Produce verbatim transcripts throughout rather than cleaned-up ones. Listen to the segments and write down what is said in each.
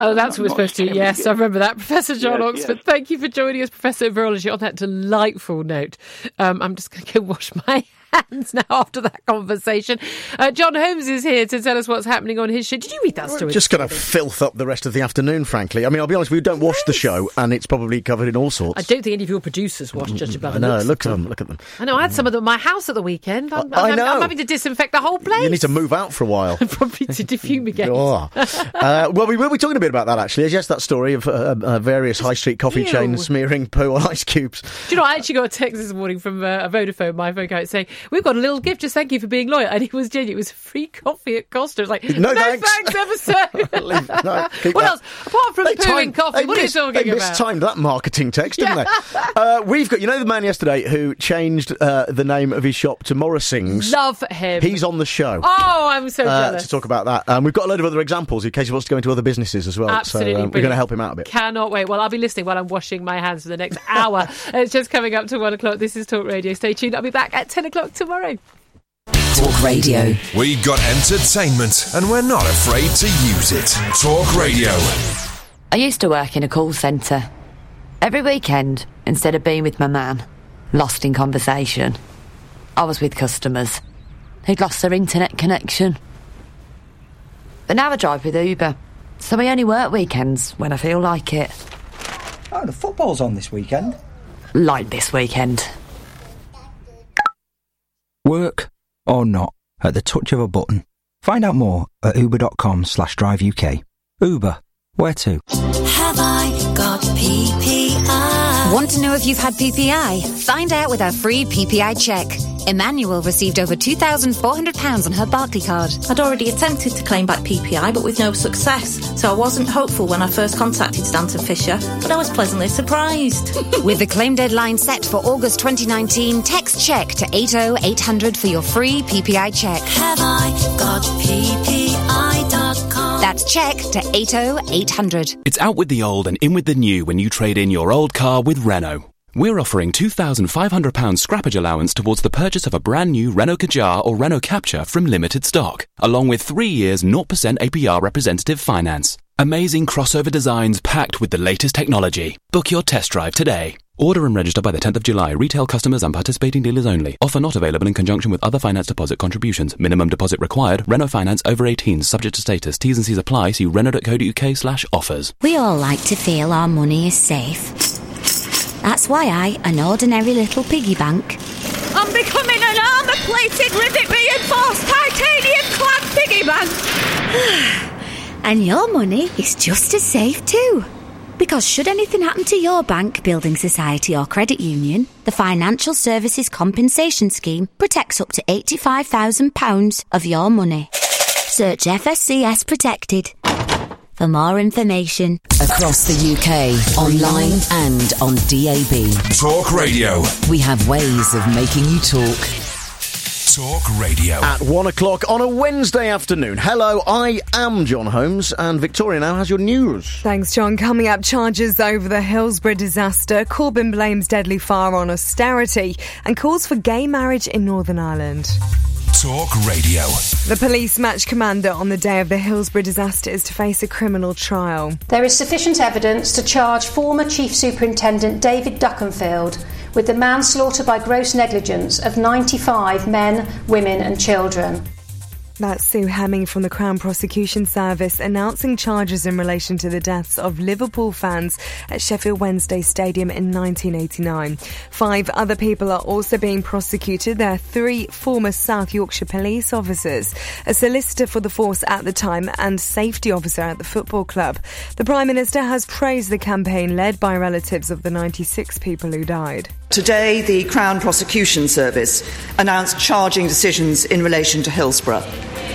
Oh, that's what we're supposed to do. Yes, I remember that. Professor John yes, Oxford, yes. Thank you for joining us, Professor of Virology. On that delightful note, um, I'm just going to go wash my hands now after that conversation. Uh, John Holmes is here to tell us what's happening on his show. Did you read that story? We're just going to filth up the rest of the afternoon, frankly. I mean, I'll be honest, we don't watch the show, and it's probably covered in all sorts. I don't think any of your producers watch, judging by the No, looks. look at them, look at them. I know, I had some of them at my house at the weekend. I'm, I I'm, know. I'm having to disinfect the whole place. You need to move out for a while. Probably to defumigate. Oh. uh, well, we will be talking a bit about that, actually. Yes, that story of uh, uh, various high street coffee Ew. chains smearing poo on ice cubes. Do you know, I actually got a text this morning from uh, a Vodafone, my phone guy, saying, we've got a little gift, just thank you for being loyal. And it was genuine. It was free coffee at Costa. It was like, no, no thanks. thanks ever so. Leave, no, what that. else? Apart from they poo time, and coffee, what missed, are you talking they about? They mistimed that marketing text, didn't yeah. they? Uh, we've got, you know the man yesterday who changed uh, the name of his shop to Morrisings? Love him. He's on the show. Oh, I'm so uh, jealous. To talk about that. Um, we've got a load of other examples in case he wants to go into other businesses as well. Absolutely. So um, we're going to help him out a bit. Cannot wait. Well, I'll be listening while I'm washing my hands for the next hour. It's just coming up to one o'clock. This is Talk Radio. Stay tuned. I'll be back at ten o'clock tomorrow. Talk Radio. We got entertainment and we're not afraid to use it. Talk Radio. I used to work in a call centre. Every weekend, instead of being with my man, lost in conversation, I was with customers who'd lost their internet connection. But now I drive with Uber, so I only work weekends when I feel like it. Oh, the football's on this weekend. Like this weekend. Work or not, at the touch of a button. Find out more at uber.com slash drive UK. Uber, where to? Have I got P P I? Want to know if you've had P P I? Find out with our free P P I check. Emmanuel received over two thousand four hundred pounds on her Barclaycard. I'd already attempted to claim back P P I, but with no success, so I wasn't hopeful when I first contacted Stanton Fisher, but I was pleasantly surprised. With the claim deadline set for August twenty nineteen, text check to eight oh eight hundred for your free P P I check. Have I got P P I dot com? That's check to eight oh eight hundred. It's out with the old and in with the new when you trade in your old car with Renault. We're offering two thousand five hundred pounds scrappage allowance towards the purchase of a brand new Renault Kadjar or Renault Captur from limited stock, along with three years zero percent A P R representative finance. Amazing crossover designs packed with the latest technology. Book your test drive today. Order and register by the tenth of July. Retail customers and participating dealers only. Offer not available in conjunction with other finance deposit contributions. Minimum deposit required. Renault Finance over eighteen. Subject to status. T's and C's apply. See renault.co.uk slash offers. We all like to feel our money is safe. That's why I, an ordinary little piggy bank... I'm becoming an armour-plated, rivet-reinforced, titanium-clad piggy bank! And your money is just as safe too. Because should anything happen to your bank, building society or credit union, the Financial Services Compensation Scheme protects up to eighty-five thousand pounds of your money. Search F S C S Protected for more information. Across the U K, online and on D A B. Talk Radio. We have ways of making you talk. Talk Radio. At one o'clock on a Wednesday afternoon. Hello, I am John Holmes, and Victoria now has your news. Thanks, John. Coming up, charges over the Hillsborough disaster. Corbyn blames deadly fire on austerity and calls for gay marriage in Northern Ireland. Talk Radio. The police match commander on the day of the Hillsborough disaster is to face a criminal trial. There is sufficient evidence to charge former Chief Superintendent David Duckenfield with the manslaughter by gross negligence of ninety-five men, women and children. That's Sue Hemming from the Crown Prosecution Service announcing charges in relation to the deaths of Liverpool fans at Sheffield Wednesday Stadium in nineteen eighty-nine. Five other people are also being prosecuted. There are three former South Yorkshire police officers, a solicitor for the force at the time and safety officer at the football club. The Prime Minister has praised the campaign led by relatives of the ninety-six people who died. Today, the Crown Prosecution Service announced charging decisions in relation to Hillsborough.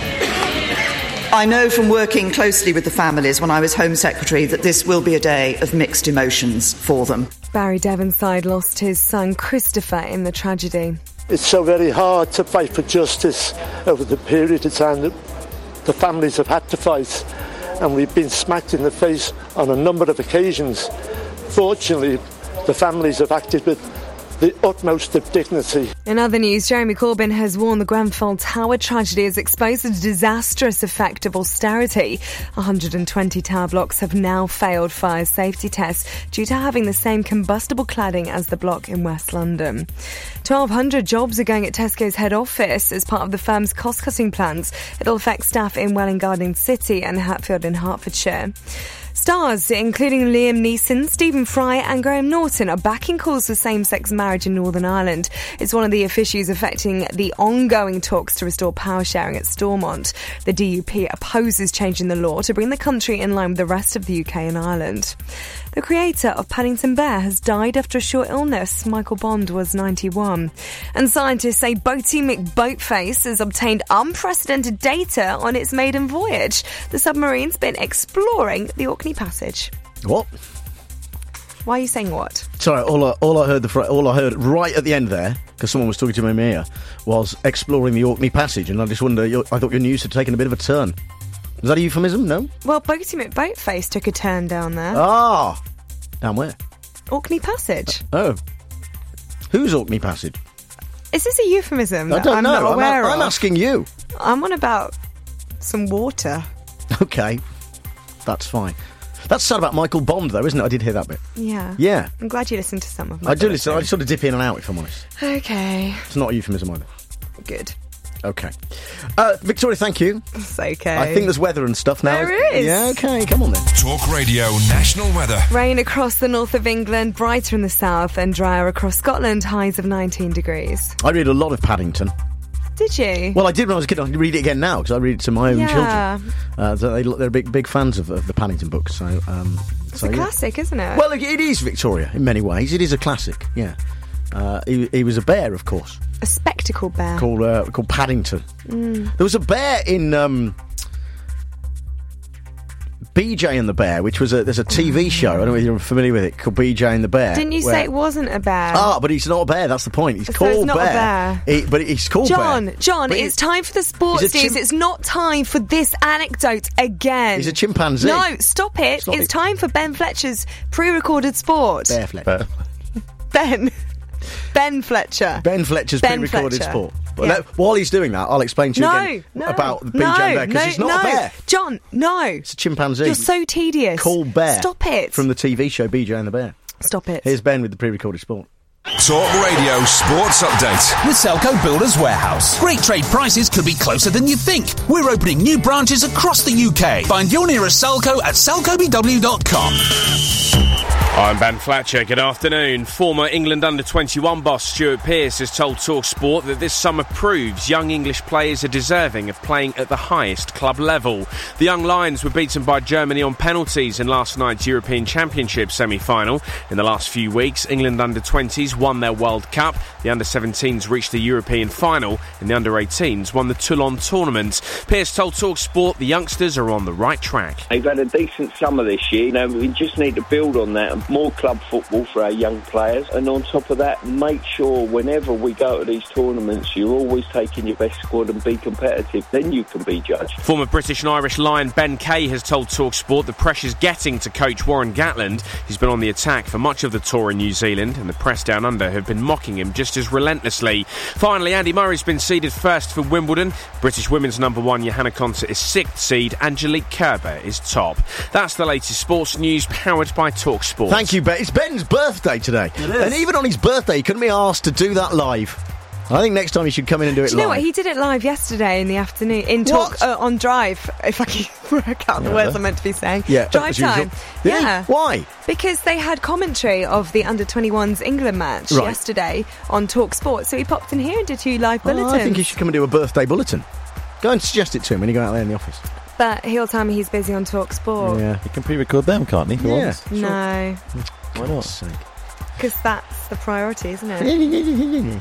I know from working closely with the families when I was Home Secretary that this will be a day of mixed emotions for them. Barry Devonside lost his son Christopher in the tragedy. It's so very hard to fight for justice over the period of time that the families have had to fight, and we've been smacked in the face on a number of occasions. Fortunately, the families have acted with the utmost of dignity. In other news, Jeremy Corbyn has warned the Grenfell Tower tragedy has exposed the disastrous effect of austerity. one hundred twenty tower blocks have now failed fire safety tests due to having the same combustible cladding as the block in West London. twelve hundred jobs are going at Tesco's head office as part of the firm's cost-cutting plans. It'll affect staff in Welwyn Garden City and Hatfield in Hertfordshire. Stars, including Liam Neeson, Stephen Fry and Graham Norton, are backing calls for same-sex marriage in Northern Ireland. It's one of the issues affecting the ongoing talks to restore power sharing at Stormont. The D U P opposes changing the law to bring the country in line with the rest of the U K and Ireland. The creator of Paddington Bear has died after a short illness. Michael Bond was ninety-one. And scientists say Boaty McBoatface has obtained unprecedented data on its maiden voyage. The submarine's been exploring the Orkney Passage. What? Why are you saying what? Sorry, all I, all I heard the fr- all I heard right at the end there, because someone was talking to me in my ear, was exploring the Orkney Passage, and I just wonder. Your, I thought your news had taken a bit of a turn. Is that a euphemism? No? Well, Boaty McBoatface took a turn down there. Ah! Down where? Orkney Passage. Uh, oh. Who's Orkney Passage? Is this a euphemism I that don't I'm know. not aware I'm, of? I'm asking you. I'm on about some water. Okay. That's fine. That's sad about Michael Bond, though, isn't it? I did hear that bit. Yeah. Yeah. I'm glad you listened to some of my I do listen. I sort of dip in and out, if I'm honest. Okay. It's not a euphemism either. Good. Okay. Uh, Victoria, thank you. It's okay. I think there's weather and stuff now. There is. Yeah, okay, come on then. Talk Radio National Weather. Rain across the north of England, brighter in the south and drier across Scotland, highs of nineteen degrees. I read a lot of Paddington. Did you? Well, I did when I was a kid. I read it again now because I read it to my own yeah. children. Uh, they, they're big big fans of, of the Paddington books. So, um, it's so, a yeah. classic, isn't it? Well, it is, Victoria, in many ways. It is a classic, yeah. Uh, he, he was a bear, of course. A spectacle bear. Called, uh, called Paddington. Mm. There was a bear in um, B J and the Bear, which was a there's a T V show. I don't know if you're familiar with it, called B J and the Bear. Didn't you where, say it wasn't a bear? Ah, but he's not a bear. That's the point. He's so called it's not Bear. A bear. He, but he's called John, Bear. John, But it's time for the sports he's a news. chim- It's not time for this anecdote again. He's a chimpanzee. No, stop it. Stop it's it. time for Ben Fletcher's pre-recorded sport. Bear Fletcher. Ben. Ben Fletcher. Ben Fletcher's Ben pre-recorded Fletcher. sport. Well, Yeah. no, while he's doing that, I'll explain to you No, again no, about B J no, and Bear, because no, it's not no. a bear. John, no. It's a chimpanzee. You're so tedious. Called Bear. Stop it. From the T V show B J and the Bear. Stop it. Here's Ben with the pre-recorded sport. Talk Radio Sports Update. With Selco Builders Warehouse. Great trade prices could be closer than you think. We're opening new branches across the U K. Find your nearest Selco at selco b w dot com. I'm Ben Fletcher. Good afternoon. Former England under twenty-one boss Stuart Pearce has told TalkSport that this summer proves young English players are deserving of playing at the highest club level. The Young Lions were beaten by Germany on penalties in last night's European Championship semi-final. In the last few weeks, England under twenties won their World Cup, the under seventeens reached the European final, and the under eighteens won the Toulon tournament. Pearce told TalkSport the youngsters are on the right track. They've had a decent summer this year. You know, we just need to build on that. More club football for our young players, and on top of that, make sure whenever we go to these tournaments you're always taking your best squad and be competitive, then you can be judged. Former British and Irish Lion Ben Kay has told TalkSport the pressure's getting to coach Warren Gatland. He's been on the attack for much of the tour in New Zealand, and the press down under have been mocking him just as relentlessly. Finally, Andy Murray's been seeded first for Wimbledon. British women's number one Johanna Konta is sixth seed, Angelique Kerber is top. That's the latest sports news powered by TalkSport. Thank you, Ben. It's Ben's birthday today. It is. And even on his birthday, he couldn't be asked to do that live. I think next time he should come in and do it Do you know live. what? He did it live yesterday in the afternoon in talk uh, on Drive. If I can work out the Yeah. words I'm meant to be saying. Yeah, Drive as usual. time. Yeah. Yeah. Why? Because they had commentary of the under twenty-ones England match Right. yesterday on Talk Sport. So he popped in here and did two live Oh, bulletins. I think he should come and do a birthday bulletin. Go and suggest it to him when you go out there in the office. But he'll tell me he's busy on Talk Sport. Yeah. He can pre-record them, can't he? if he Yeah. wants? No, Why not? because that's the priority, isn't it?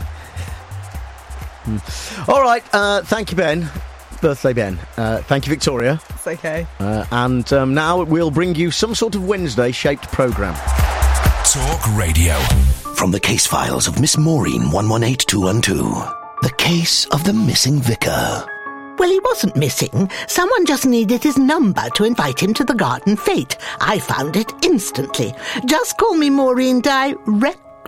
Hmm. All right. Uh, thank you, Ben. Birthday, Ben. Uh, thank you, Victoria. It's okay. Uh, and um, now we'll bring you some sort of Wednesday-shaped programme. Talk Radio. From the case files of Miss Maureen one one eight two one two. The case of the missing vicar. Well, he wasn't missing. Someone just needed his number to invite him to the garden fete. I found it instantly. Just call me Maureen Direct.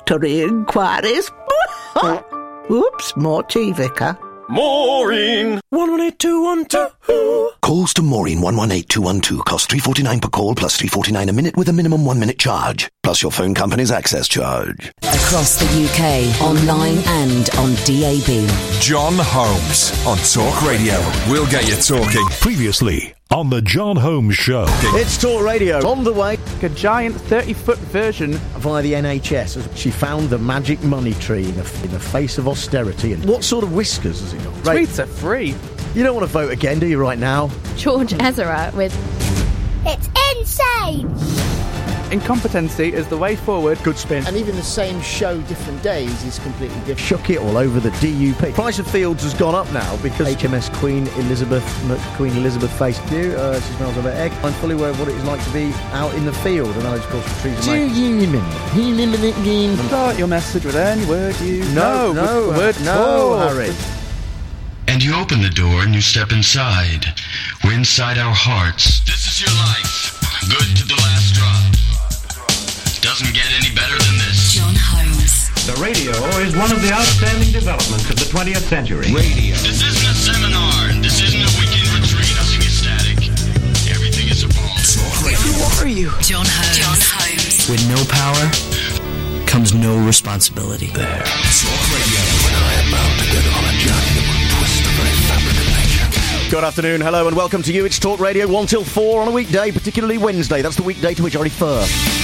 lottery inquiries. Oops, more tea, Vicar. Maureen! one one eight two one two. Calls to Maureen one one eight two one two cost three forty-nine per call plus three forty-nine a minute with a minimum one minute charge. Plus your phone company's access charge. Across the U K, online and on D A B. John Holmes on Talk Radio. We'll get you talking. Previously on the John Holmes Show. It's Talk Radio. On the way, a giant thirty-foot version via the N H S. She found the magic money tree in the, in the face of austerity. And what sort of whiskers has it got? Tweets are free. You don't want to vote again, do you, right now? George Ezra with... It's insane! Incompetency is the way forward. Good spin. And even the same show, different days, is completely different. Shook it all over the D U P. Price of Fields has gone up now because H M S Queen Elizabeth Queen Elizabeth faced you. Uh, she smells of her egg. I'm fully aware of what it is like to be out in the field. And those, of course, the trees are made. Do you remember? Start your message with any word you No, know. no, the word no, talk. Harry. And you open the door and you step inside. We're inside our hearts. This is your life. Good to the last drop. Doesn't get any better than this. John Holmes. The radio is one of the outstanding developments of the twentieth century. Radio. This isn't a seminar. This isn't a weekend retreat. Nothing is static. Everything is evolved. Who are you? John Holmes. John Holmes. With no power comes no responsibility. There. Talk Radio. When I am about to get on a journey that will twist the very fabric of nature. Good afternoon, hello, and welcome to you. It's Talk Radio one till four on a weekday, particularly Wednesday. That's the weekday to which I refer.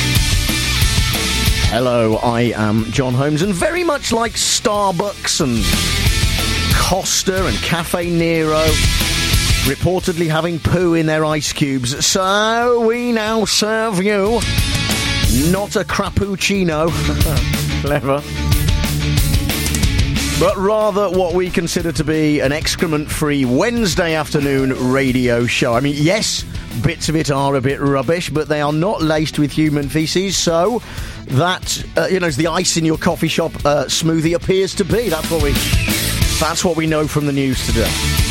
Hello, I am John Holmes, and very much like Starbucks and Costa and Cafe Nero, reportedly having poo in their ice cubes, so we now serve you not a crappuccino, clever, but rather what we consider to be an excrement-free Wednesday afternoon radio show. I mean, yes, bits of it are a bit rubbish, but they are not laced with human faeces, so that, uh, you know, as the ice in your coffee shop uh, smoothie appears to be. That's what we that's what we know from the news today.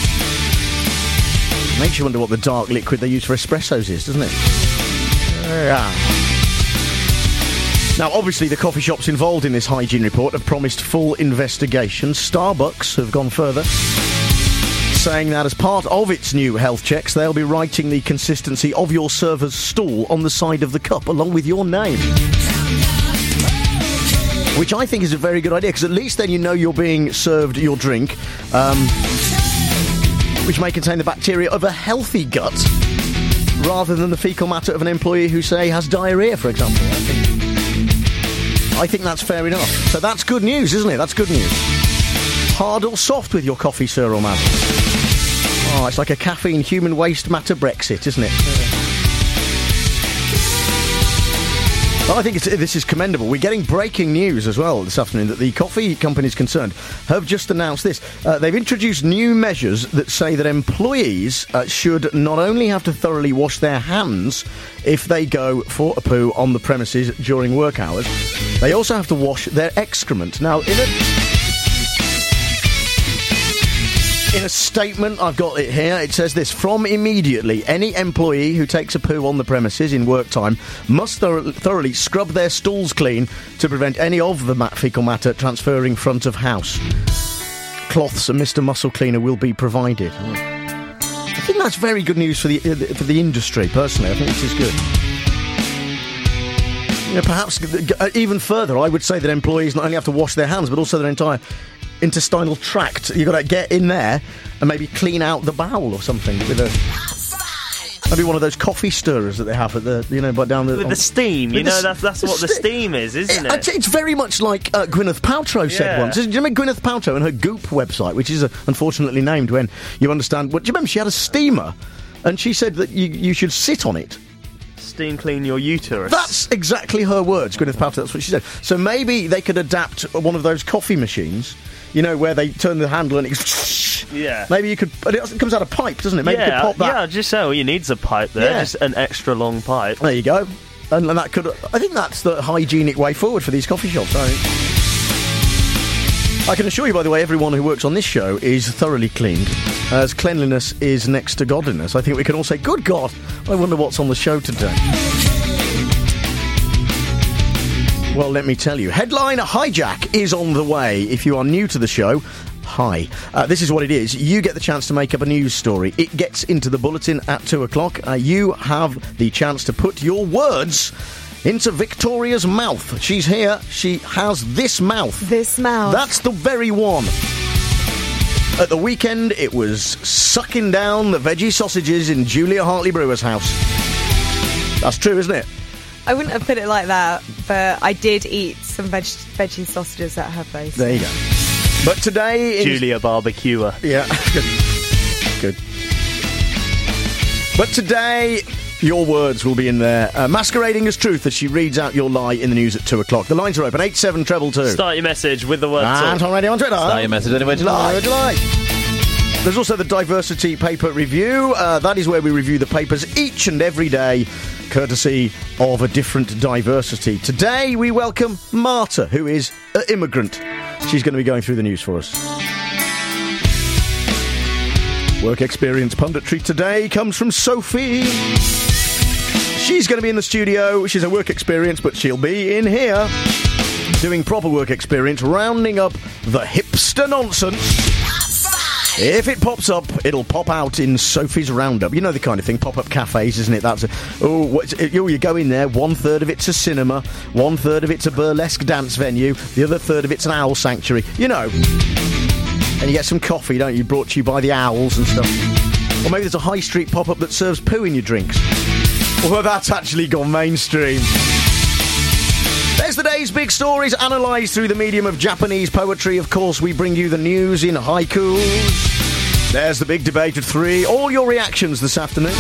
Makes you wonder what the dark liquid they use for espressos is, doesn't it? Yeah. Now, obviously, the coffee shops involved in this hygiene report have promised full investigation. Starbucks have gone further, saying that as part of its new health checks, they'll be writing the consistency of your server's stool on the side of the cup, along with your name. Which I think is a very good idea, because at least then you know you're being served your drink, um, which may contain the bacteria of a healthy gut, rather than the fecal matter of an employee who, say, has diarrhoea, for example. I think, I think that's fair enough. So that's good news, isn't it? That's good news. Hard or soft with your coffee, sir or madam? Oh, it's like a caffeine human waste matter Brexit, isn't it? Well, I think it's, this is commendable. We're getting breaking news as well this afternoon that the coffee companies concerned have just announced this. Uh, they've introduced new measures that say that employees uh, should not only have to thoroughly wash their hands if they go for a poo on the premises during work hours, they also have to wash their excrement. Now, in a... In a statement, I've got it here, it says this: from immediately, any employee who takes a poo on the premises in work time must thor- thoroughly scrub their stools clean to prevent any of the mat- fecal matter transferring front of house. Cloths and Mister Muscle Cleaner will be provided. I think that's very good news for the uh, for the industry, personally. I think this is good. You know, perhaps uh, even further, I would say that employees not only have to wash their hands, but also their entire intestinal tract. You've got to get in there and maybe clean out the bowel or something with a... Maybe one of those coffee stirrers that they have at the, you know, but down the... With on, the steam, you know, the, that's that's the what sti- the steam is, isn't it? it? It's very much like uh, Gwyneth Paltrow said Yeah. once. Do you remember Gwyneth Paltrow and her Goop website, which is uh, unfortunately named when you understand... What, do you remember she had a steamer? And she said that you, you should sit on it. Steam clean your uterus. That's exactly her words, Gwyneth Paltrow, that's what she said. So maybe they could adapt one of those coffee machines... You know, where they turn the handle and it's... Yeah. Maybe you could... But it comes out of pipe, doesn't it? Maybe yeah, you could pop that... Yeah, just so all you need is a pipe there. Yeah. Just an extra long pipe. There you go. And, and that could... I think that's the hygienic way forward for these coffee shops. I, I can assure you, by the way, everyone who works on this show is thoroughly cleaned. As cleanliness is next to godliness. I think we can all say, good God, I wonder what's on the show today. Well, let me tell you, Headline Hijack is on the way. If you are new to the show, hi. Uh, this is what it is. You get the chance to make up a news story. It gets into the bulletin at two o'clock. Uh, you have the chance to put your words into Victoria's mouth. She's here. She has this mouth. This mouth. That's the very one. At the weekend, it was sucking down the veggie sausages in Julia Hartley Brewer's house. That's true, isn't it? I wouldn't have put it like that, but I did eat some veg- veggie sausages at her place. There you go. But today... In... Julia Barbecuer. Yeah, good. Good. But today, your words will be in there, uh, masquerading as truth as she reads out your lie in the news at two o'clock. The lines are open, eight seven two two. Start your message with the word And talk. on radio on Twitter. Start your message anywhere you like. Anywhere you like. There's also the Diversity Paper Review. Uh, that is where we review the papers each and every day, courtesy of a different diversity. Today, we welcome Marta, who is an immigrant. She's going to be going through the news for us. Work experience punditry today comes from Sophie. She's going to be in the studio. She's a work experience, but she'll be in here doing proper work experience, rounding up the hipster nonsense. If it pops up, it'll pop out in Sophie's Roundup. You know the kind of thing, pop-up cafes, isn't it? That's a, oh, what's, oh, you go in there, one third of it's a cinema, one third of it's a burlesque dance venue, the other third of it's an owl sanctuary. You know. And you get some coffee, don't you, brought to you by the owls and stuff. Or maybe there's a high street pop-up that serves poo in your drinks. Well, that's actually gone mainstream. There's the day's big stories analysed through the medium of Japanese poetry. Of course, we bring you the news in haikus. There's the big debate at three. All your reactions this afternoon.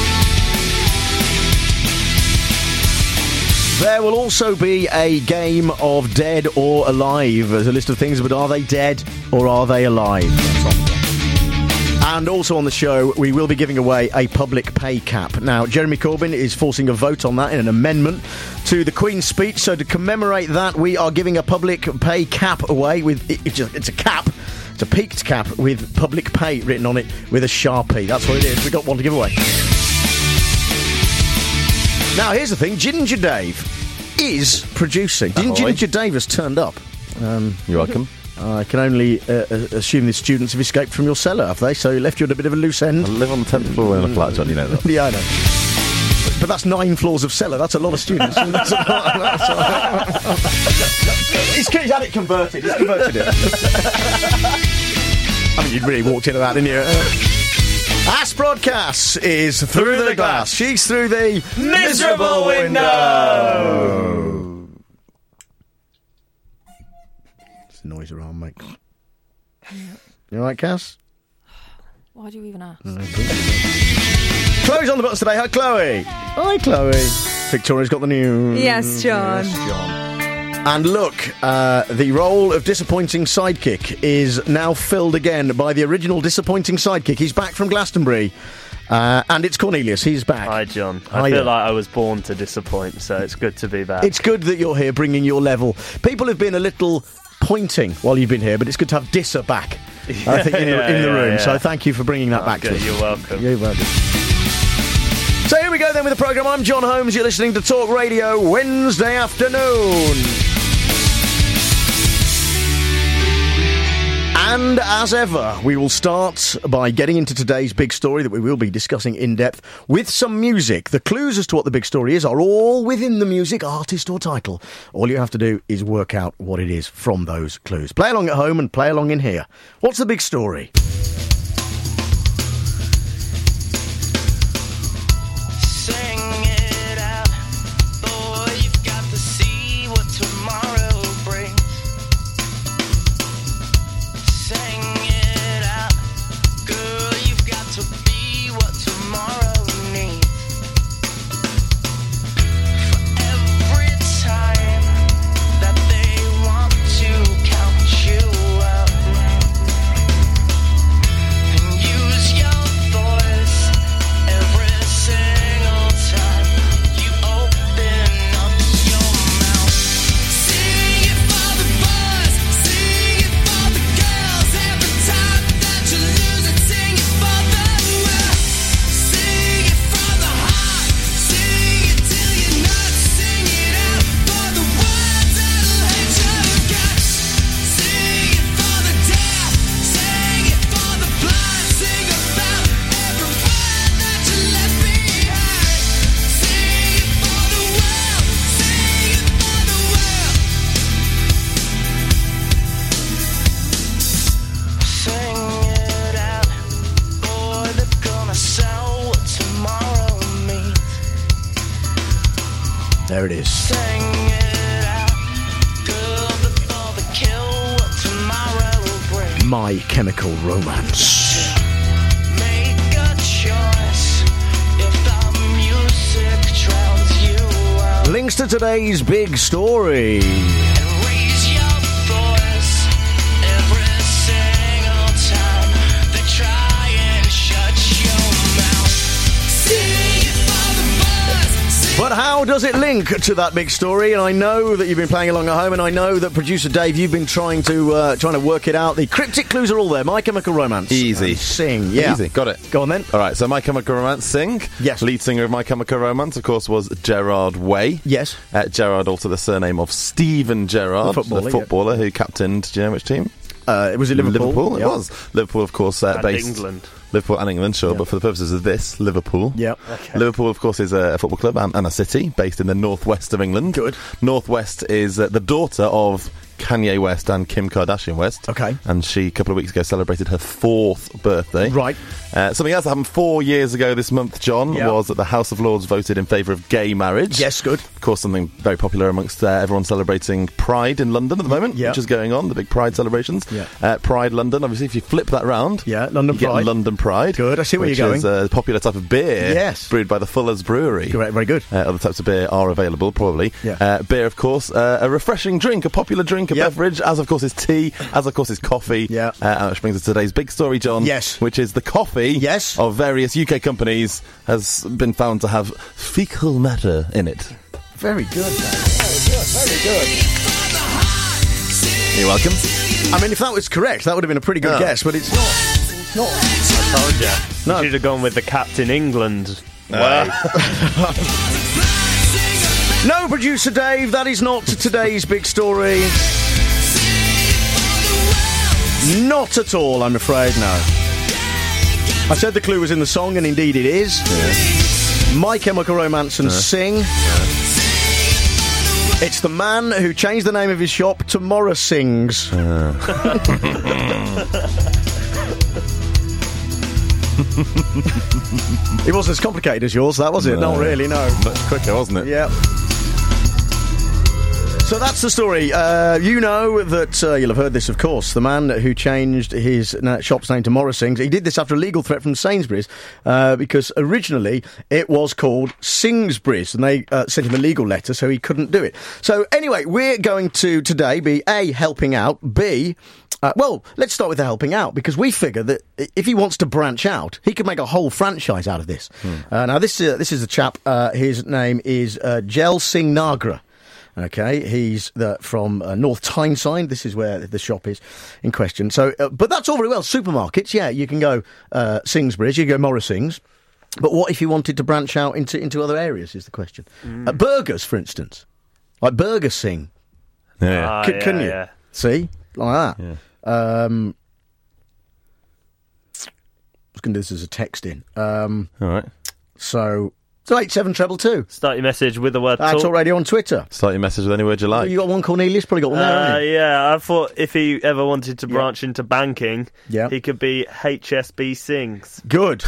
There will also be a game of Dead or Alive. There's a list of things, but are they dead or are they alive? And also on the show, we will be giving away a public pay cap. Now, Jeremy Corbyn is forcing a vote on that in an amendment to the Queen's speech. So to commemorate that, we are giving a public pay cap away with... It's a cap. It's a peaked cap with public pay written on it with a Sharpie. That's what it is. We've got one to give away. Now, here's the thing. Ginger Dave is producing. Ahoy. Ginger Dave has turned up. Um, You're welcome. I can only uh, assume the students have escaped from your cellar, have they? So you left you at a bit of a loose end. I live on the tenth floor in a flat, John, you know that. Yeah, I know. But, but that's nine floors of cellar. That's a lot of students. That's a lot, that's a lot. he's, he's had it converted. He's converted it. I mean, you really walked into that, didn't you? Uh, Ask Broadcast is through, through the, the glass. glass. She's through the miserable window. Noise around, mate. You alright, Cass? Why do you even ask? Oh, Chloe's on the buttons today. Hi, Chloe. Hi, Chloe. Victoria's got the news. Yes, John. Yes, John. And look, uh, the role of disappointing sidekick is now filled again by the original disappointing sidekick. He's back from Glastonbury. Uh, and it's Cornelius, he's back. Hi, John. I Hi, feel yeah. like I was born to disappoint, so it's good to be back. It's good that you're here bringing your level. People have been a little pointing while you've been here, but it's good to have Disser back, yeah, I think, in, yeah, the, in the yeah, room. Yeah. So thank you for bringing that oh, back good. to us. You're welcome. You're welcome. So here we go then with the programme. I'm John Holmes. You're listening to Talk Radio Wednesday afternoon. And as ever, we will start by getting into today's big story that we will be discussing in depth with some music. The clues as to what the big story is are all within the music, artist or title. All you have to do is work out what it is from those clues. Play along at home and play along in here. What's the big story? There it is. My Chemical Romance. Links to today's big story. But how does it link to that big story? And I know that you've been playing along at home, and I know that producer Dave, you've been trying to uh, trying to work it out. The cryptic clues are all there. My Chemical Romance. Easy. And Sing. Yeah. Easy. Got it. Go on then. All right, so My Chemical Romance, Sing. Yes. Lead singer of My Chemical Romance, of course, was Gerard Way. Yes. Uh, Gerard, also the surname of Steven Gerrard, The footballer, the footballer who captained, do you know which team? Uh, it was it Liverpool. Liverpool, Yep. it was. Liverpool, of course, uh, And based... England. Liverpool and England, sure, but for the purposes of this, Liverpool. Yep. Okay. Liverpool, of course, is a football club and, and a city based in the northwest of England. Good. Northwest is uh, the daughter of Kanye West and Kim Kardashian West. Okay. And she, a couple of weeks ago, celebrated her fourth birthday. Right. Uh, something else that happened four years ago this month, John, Yep. was that the House of Lords voted in favour of gay marriage. Yes, good. Of course, something very popular amongst uh, everyone celebrating Pride in London at the moment, Yep. which is going on, the big Pride celebrations. Yep. Uh, Pride London, obviously, if you flip that round, Yeah, London you get Pride. London Pride. Good, I see where which you're is going. a popular type of beer. Yes. Brewed by the Fuller's Brewery. Great, very good. Uh, other types of beer are available, probably. Yeah. Uh, beer, of course, uh, a refreshing drink, a popular drink, a Yep. beverage, as of course is tea, as of course is coffee. Yeah. Uh, which brings us to today's big story, John. Yes. Which is the coffee Yes. of various U K companies has been found to have fecal matter in it. Very good. Very good. You're welcome. I mean, if that was correct, that would have been a pretty good Oh. guess, but it's not. It's not. I told you. No. You should have gone with the Captain England way. No, producer Dave, that is not today's big story. Not at all, I'm afraid, no. I said the clue was in the song, and indeed it is. Yeah. My Chemical Romance and Yeah. Sing. It's the man who changed the name of his shop to Morrisings. It wasn't as complicated as yours, that was it? No. Not really, no. Much quicker, wasn't it? Yeah. So that's the story. Uh, you know that, uh, you'll have heard this, of course, the man who changed his uh, shop's name to Morrisings, he did this after a legal threat from Sainsbury's, uh, because originally it was called Singsbury's, and they uh, sent him a legal letter, so he couldn't do it. So anyway, we're going to today be A, helping out, B... Uh, well, let's start with the helping out, because we figure that if he wants to branch out, he could make a whole franchise out of this. Hmm. Uh, now, this uh, this is a chap, uh, his name is uh, Jel Singh Nagra. Okay, he's the, from uh, North Tyneside. This is where the shop is in question. So, uh, but that's all very well. Supermarkets, yeah, you can go uh, Singsbury's, you can go Morrisings. But what if you wanted to branch out into, into other areas, is the question. Mm. Uh, burgers, for instance. Like Burger Sing. Yeah. Ah, C- yeah, couldn't you? yeah. See? Like that. Yeah. Um, I was going to do this as a text in. Um, All right. so, so eight seven treble two. Start your message with the word Uh, talk. Talk Radio on Twitter. Start your message with any word you like. You got one, Cornelius? Probably got one there, Uh, haven't you? yeah, I thought if he ever wanted to Yeah. branch into banking, Yeah. he could be H S B Sings. Good.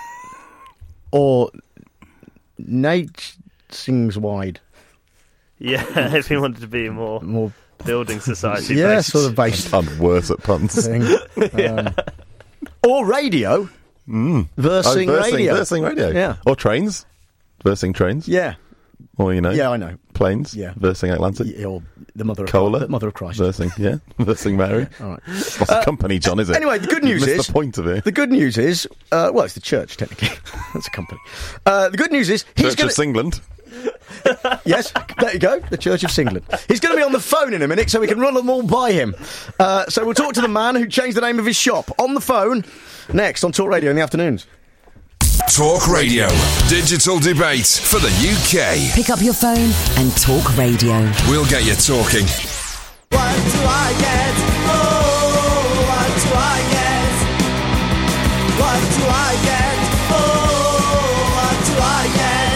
Or Nate Sings Wide. Yeah, if he wanted to be more, More, building society. yeah, based. sort of based I'm worse at puns. thing. Um, or radio. Mm. Versing oh, versing, radio. Versing radio. Yeah. Or trains. Versing trains. Yeah. Or, you know. Yeah, I know. Planes. Yeah. Versing Atlantic. Yeah, or the mother of Cola. the mother of Christ. Versing, yeah. Versing Mary. All right. It's not a company, John, is it? Anyway, the good You've news missed is the point of it. The good news is, uh, well, it's the church technically. That's a company. Uh, the good news is he's Church going of Singland. Yes, there you go. The Church of Singland. He's going to be on the phone in a minute, so we can run them all by him. Uh, so we'll talk to the man who changed the name of his shop on the phone next on Talk Radio in the afternoons. Talk Radio. Digital debate for the U K. Pick up your phone and Talk Radio. We'll get you talking. What do I get? Oh, what do I get? What do I get? Oh, what do I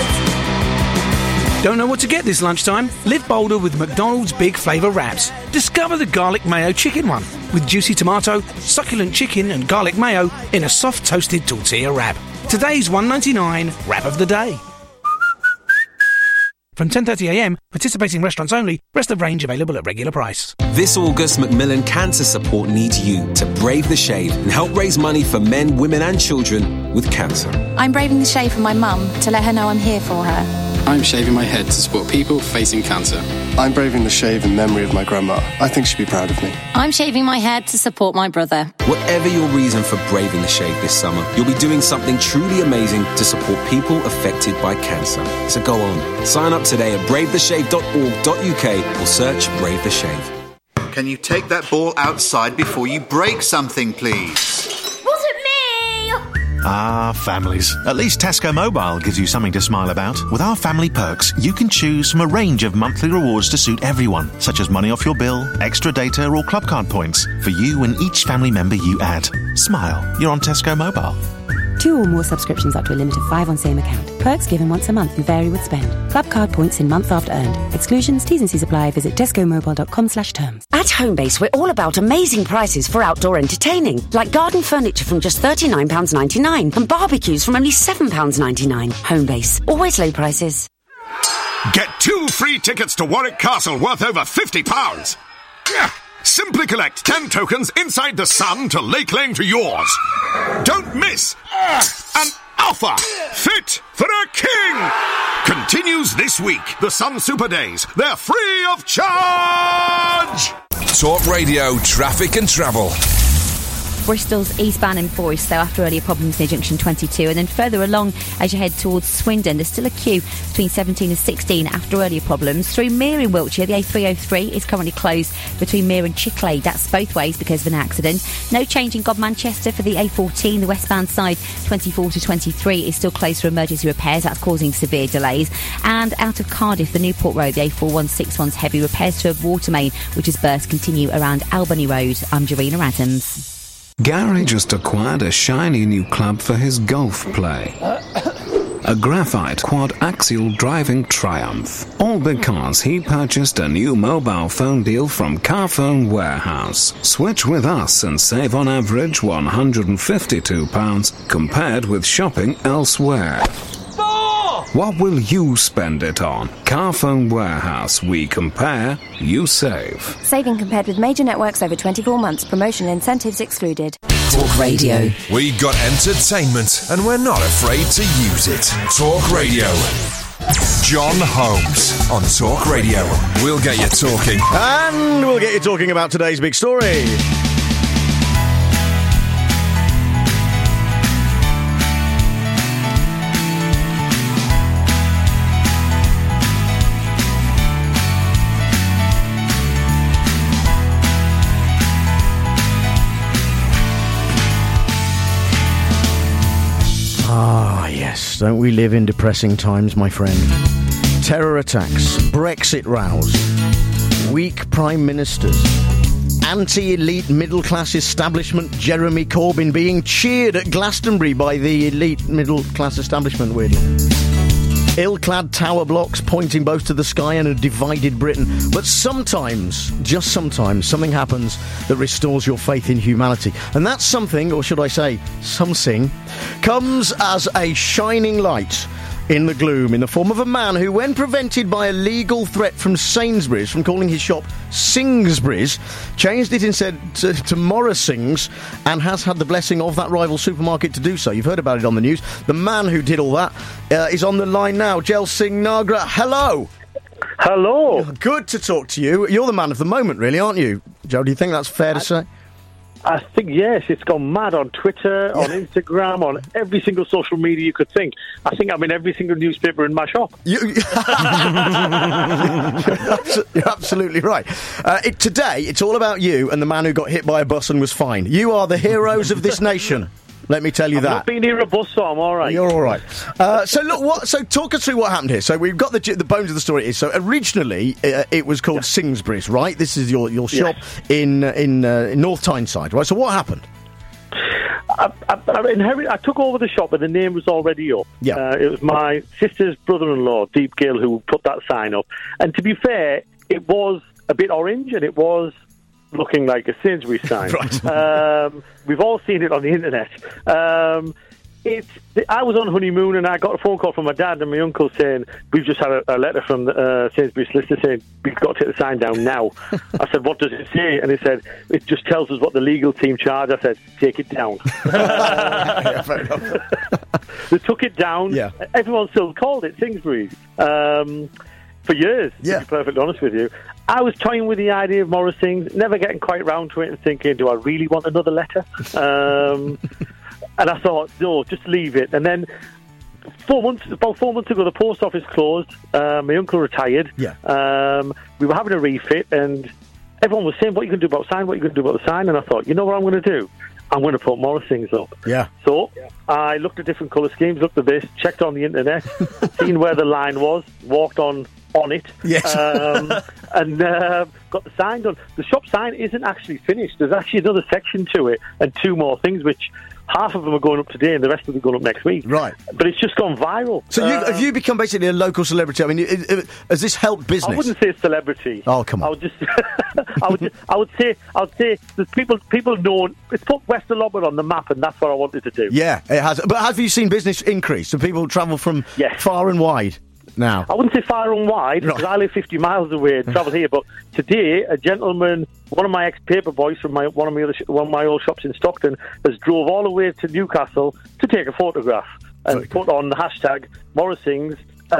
get? Don't know what to get this lunchtime? Live bolder with McDonald's Big Flavour Wraps. Discover the garlic mayo chicken one with juicy tomato, succulent chicken and garlic mayo in a soft toasted tortilla wrap. Today's one ninety-nine wrap of the day. From ten thirty a m, participating restaurants only, rest of range available at regular price. This August, Macmillan Cancer Support needs you to brave the shave and help raise money for men, women and children with cancer. I'm braving the shave for my mum to let her know I'm here for her. I'm shaving my head to support people facing cancer. I'm braving the shave in memory of my grandma. I think she'd be proud of me. I'm shaving my head to support my brother. Whatever your reason for braving the shave this summer, you'll be doing something truly amazing to support people affected by cancer. So go on, sign up today at brave the shave dot org dot u k or search Brave the Shave. Can you take that ball outside before you break something, please? Wasn't me! Ah, families. At least Tesco Mobile gives you something to smile about. With our family perks, you can choose from a range of monthly rewards to suit everyone, such as money off your bill, extra data or club card points, for you and each family member you add. Smile. You're on Tesco Mobile. Two or more subscriptions up to a limit of five on same account. Perks given once a month and vary with spend. Club card points in month after earned. Exclusions, T's and C's apply. Visit tescomobile dot com slash terms. At Homebase, we're all about amazing prices for outdoor entertaining. Like garden furniture from just thirty-nine pounds ninety-nine and barbecues from only seven pounds ninety-nine. Homebase. Always low prices. Get two free tickets to Warwick Castle worth over fifty pounds. Yeah. Simply collect ten tokens inside the Sun to lay claim to yours. Don't miss an offer fit for a king. Continues this week. The Sun Super Days. They're free of charge. Talk Radio, traffic and travel. Bristol's eastbound in Forest, so after earlier problems near junction twenty-two, and then further along as you head towards Swindon, there's still a queue between seventeen and sixteen after earlier problems. Through Mere in Wiltshire, the A three oh three is currently closed between Mere and Chickley. That's both ways because of an accident. No change in God Manchester for the A fourteen. The westbound side, twenty-four to twenty-three, is still closed for emergency repairs. That's causing severe delays. And out of Cardiff, the Newport Road, the A four one six one's heavy repairs to a water main which has burst continue around Albany Road. I'm Jarina Adams. Gary just acquired a shiny new club for his golf play. A graphite quad-axial driving Triumph. All because he purchased a new mobile phone deal from Carphone Warehouse. Switch with us and save on average one hundred fifty-two pounds compared with shopping elsewhere. What will you spend it on? Carphone Warehouse. We compare, you save. Saving compared with major networks over twenty-four months. Promotional incentives excluded. Talk Radio. We got entertainment and we're not afraid to use it. Talk Radio. John Holmes on Talk Radio. We'll get you talking. And we'll get you talking about today's big story. Ah, yes. Don't we live in depressing times, my friend? Terror attacks, Brexit rows, weak prime ministers, anti-elite middle-class establishment Jeremy Corbyn being cheered at Glastonbury by the elite middle-class establishment, weirdly. Ill-clad tower blocks pointing both to the sky and a divided Britain. But sometimes, just sometimes, something happens that restores your faith in humanity. And that something, or should I say, something, comes as a shining light in the gloom in the form of a man who, when prevented by a legal threat from Sainsbury's from calling his shop Singsbury's, changed it instead to, to Morrisings and has had the blessing of that rival supermarket to do so. You've heard about it on the news. The man who did all that uh, is on the line now. Jel Singh Nagra, hello. Hello. Good to talk to you. You're the man of the moment, really, aren't you, Joe? Do you think that's fair to say? I think, yes, it's gone mad on Twitter, on Instagram, on every single social media you could think. I think I'm in every single newspaper in my shop. You, you're, abso- you're absolutely right. Uh, it, today, it's all about you and the man who got hit by a bus and was fine. You are the heroes of this nation. Let me tell you I've that. I've not been near a bus, so I'm all right. You're all right. Uh, so look, what? So talk us through what happened here. So we've got the the bones of the story. Is so originally uh, it was called yeah. Singsbury's, right? This is your your shop yes. in uh, in, uh, in North Tyneside, right? So what happened? I, I, I, inherit, I took over the shop, but the name was already up. Yeah. Uh, it was my sister's brother-in-law, Deep Gill, who put that sign up. And to be fair, it was a bit orange, and it was looking like a Sainsbury's sign. Right. um, we've all seen it on the internet. Um, It's. I was on honeymoon and I got a phone call from my dad and my uncle saying, we've just had a, a letter from the uh, Sainsbury's solicitor saying, we've got to take the sign down now. I said, what does it say? And he said, it just tells us what the legal team charge. I said, take it down. Yeah, fair enough. They took it down. Yeah. Everyone still called it Sainsbury's. Um, for years, yeah. to be perfectly honest with you. I was toying with the idea of Morrison's, never getting quite round to it and thinking, do I really want another letter? Um... And I thought, no, just leave it. And then four months, about four months ago, the post office closed. Uh, my uncle retired. Yeah. Um, we were having a refit, and everyone was saying, what are you going to do about the sign? What are you going to do about the sign? And I thought, you know what I'm going to do? I'm going to put Morrison's up. Yeah. So I looked at different colour schemes, looked at this, checked on the internet, seen where the line was, walked on on it, yes. um, and uh, got the sign done. The shop sign isn't actually finished. There's actually another section to it and two more things, which half of them are going up today and the rest of them are going up next week. Right. But it's just gone viral. So you, um, have you become basically a local celebrity? I mean, it, it, has this helped business? I wouldn't say celebrity. Oh, come on. I would just, I would, just, I would say, I would say that people, people know it's put West Lobber on the map, and that's what I wanted to do. Yeah, it has. But have you seen business increase? So people travel from yes. far and wide now? I wouldn't say far and wide, because right. I live fifty miles away and travel here. But today, a gentleman, one of my ex-paper boys from my one of my other sh- one of my old shops in Stockton, has drove all the way to Newcastle to take a photograph and Very put good. on the hashtag Morrison's,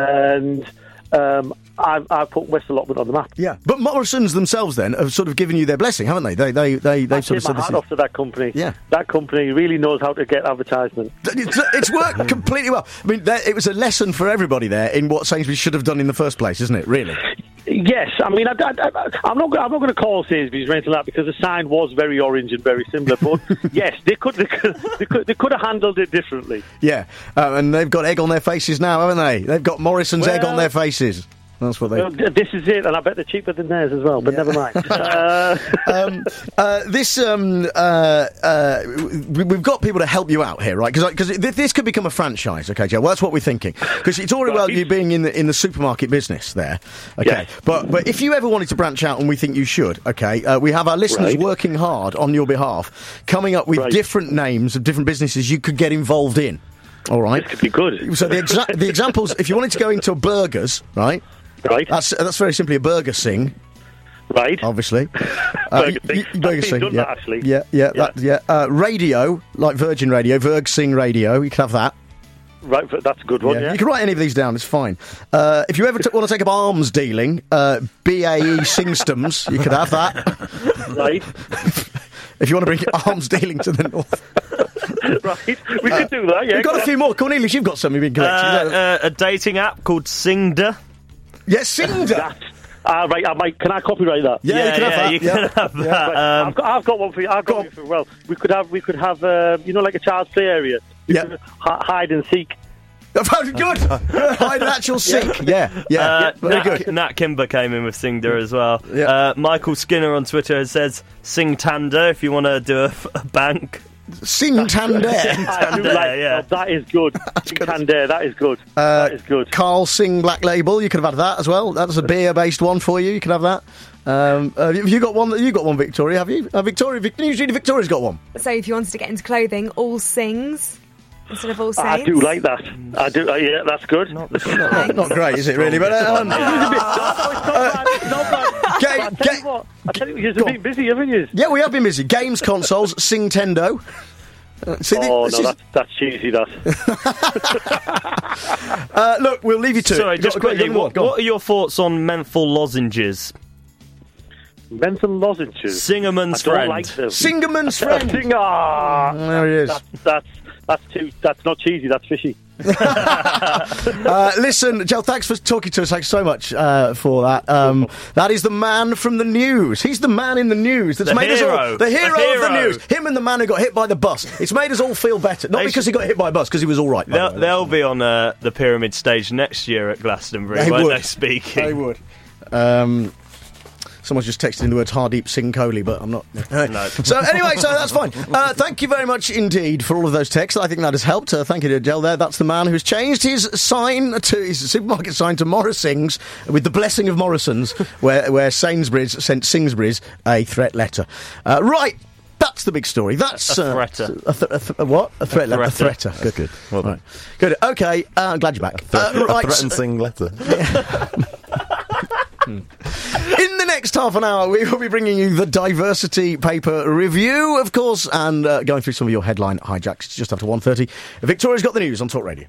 and um, I, I put West Allotment on the map. Yeah, but Morrison's themselves then have sort of given you their blessing, haven't they? They, they, they, they've sort of said my this hat is... off to that company. Yeah, that company really knows how to get advertisement. It's, it's worked completely well. I mean, there, it was a lesson for everybody there in what Sainsbury's should have done in the first place, isn't it? Really. Yes, I mean, I, I, I, I'm not. I'm not going to call Sainsbury's or anything like that because the sign was very orange and very similar. But yes, they could. They could. They could, they could have handled it differently. Yeah, uh, and they've got egg on their faces now, haven't they? They've got Morrison's well, egg on their faces. That's what they... Well, this is it, and I bet they're cheaper than theirs as well, but yeah. never mind. uh... um, uh, this, um, uh, uh, we've got people to help you out here, right? Because this could become a franchise, okay, Joe? Well, that's what we're thinking. Because it's all right well you being in the, in the supermarket business there, okay? Yes. But but if you ever wanted to branch out, and we think you should, okay, uh, we have our listeners right. working hard on your behalf, coming up with right. different names of different businesses you could get involved in, all right? This could be good. So the, exa- the examples, if you wanted to go into burgers, right? Right. That's that's very simply a Burger Sing. Right. Obviously. Burger uh, Sing. y- Burger Sing, done yeah. That, actually. Yeah, yeah, yeah. That, yeah. Uh, radio, like Virgin Radio, Virg Sing Radio, you can have that. Right, that's a good one, yeah. yeah. You can write any of these down, it's fine. Uh, if you ever t- want to take up arms dealing, uh, B A E Singstoms, you could have that. Right. If you want to bring arms dealing to the north. Right, we uh, could do that, yeah. We've got a few more. Cornelius, you've got something you've been collecting. Uh, uh, a dating app called Singda. Yes, yeah, Singda. Uh, right, I might, can I copyright that? Yeah, yeah you can yeah, have that. You yeah. can have that. Yeah, right. um, I've, got, I've got one for you. I've got one for you. Well, we could have, we could have, uh, you know, like a child's play area. You yeah. could hi- hide and seek. Good. Hide and actual seek. Yeah, yeah. Uh, Very Nat, good. Nat Kimber came in with Singda as well. Yeah. Uh, Michael Skinner on Twitter says Sing Tanda if you want to do a, a bank. Sing Tander. I do like, yeah. oh, that is good. Sing Tander, that is good. Uh, that is good. Carl Sing Black Label, you could have had that as well. That's a beer-based one for you. You can have that. Um, uh, have you got one? You got one, Victoria? Have you? Uh, Victoria, usually Victoria's got one. So if you wanted to get into clothing, all sings instead of all saints. I do like that. I do. Uh, yeah, that's good. Not, not, not, not great, is it? Really? But um, I tell you what, I tell you, you've been busy, haven't you? Yeah, we have been busy. Games consoles, Singtendo. Uh, see, oh, this no, is... that's, that's cheesy, that. uh, look, we'll leave you to Sorry, it. just go, quickly, go, what, go what are your thoughts on menthol lozenges? Menthol lozenges? Singerman's I don't friend. like them. Singerman's friend. Sing- ah, there he is. That's, that's, that's, too, that's not cheesy, that's fishy. uh, listen, Joe, thanks for talking to us. Thanks so much uh, for that. Um, that is the man from the news. He's the man in the news that's the made hero. us all the hero, the hero of the news. Him and the man who got hit by the bus. It's made us all feel better. Not they because should... he got hit by a bus, because he was all right. They'll, the they'll be on uh, the pyramid stage next year at Glastonbury, they won't would. they? Speaking, they would. Um, Someone's just texted in the words Hardeep Singh Kohli, but I'm not. No. So anyway, so that's fine. Uh, thank you very much indeed for all of those texts. I think that has helped. Uh, thank you to Jel there. That's the man who's changed his sign to his supermarket sign to Morrison's with the blessing of Morrison's, where where Sainsbury's sent Singsbury's a threat letter. Uh, right. That that's the big story. That's A threater. Uh, a, th- a, th- a what? A threat A letter. A threater. threater. Good, good. Well right. Good. Okay. Uh, I'm glad you're back. Thre- Uh, right. A threatening letter. In the next half an hour, we will be bringing you the Diversity Paper Review, of course, and uh, going through some of your headline hijacks just after one thirty. Victoria's got the news on Talk Radio.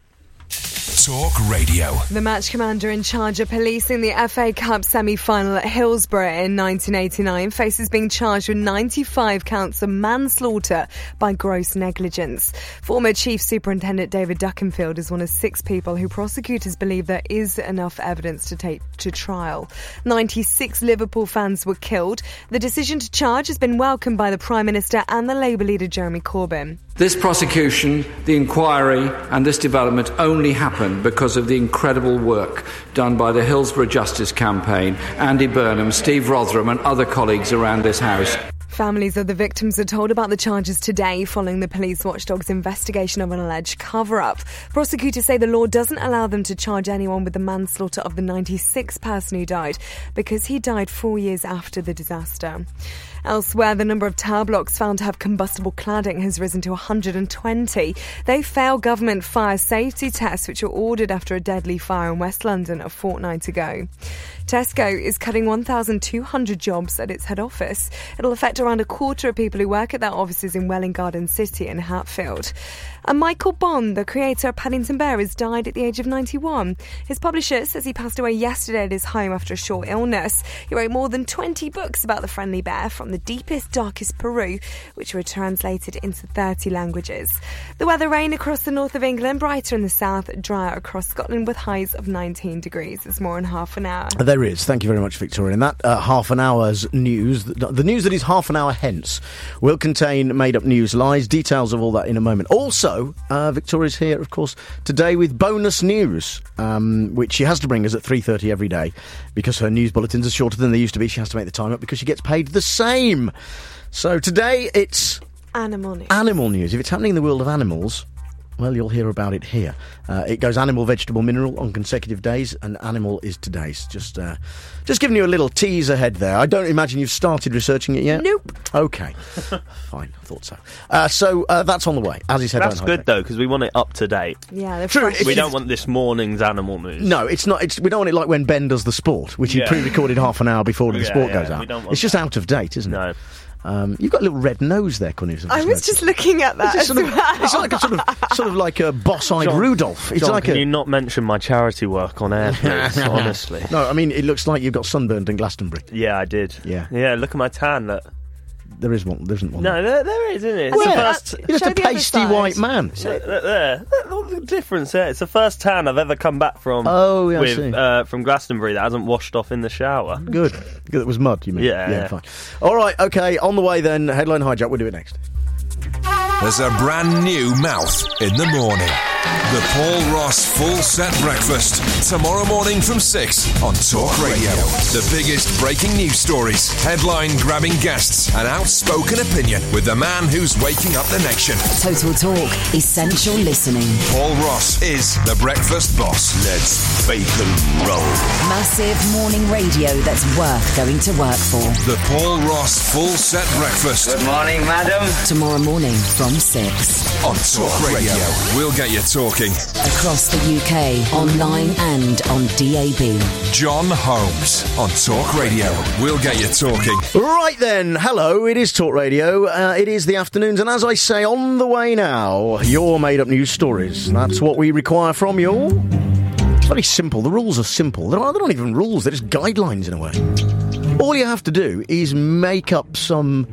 Talk Radio. The match commander in charge of policing the F A Cup semi-final at Hillsborough in nineteen eighty-nine faces being charged with ninety-five counts of manslaughter by gross negligence. Former Chief Superintendent David Duckenfield is one of six people who prosecutors believe there is enough evidence to take to trial. ninety-six Liverpool fans were killed. The decision to charge has been welcomed by the Prime Minister and the Labour leader Jeremy Corbyn. This prosecution, the inquiry and this development only happened because of the incredible work done by the Hillsborough Justice Campaign, Andy Burnham, Steve Rotheram and other colleagues around this House. Families of the victims are told about the charges today following the police watchdog's investigation of an alleged cover-up. Prosecutors say the law doesn't allow them to charge anyone with the manslaughter of the ninety-sixth person who died because he died four years after the disaster. Elsewhere, the number of tower blocks found to have combustible cladding has risen to one hundred twenty. They failed government fire safety tests, which were ordered after a deadly fire in West London a fortnight ago. Tesco is cutting one thousand two hundred jobs at its head office. It'll affect around a quarter of people who work at their offices in Welwyn Garden City and Hatfield. And Michael Bond, the creator of Paddington Bear, has died at the age of ninety-one. His publisher says he passed away yesterday at his home after a short illness. He wrote more than twenty books about the friendly bear from the deepest, darkest Peru, which were translated into thirty languages. The weather: rain across the north of England, brighter in the south, drier across Scotland with highs of nineteen degrees. It's more in half an hour. There is. Thank you very much, Victoria. And that uh, half an hour's news, the, the news that is half an hour hence, will contain made-up news, lies, details of all that in a moment. Also, uh, Victoria's here, of course, today with bonus news, um, which she has to bring us at three thirty every day because her news bulletins are shorter than they used to be. She has to make the time up because she gets paid the same. So today it's Animal news. Animal news. If it's happening in the world of animals, well, you'll hear about it here. Uh, it goes animal, vegetable, mineral on consecutive days, and animal is today's. Just uh, just giving you a little tease ahead there. I don't imagine you've started researching it yet? Nope. Okay. Fine, I thought so. Uh, so uh, that's on the way, as he said. That's good, though, because we want it up to date. Yeah, they're True. fresh. We don't want this morning's animal news. No, it's not. It's, we don't want it like when Ben does the sport, which Yeah. he pre-recorded half an hour before the Yeah, sport yeah, goes we out. don't want It's just that. out of date, isn't No. it? Um, you've got a little red nose there, Cornelius. I was just looking at that It's, as sort of, well. it's like a sort of, sort of like a boss-eyed John- Rudolph. It's John, like can a. you not mention my charity work on air, please? Honestly. No, I mean it looks like you've got sunburned in Glastonbury. Yeah, I did. Yeah. Yeah, look at my tan. Look. There is one. There isn't one. No, there, there is, isn't it? It's Where? the first. You're just Show a the other pasty side. white man. Look, look there. Look, look the difference there. It's the first tan I've ever come back from. Oh, yeah, I see. with uh, from Glastonbury that hasn't washed off in the shower. Good. Good. It was mud. You mean? Yeah, Yeah. yeah. Fine. All right. Okay. On the way then. Headline hijack. We'll do it next. There's a brand new mouth in the morning. The Paul Ross Full Set Breakfast. Tomorrow morning from six on Talk Radio. The biggest breaking news stories, headline-grabbing guests, and outspoken opinion with the man who's waking up the nation. Total Talk. Essential listening. Paul Ross is the breakfast boss. Let's bacon roll. Massive morning radio that's worth going to work for. The Paul Ross Full Set Breakfast. Good morning, madam. Tomorrow morning from six. On Talk Radio. We'll get you talking. Across the U K, online and on D A B. John Holmes on Talk Radio. We'll get you talking. Right then. Hello. It is Talk Radio. Uh, it is the afternoons, and as I say, on the way now, your made-up news stories. That's what we require from you. It's very simple. The rules are simple. They're not, they're not even rules. They're just guidelines in a way. All you have to do is make up some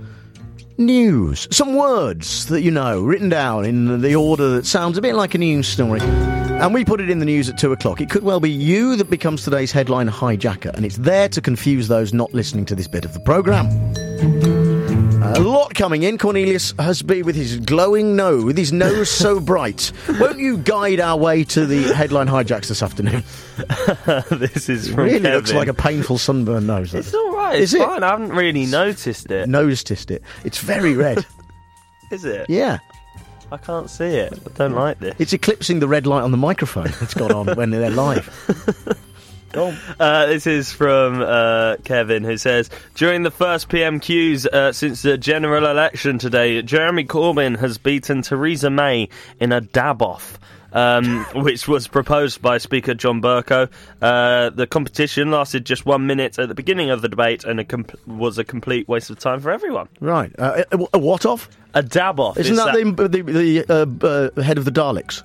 news, some words that you know, written down in the order that sounds a bit like a news story. And we put it in the news at two o'clock. It could well be you that becomes today's headline hijacker, and it's there to confuse those not listening to this bit of the programme. A lot coming in. Cornelius has been with his glowing nose, with his nose so bright. Won't you guide our way to the headline hijacks this afternoon? This is It from really Kevin. looks like a painful sunburned nose. It's all right. It's Is it? fine. I haven't really noticed it. Noticed it. It's very red. Is it? Yeah. I can't see it. I don't like this. It's eclipsing the red light on the microphone that's got on when they're live. Uh, this is from uh, Kevin, who says, during the first P M Qs uh, since the general election today, Jeremy Corbyn has beaten Theresa May in a dab-off. Um, which was proposed by Speaker John Bercow. Uh, the competition lasted just one minute at the beginning of the debate and a comp- was a complete waste of time for everyone. Right. Uh, a, a what off? A dab-off. Isn't that, that the, the, the uh, uh, head of the Daleks?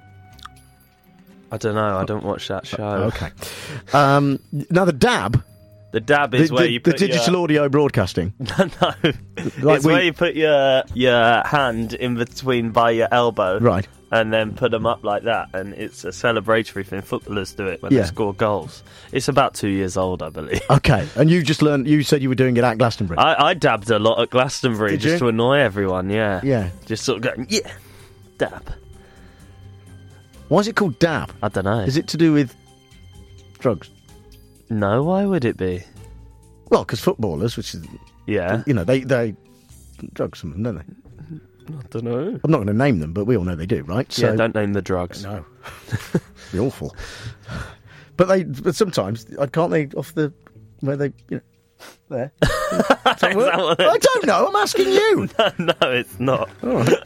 I don't know. I don't watch that show. Uh, okay. Um, now, the dab... The dab is the, where the, you put the digital your... audio broadcasting. no, like it's we... where you put your your hand in between by your elbow, right, and then put them up like that, and it's a celebratory thing. Footballers do it when yeah. they score goals. It's about two years old, I believe. Okay, and you just learned. You said you were doing it at Glastonbury. I, I dabbed a lot at Glastonbury Did just you? to annoy everyone. Yeah, yeah, just sort of going, yeah, dab. Why is it called dab? I don't know. Is it to do with drugs? No, why would it be? Well, because footballers, which is... Yeah. You know, they, they drug some of them, don't they? I don't know. I'm not going to name them, but we all know they do, right? So, yeah, don't name the drugs. No. It'd be awful. But they, but sometimes, can't they, off the... Where they, you know... There. I don't know, I'm asking you. no, no, it's not. All right.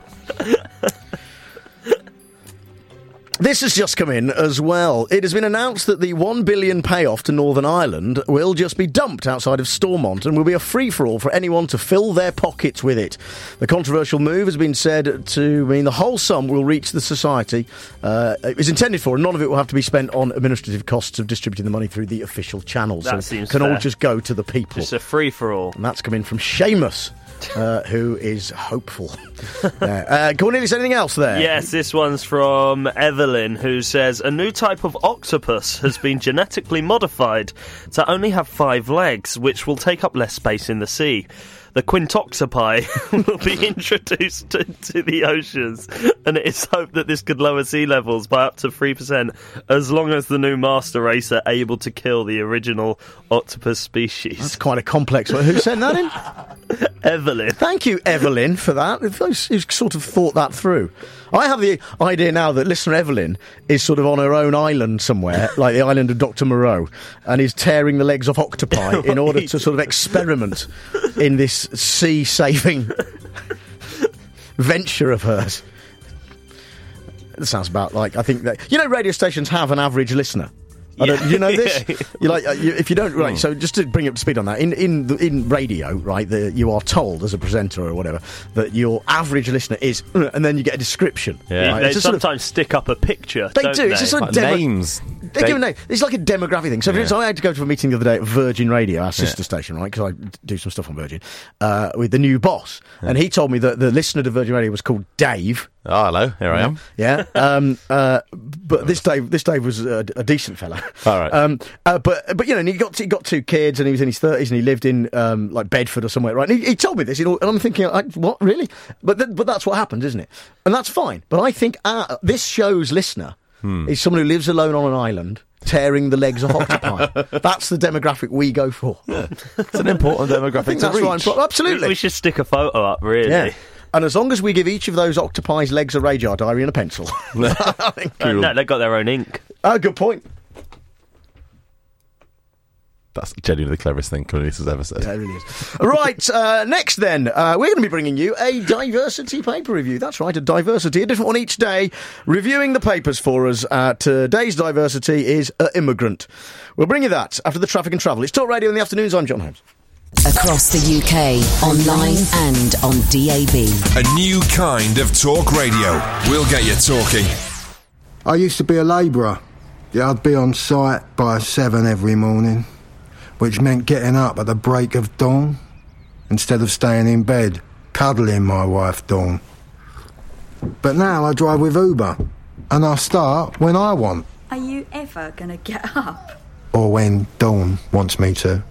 This has just come in as well. It has been announced that the one billion payoff to Northern Ireland will just be dumped outside of Stormont and will be a free-for-all for anyone to fill their pockets with it. The controversial move has been said to mean the whole sum will reach the society uh, it was intended for, and none of it will have to be spent on administrative costs of distributing the money through the official channels. That so seems it can fair. all just go to the people. It's a free-for-all. And that's come in from Seamus. Uh, who is hopeful. uh, uh, Cornelius, anything else there? Yes, this one's from Evelyn, who says, a new type of octopus has been genetically modified to only have five legs, which will take up less space in the sea. The quintoxopi will be introduced to, to the oceans, and it is hoped that this could lower sea levels by up to three percent, as long as the new master race are able to kill the original octopus species. That's quite a complex one. Who sent that in? Evelyn. Thank you, Evelyn, for that. Who's sort of thought that through. I have the idea now that listener Evelyn is sort of on her own island somewhere, like the island of Doctor Moreau, and is tearing the legs off octopi in order to sort of experiment in this sea-saving venture of hers. It sounds about like, I think that... You know, radio stations have an average listener. I don't, you know this? Yeah. You like uh, you, if you don't, right? So just to bring you up to speed on that, in in the, in radio, right, the, you are told as a presenter or whatever that your average listener is, uh, and then you get a description. Yeah, right? they It's a sometimes sort of, stick up a picture. they don't do. They? It's a sort of Like demo- names. They, They- give a name. It's like a demographic thing. So, for Yeah. instance, I had to go to a meeting the other day at Virgin Radio, our sister Yeah. station, right? Because I do some stuff on Virgin uh, with the new boss, and he told me that the listener to Virgin Radio was called Dave. Oh, hello. Here I am. Yeah, um, uh, but this Dave, this Dave was a, a decent fellow. All right. Um, uh, but but you know, and he got he got two kids, and he was in his thirties, and he lived in um, like Bedford or somewhere, right? And he, he told me this, you know, and I'm thinking, like, what really? But th- but that's what happens, isn't it? And that's fine. But I think uh, this show's listener Hmm. is someone who lives alone on an island, tearing the legs off octopi. That's the demographic we go for. Yeah. It's an important demographic I think to that's reach. right. Absolutely. We, we should stick a photo up, really. Yeah. And as long as we give each of those octopi's legs a radar diary and a pencil. I think Uh, no, they've got their own ink. Oh, good point. That's genuinely the cleverest thing Cornelius has ever said. Yeah, it really is. Right, uh, next then, uh, we're going to be bringing you a diversity paper review. That's right, a diversity, a different one each day. Reviewing the papers for us. Uh, today's diversity is uh, immigrant. We'll bring you that after the traffic and travel. It's Talk Radio in the afternoons. I'm John Holmes. Across the U K, online and on D A B. A new kind of talk radio. We'll get you talking. I used to be a labourer. Yeah, I'd be on site by seven every morning, which meant getting up at the break of dawn instead of staying in bed, cuddling my wife Dawn. But now I drive with Uber, and I start when I want. Are you ever going to get up? Or when Dawn wants me to.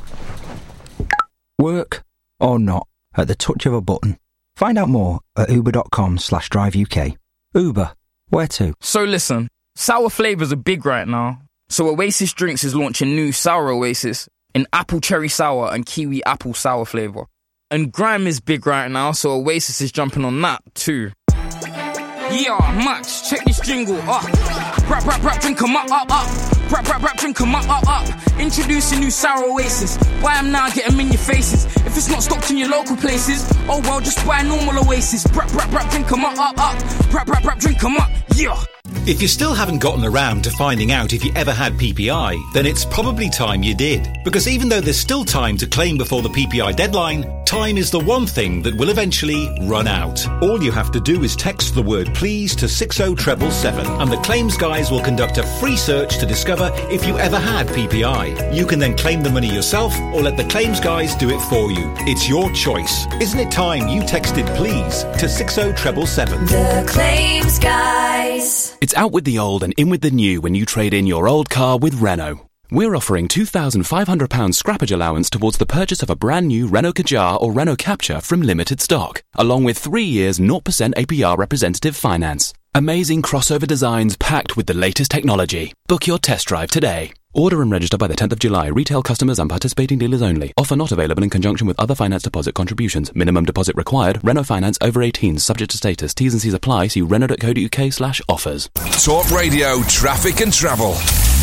Work or not, at the touch of a button. Find out more at uber.com slash drive UK. Uber, where to? So listen, sour flavours are big right now. So Oasis Drinks is launching new Sour Oasis in apple cherry sour and kiwi apple sour flavour. And grime is big right now, so Oasis is jumping on that too. Yeah, Max, check this jingle, up. Rap, rap, rap, drink 'em up, up, up. Rap, rap, rap, drink 'em up, up, up. Introducing new sour oasis. Buy 'em now, get 'em in your faces. If it's not stocked in your local places, oh well, just buy normal oasis. Rap, rap, rap, drink 'em up, up, up. Rap, rap, rap, drink 'em up, yeah. If you still haven't gotten around to finding out if you ever had P P I, then it's probably time you did. Because even though there's still time to claim before the P P I deadline, time is the one thing that will eventually run out. All you have to do is text the word please to six oh seven seven seven and the claims guys will conduct a free search to discover if you ever had P P I. You can then claim the money yourself or let the claims guys do it for you. It's your choice. Isn't it time you texted please to six oh seven seven seven? The Claims Guys. It's out with the old and in with the new when you trade in your old car with Renault. We're offering two thousand five hundred pounds scrappage allowance towards the purchase of a brand new Renault Kadjar or Renault Captur from limited stock, along with three years zero percent A P R representative finance. Amazing crossover designs packed with the latest technology. Book your test drive today. Order and register by the tenth of July. Retail customers and participating dealers only. Offer not available in conjunction with other finance deposit contributions. Minimum deposit required. Renault Finance over eighteens. Subject to status. T's and C's apply. See renault.co.uk slash offers. Talk Radio Traffic and Travel.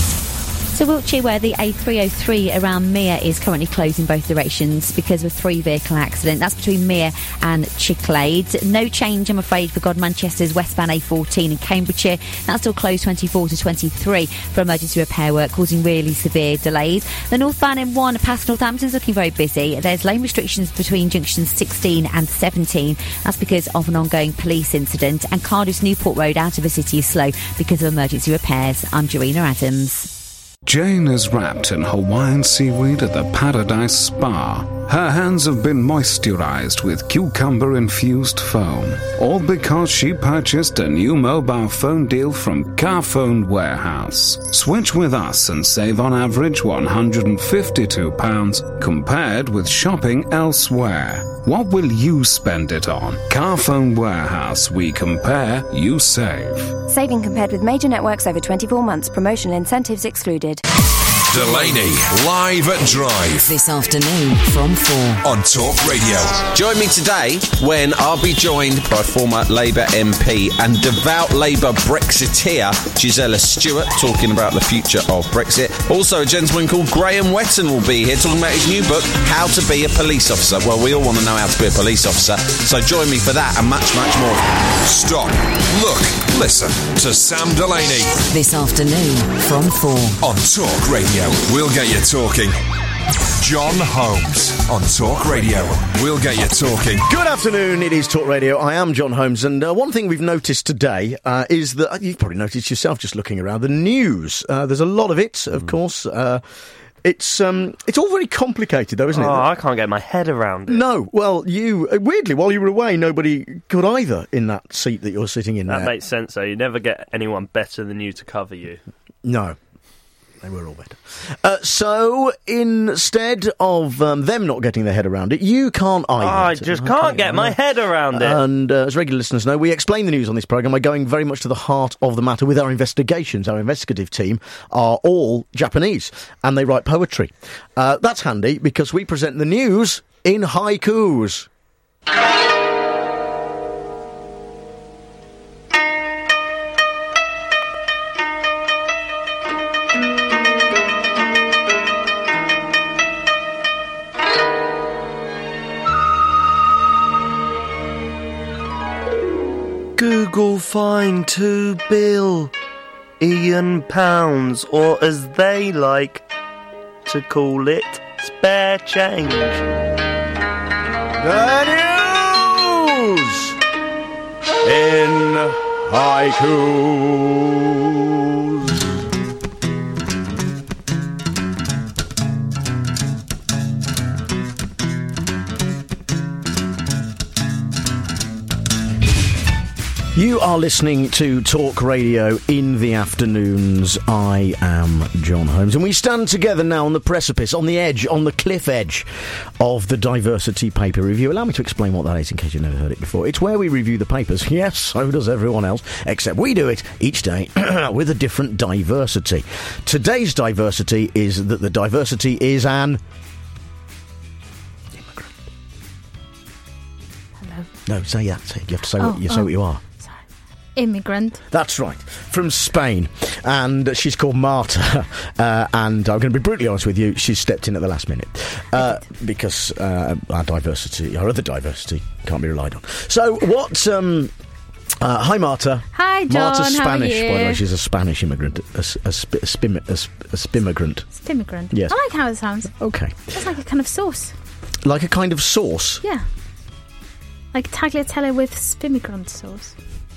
So Wiltshire, where the A three oh three around Mere is currently closed in both directions because of a three-vehicle accident. That's between Mere and Chicklade. No change, I'm afraid, for God Manchester's westbound A fourteen in Cambridgeshire. That's still closed twenty-four to twenty-three for emergency repair work, causing really severe delays. The northbound M one past Northampton's looking very busy. There's lane restrictions between junctions sixteen and seventeen. That's because of an ongoing police incident. And Cardiff's Newport Road out of the city is slow because of emergency repairs. I'm Jarina Adams. Jane is wrapped in Hawaiian seaweed at the Paradise Spa. Her hands have been moisturized with cucumber-infused foam, all because she purchased a new mobile phone deal from Carphone Warehouse. Switch with us and save on average one hundred fifty-two pounds compared with shopping elsewhere. What will you spend it on? Carphone Warehouse. We compare, you save. Saving compared with major networks over twenty-four months. Promotional incentives excluded. Delaney, live at Drive. This afternoon from four. On Talk Radio. Join me today when I'll be joined by former Labour M P and devout Labour Brexiteer Gisela Stewart, talking about the future of Brexit. Also, a gentleman called Graham Wetton will be here talking about his new book, How to Be a Police Officer. Well, we all want to know how to be a police officer, so join me for that and much, much more. Stop, look, listen to Sam Delaney. This afternoon from four. On Talk Radio. We'll get you talking. John Holmes on Talk Radio. We'll get you talking. Good afternoon, it is Talk Radio. I am John Holmes, and uh, one thing we've noticed today uh, is that, uh, you've probably noticed yourself just looking around, the news. Uh, there's a lot of it, of mm. course. Uh, it's um, it's all very complicated, though, isn't oh, it? I can't get my head around it. No, well, you, uh, weirdly, while you were away, nobody could either in that seat that you're sitting in That there. makes sense, though. You never get anyone better than you to cover you. No. They were all better. Uh, so, instead of um, them not getting their head around it, you can't either. I just can't okay, get my head around it. And uh, as regular listeners know, we explain the news on this programme by going very much to the heart of the matter with our investigations. Our investigative team are all Japanese, and they write poetry. Uh, that's handy, because we present the news in haikus. Google find two bill Ian pounds, or as they like to call it, spare change. The news in haikus. You are listening to Talk Radio in the afternoons. I am John Holmes, and we stand together now on the precipice, on the edge, on the cliff edge of the Diversity Paper Review. Allow me to explain what that is in case you've never heard it before. It's where we review the papers. Yes, so does everyone else, except we do it each day with a different diversity. Today's diversity is that the diversity is an... Hello. No, say that. Say, you have to say, Oh, what, you, oh. say what you are. immigrant. That's right, from Spain, and she's called Marta. Uh, and I'm going to be brutally honest with you, she's stepped in at the last minute uh, because uh, our diversity, our other diversity, can't be relied on. So what? Um, uh, hi, Marta. Hi, John. Marta's How Spanish, are you? by the way. She's a Spanish immigrant, a, a, a, sp- a, spim, a, sp- a spimmigrant. Spimmigrant. Yes. I like how it sounds. Okay. It's like a kind of sauce. Like a kind of sauce. Yeah. Like tagliatelle with spimmigrant sauce.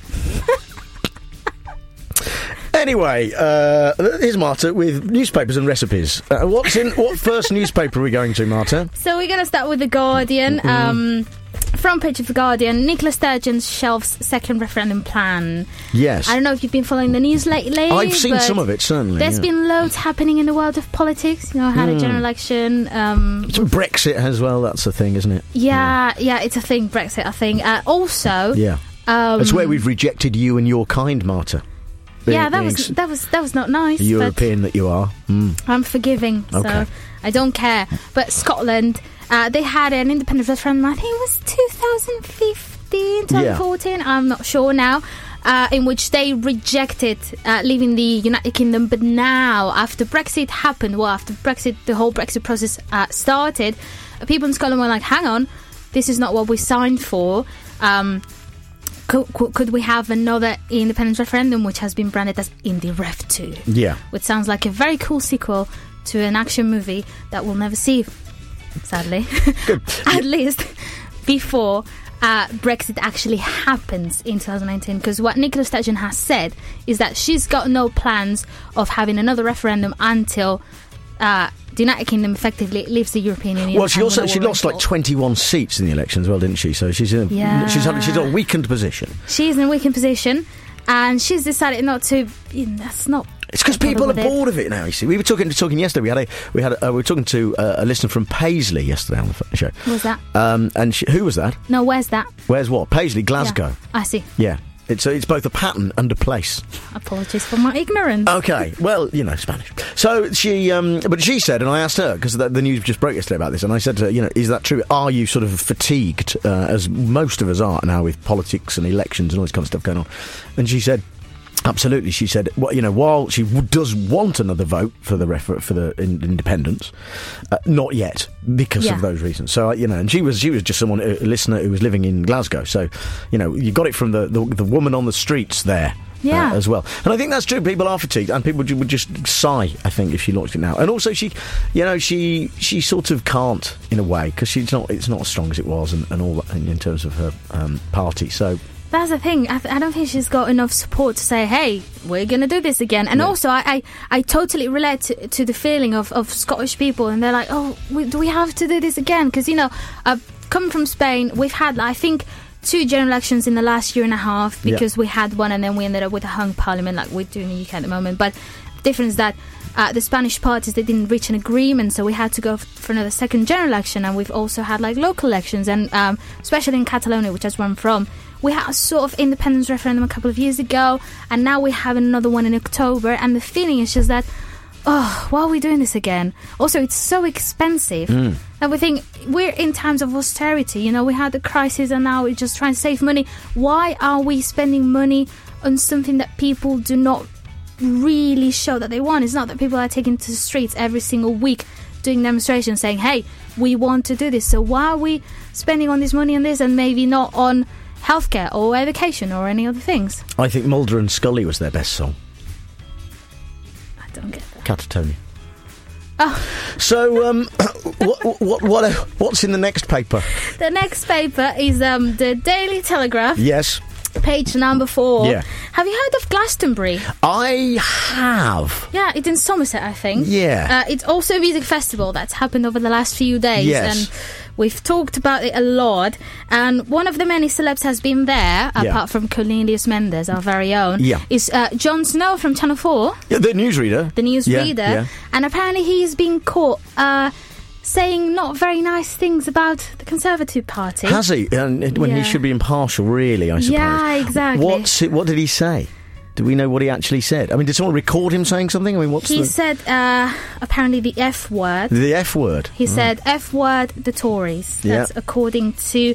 Anyway, uh, here's Marta with newspapers and recipes. Uh, what's in? What first newspaper are we going to, Marta? So we're going to start with The Guardian. Mm-hmm. Um, front page of The Guardian, Nicola Sturgeon shelves second referendum plan. Yes. I don't know if you've been following the news lately. I've seen but some of it, certainly. There's yeah. been loads happening in the world of politics. You know, I had Mm. a general election. Um, Some Brexit as well, that's a thing, isn't it? yeah, yeah, it's a thing, Brexit, I think. Uh, also... Yeah. Um, That's where we've rejected you and your kind, Marta. Yeah, Being- that being was that was that was not nice. the European that you are. Mm. But I'm forgiving, so Okay. I don't care. But Scotland, uh, they had an independent referendum. I think it was two thousand fifteen, twenty fourteen. Yeah. I'm not sure now. Uh, in which they rejected uh, leaving the United Kingdom, but now after Brexit happened, well, after Brexit, the whole Brexit process uh, started, uh, people in Scotland were like, "Hang on, this is not what we signed for." Um, Could, could we have another independence referendum which has been branded as Indie Ref two? Yeah. Which sounds like a very cool sequel to an action movie that we'll never see, sadly. Good. At least before uh, Brexit actually happens in twenty nineteen. Because what Nicola Sturgeon has said is that she's got no plans of having another referendum until... Uh, the United Kingdom effectively leaves the European Union. Well, she also and she we're lost in like twenty-one seats in the election as well, didn't she? So she's in a, Yeah. she's had, she's got a weakened position. She's in a weakened position, and she's decided not to. You know, that's not. It's because people are bored of it now. You see, we were talking talking yesterday. We had a we had a, uh, we were talking to uh, a listener from Paisley yesterday on the f- show. What was that? Um, and she, who was that? No, where's that? Where's what? Paisley, Glasgow. Yeah, I see. Yeah. It's, uh, it's both a pattern and a place. Apologies for my ignorance. Okay, well, you know, Spanish. So she, um, but she said, and I asked her, because the, the news just broke yesterday about this, and I said to her, you know, is that true? Are you sort of fatigued, uh, as most of us are now with politics and elections and all this kind of stuff going on? And she said, absolutely. She said, well, you know, while she w- does want another vote for the refer- for the in- independence, uh, not yet because Yeah. of those reasons. So uh, you know, and she was she was just someone, a listener who was living in Glasgow. So you know, you got it from the the, the woman on the streets there. Yeah. Uh, as well. And I think that's true. People are fatigued, and people would just sigh, I think, if she launched it now. And also, she, you know, she she sort of can't, in a way, because she's not, it's not as strong as it was, and, and all that in, in terms of her um, party. So That's the thing. I, th- I don't think she's got enough support to say, hey, we're going to do this again. And Yeah. also, I, I, I totally relate to, to the feeling of, of Scottish people. And they're like, oh, we, do we have to do this again? Because, you know, uh, coming from Spain, we've had, I think, two general elections in the last year and a half, because Yeah. we had one and then we ended up with a hung parliament like we do in the U K at the moment. But the difference is that uh, the Spanish parties, they didn't reach an agreement, so we had to go f- for another second general election. And we've also had like local elections, and um, especially in Catalonia, which is where I'm from, we had a sort of independence referendum a couple of years ago, and now we have another one in October. And the feeling is just that, oh, why are we doing this again? Also, it's so expensive. Mm. And we think we're in times of austerity. You know, we had the crisis and now we're just trying to save money. Why are we spending money on something that people do not really show that they want? It's not that people are taking to the streets every single week doing demonstrations saying, hey, we want to do this. So why are we spending on this money on this and maybe not on healthcare or education or any other things? I think Mulder and Scully was their best song. I don't get that. Catatonia. Oh. So, um, what, what, what, what's in the next paper? The next paper is um, the Daily Telegraph. Yes. Page number four. Yeah. Have you heard of Glastonbury? I have. Yeah, it's in Somerset, I think. Yeah. Uh, it's also a music festival that's happened over the last few days. Yes. And we've talked about it a lot. And one of the many celebs has been there, Yeah. apart from Cornelius Mendes, our very own, Yeah. is uh, Jon Snow from Channel four. Yeah, the newsreader. The newsreader. Yeah, yeah. And apparently he's been caught uh, saying not very nice things about the Conservative Party. Has he? And when Yeah. he should be impartial, really, I suppose. Yeah, exactly. What's it, what did he say? Do we know what he actually said? I mean, did someone record him saying something? I mean, what's He the... said uh, apparently the F word. The F word. He Right. said F word the Tories. Yeah. That's according to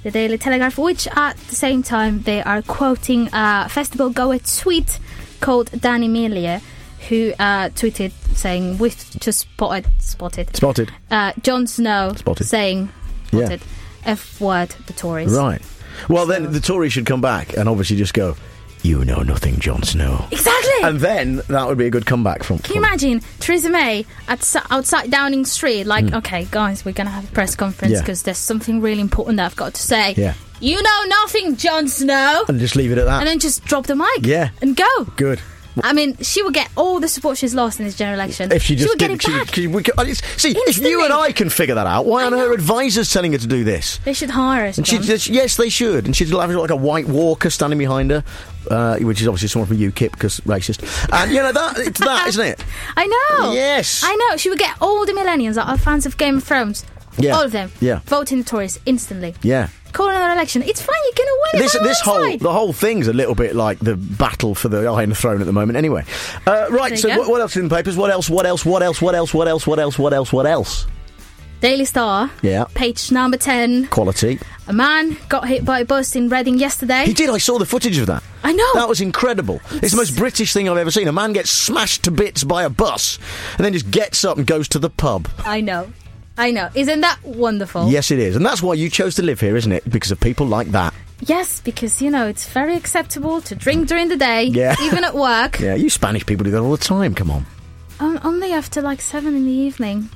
the Daily Telegraph, which at the same time they are quoting a festival goer tweet called Danny Millier, who uh, tweeted saying, "We've just spotted, spotted, spotted, uh, Jon Snow spotted. saying, spotted, yeah. F word the Tories." Right. Well, so. Then the Tories should come back and obviously just go, "You know nothing, Jon Snow." Exactly. And then that would be a good comeback from. Can you imagine Theresa May at, outside Downing Street, like, mm. "Okay, guys, we're going to have a press conference because yeah. there's something really important that I've got to say." Yeah. "You know nothing, Jon Snow." And just leave it at that. And then just drop the mic. Yeah. And go. Good. I mean, she would get all the support she's lost in this general election. If she just she would did, get it she, back. She, we could, see, Instantly. If you and I can figure that out, why aren't her advisors telling her to do this? They should hire us. And she, yes, they should. And she'd have like a white walker standing behind her, uh, which is obviously someone from UKIP because racist. And you know that it's that, isn't it? I know. Yes, I know. She would get all the millennials that are fans of Game of Thrones. Yeah. All of them. Yeah. Voting the Tories instantly. Yeah. Call another election. It's fine. You're going to win. This, this whole the whole thing's a little bit like the battle for the Iron Throne at the moment. Anyway, uh, right. So what, what else in the papers? What else? What else? What else? What else? What else? What else? What else? What else? Daily Star. Yeah. Page number ten. Quality. A man got hit by a bus in Reading yesterday. He did. I saw the footage of that. I know. That was incredible. It's, it's the most British thing I've ever seen. A man gets smashed to bits by a bus and then just gets up and goes to the pub. I know. I know. Isn't that wonderful? Yes, it is. And that's why you chose to live here, isn't it? Because of people like that. Yes, because, you know, it's very acceptable to drink during the day, yeah. even at work. Yeah, you Spanish people do that all the time. Come on. Um, only after, like, seven in the evening.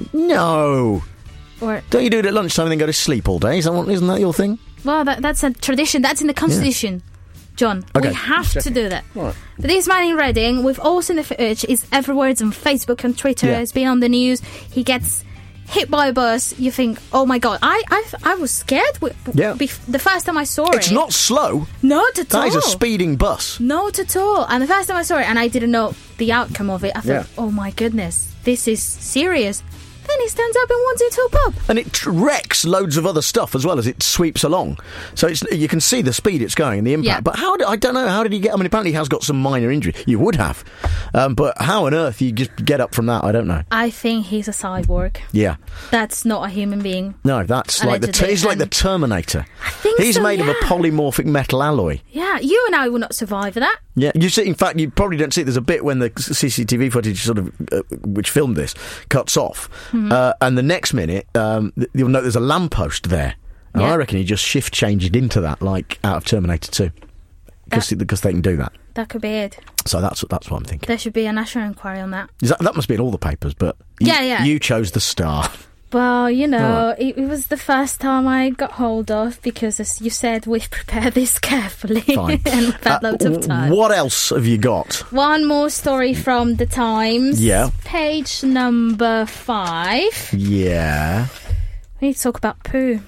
No. Or Don't you do it at lunchtime and then go to sleep all day? Is that what, isn't that your thing? Well, that, that's a tradition. That's in the Constitution. Yeah. John, okay. we have to do that. Right. But this man in Reading, we've all seen the footage, is everywhere. It's on Facebook and Twitter. Yeah. It's been on the news. He gets hit by a bus. You think, oh my God. I I, I was scared w- yeah. bef- the first time I saw it. It's not slow. Not at that all. That is a speeding bus. Not at all. And the first time I saw it, and I didn't know the outcome of it, I thought, yeah. oh my goodness, this is serious. Then he stands up and wants into a pub. And it wrecks loads of other stuff as well as it sweeps along. So it's, you can see the speed it's going and the impact. Yeah. But how did, I don't know, how did he get... I mean, apparently he has got some minor injury. You would have. Um, but how on earth you just get up from that, I don't know. I think he's a cyborg. Yeah. That's not a human being. No, that's like the... T- he's like the Terminator. I think He's so, made yeah. of a polymorphic metal alloy. Yeah, you and I will not survive that. Yeah, you see. In fact, you probably don't see it. There's a bit when the C C T V footage, sort of, uh, which filmed this, cuts off, mm-hmm. uh, and the next minute, um, th- you'll note there's a lamppost there, and yeah. I reckon he just shift changed into that, like out of Terminator two, because because they can do that. That could be it. So that's that's what I'm thinking. There should be a national inquiry on that. Is that, that must be in all the papers, but you, yeah, yeah. you chose the Star. Well, you know, right. it, it was the first time I got hold of, because as you said, we've prepared this carefully Fine. and we've had uh, loads of time. What else have you got? One more story from the Times. Yeah. Page number five. Yeah. We need to talk about poo.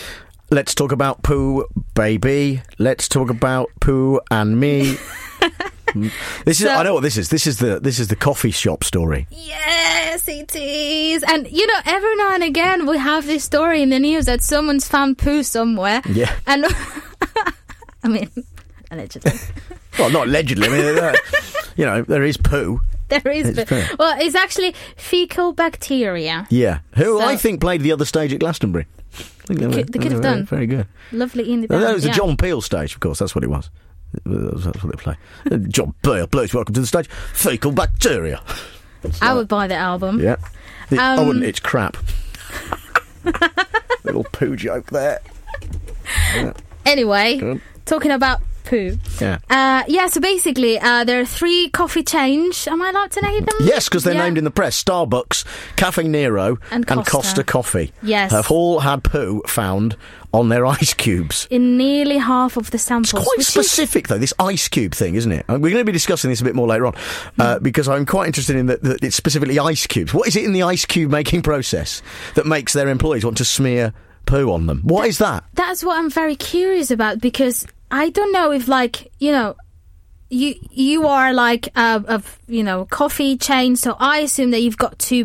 Let's talk about poo, baby. Let's talk about poo and me. This is. So, I know what this is. This is the. This is the coffee shop story. Yes, it is. And you know, every now and again we have this story in the news that someone's found poo somewhere. Yeah. And I mean, allegedly. Well, not allegedly. I mean, uh, you know, there is poo. There is it's poo. poo. Well, it's actually fecal bacteria. Yeah. Who so, I think played the other stage at Glastonbury. I think they, they were, could, they could have very, done. Very good. Lovely indie That band, was the yeah. John Peel stage, of course. That's what it was. That's what they play. John Peel, please welcome to the stage. Fecal bacteria. It's I like, would buy the album. Yeah. It, Um, I wouldn't. It's crap. Little poo joke there. Yeah. Anyway, Good. talking about poo. Yeah. Uh, yeah, so basically, uh, there are three coffee chains. Am I allowed to name them? Yes, because they're Yeah. named in the press. Starbucks, Cafe Nero, And Costa. Costa Coffee. Yes. Have all had poo found on their ice cubes. In nearly half of the samples. It's quite which specific, though, this ice cube thing, isn't it? We're going to be discussing this a bit more later on, uh, because I'm quite interested in that, that it's specifically ice cubes. What is it in the ice cube making process that makes their employees want to smear poo on them? What is that? That's what I'm very curious about, because I don't know if, like, you know, you you are like a, a you know coffee chain, so I assume that you've got to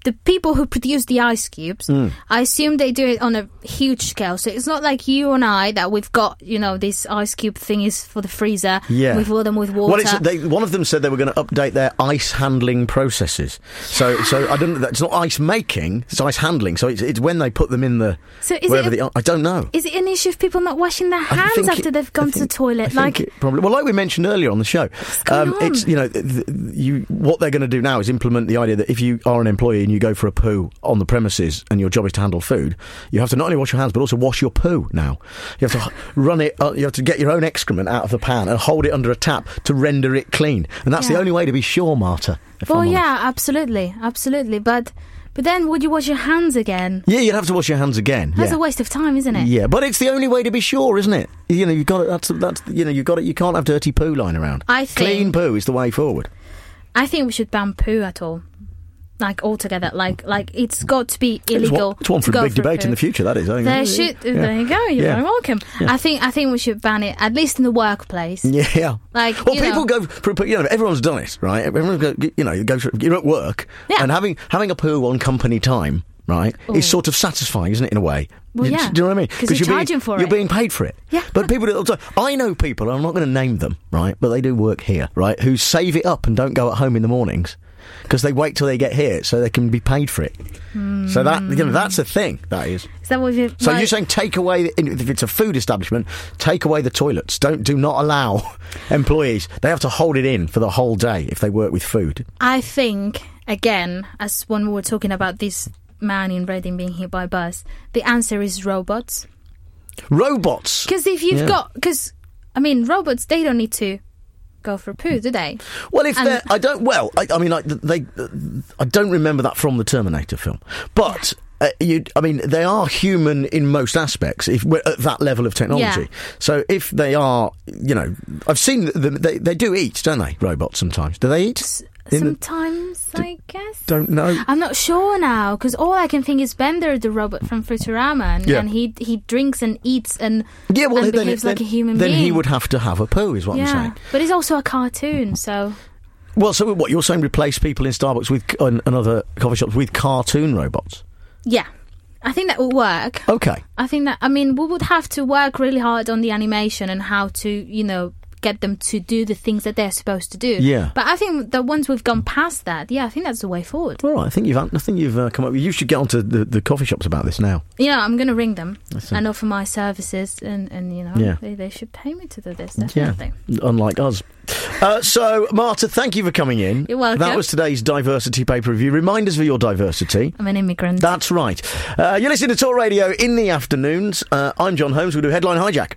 the people who produce the ice cubes, Mm. I assume they do it on a huge scale. So it's not like you and I that we've got, you know, this ice cube thing is for the freezer. Yeah. We fill them with water. Well, it's, they, one of them said they were going to update their ice handling processes. So, so I don't. It's not ice making; it's ice handling. So it's, it's when they put them in the So is wherever it a- the. I don't know. Is it an issue of people not washing their I hands think after it- they've gone I to think- the toilet? I think Like, it probably. Well, like we mentioned earlier on the show, um, going it's on? you know th- th- you what they're going to do now is implement the idea that if you are an employee and you go for a poo on the premises and your job is to handle food, you have to not only wash your hands but also wash your poo. Now you have to h- run it. Uh, you have to get your own excrement out of the pan and hold it under a tap to render it clean, and that's Yeah. the only way to be sure, Marta. if well, I'm honest. yeah, absolutely, absolutely. But, but then would you wash your hands again? Yeah, you'd have to wash your hands again. That's yeah. a waste of time, isn't it? Yeah, but it's the only way to be sure, isn't it? You know, you've got to, that's that's you know, you've got it. You can't have dirty poo lying around. I think- Clean poo is the way forward. I think we should ban poo at all. Like, altogether. Like, like it's got to be It's illegal. one, it's one for to a go big debate poo. in the future. That is. I think. There should. Yeah. There you go. You're Yeah. very welcome. Yeah. I think. I think we should ban it, at least in the workplace. Yeah. Like, well, you people know. go for, for- you know, everyone's done it, right? Everyone's go, you know, you go for, you're at work, Yeah. and having having a poo on company time, right, Ooh. is sort of satisfying, isn't it, in a way? Well, Do you- yeah. Do you know what I mean? 'Cause you're being, charging for You're it. being paid for it. Yeah. But people do it all the time. I know people, and I'm not going to name them, right, but they do work here, right, who save it up and don't go at home in the mornings because they wait till they get here so they can be paid for it. So that, you know, that's a thing, that is. Is that what you? So you're saying take away, the, if it's a food establishment, take away the toilets. Don't do not allow employees. They have to hold it in for the whole day if they work with food. I think again, as when we were talking about this man in Reading being hit by a bus, the answer is robots. Robots. Because if you've Yeah. got, because I mean, robots, they don't need to go for a poo, do they? Well, if And- they're, I don't. Well, I, I mean, like they, I don't remember that from the Terminator film, but. Uh, you, I mean, they are human in most aspects. If we're at that level of technology, Yeah. so if they are, you know, I've seen them. They, they do eat, don't they? Robots sometimes. Do they eat? In the- Sometimes, I guess. don't know. I'm not sure now, because all I can think is Bender, the robot from Futurama, and, Yeah. and he he drinks and eats and, Yeah, well, and then, behaves then, like a human then being. he would have to have a poo, is what yeah, I'm saying. but he's also a cartoon, so Well, so what you're saying? Replace people in Starbucks with and, and other coffee shops with cartoon robots? yeah, I think that will work. Okay. I think that, I mean, we would have to work really hard on the animation and how to, you know, get them to do the things that they're supposed to do. Yeah. But I think that once we've gone past that, yeah, I think that's the way forward. All right. I think you've. I think you've uh, come up. You should get onto the, the coffee shops about this now. You know, I'm going to ring them That's it. and offer my services, and, and you know, Yeah. they, they should pay me to do this, definitely. Yeah. Unlike us. Uh, so, Marta, thank you for coming in. You're welcome. That was today's diversity paper review. Reminders of your diversity. I'm an immigrant. That's right. Uh, you're listening to Talk Radio in the afternoons. Uh, I'm John Holmes. We'll do Headline Hijack.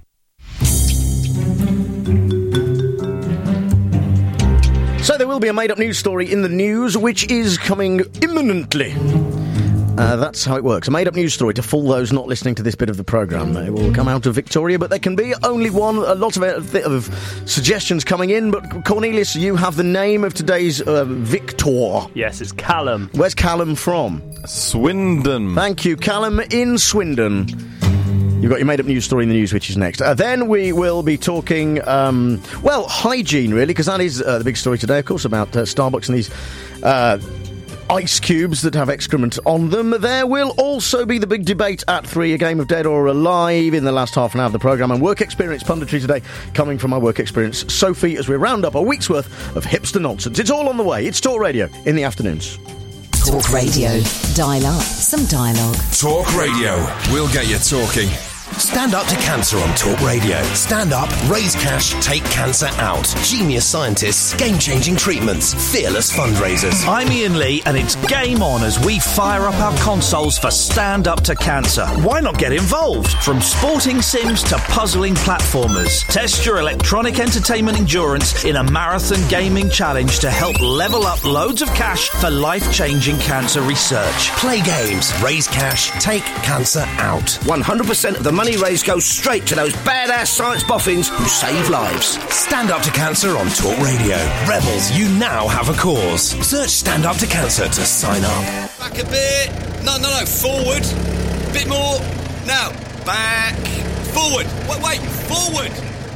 So there will be a made-up news story in the news, which is coming imminently. Uh, that's how it works. A made-up news story to fool those not listening to this bit of the programme. It will come out of Victoria, but there can be only one. A lot of, uh, of suggestions coming in, but Cornelius, you have the name of today's uh, victor. Yes, it's Callum. Where's Callum from? Swindon. Thank you, Callum in Swindon. You've got your made-up news story in the news, which is next. Uh, then we will be talking, um, well, hygiene, really, because that is uh, the big story today, of course, about uh, Starbucks and these uh, ice cubes that have excrement on them. There will also be the big debate at three, a game of Dead or Alive in the last half an hour of the programme, and work experience punditry today coming from my work experience, Sophie, as we round up a week's worth of hipster nonsense. It's all on the way. It's Talk Radio in the afternoons. Talk Radio. Dial up some dialogue. Talk Radio. We'll get you talking. Stand up to cancer on Talk Radio. Stand up, raise cash, take cancer out. Genius scientists, game-changing treatments, fearless fundraisers. I'm Ian Lee, and it's game on as we fire up our consoles for Stand Up to Cancer. Why not get involved? From sporting sims to puzzling platformers. Test your electronic entertainment endurance in a marathon gaming challenge to help level up loads of cash for life-changing cancer research. Play games, raise cash, take cancer out. one hundred percent of the money raised goes straight to those badass science boffins who save lives. Stand Up to Cancer on Talk Radio. Rebels, you now have a cause. Search Stand Up to Cancer to sign up. Back a bit. No, no, no. Forward. Bit more. Now, back. Forward. Wait, wait. Forward.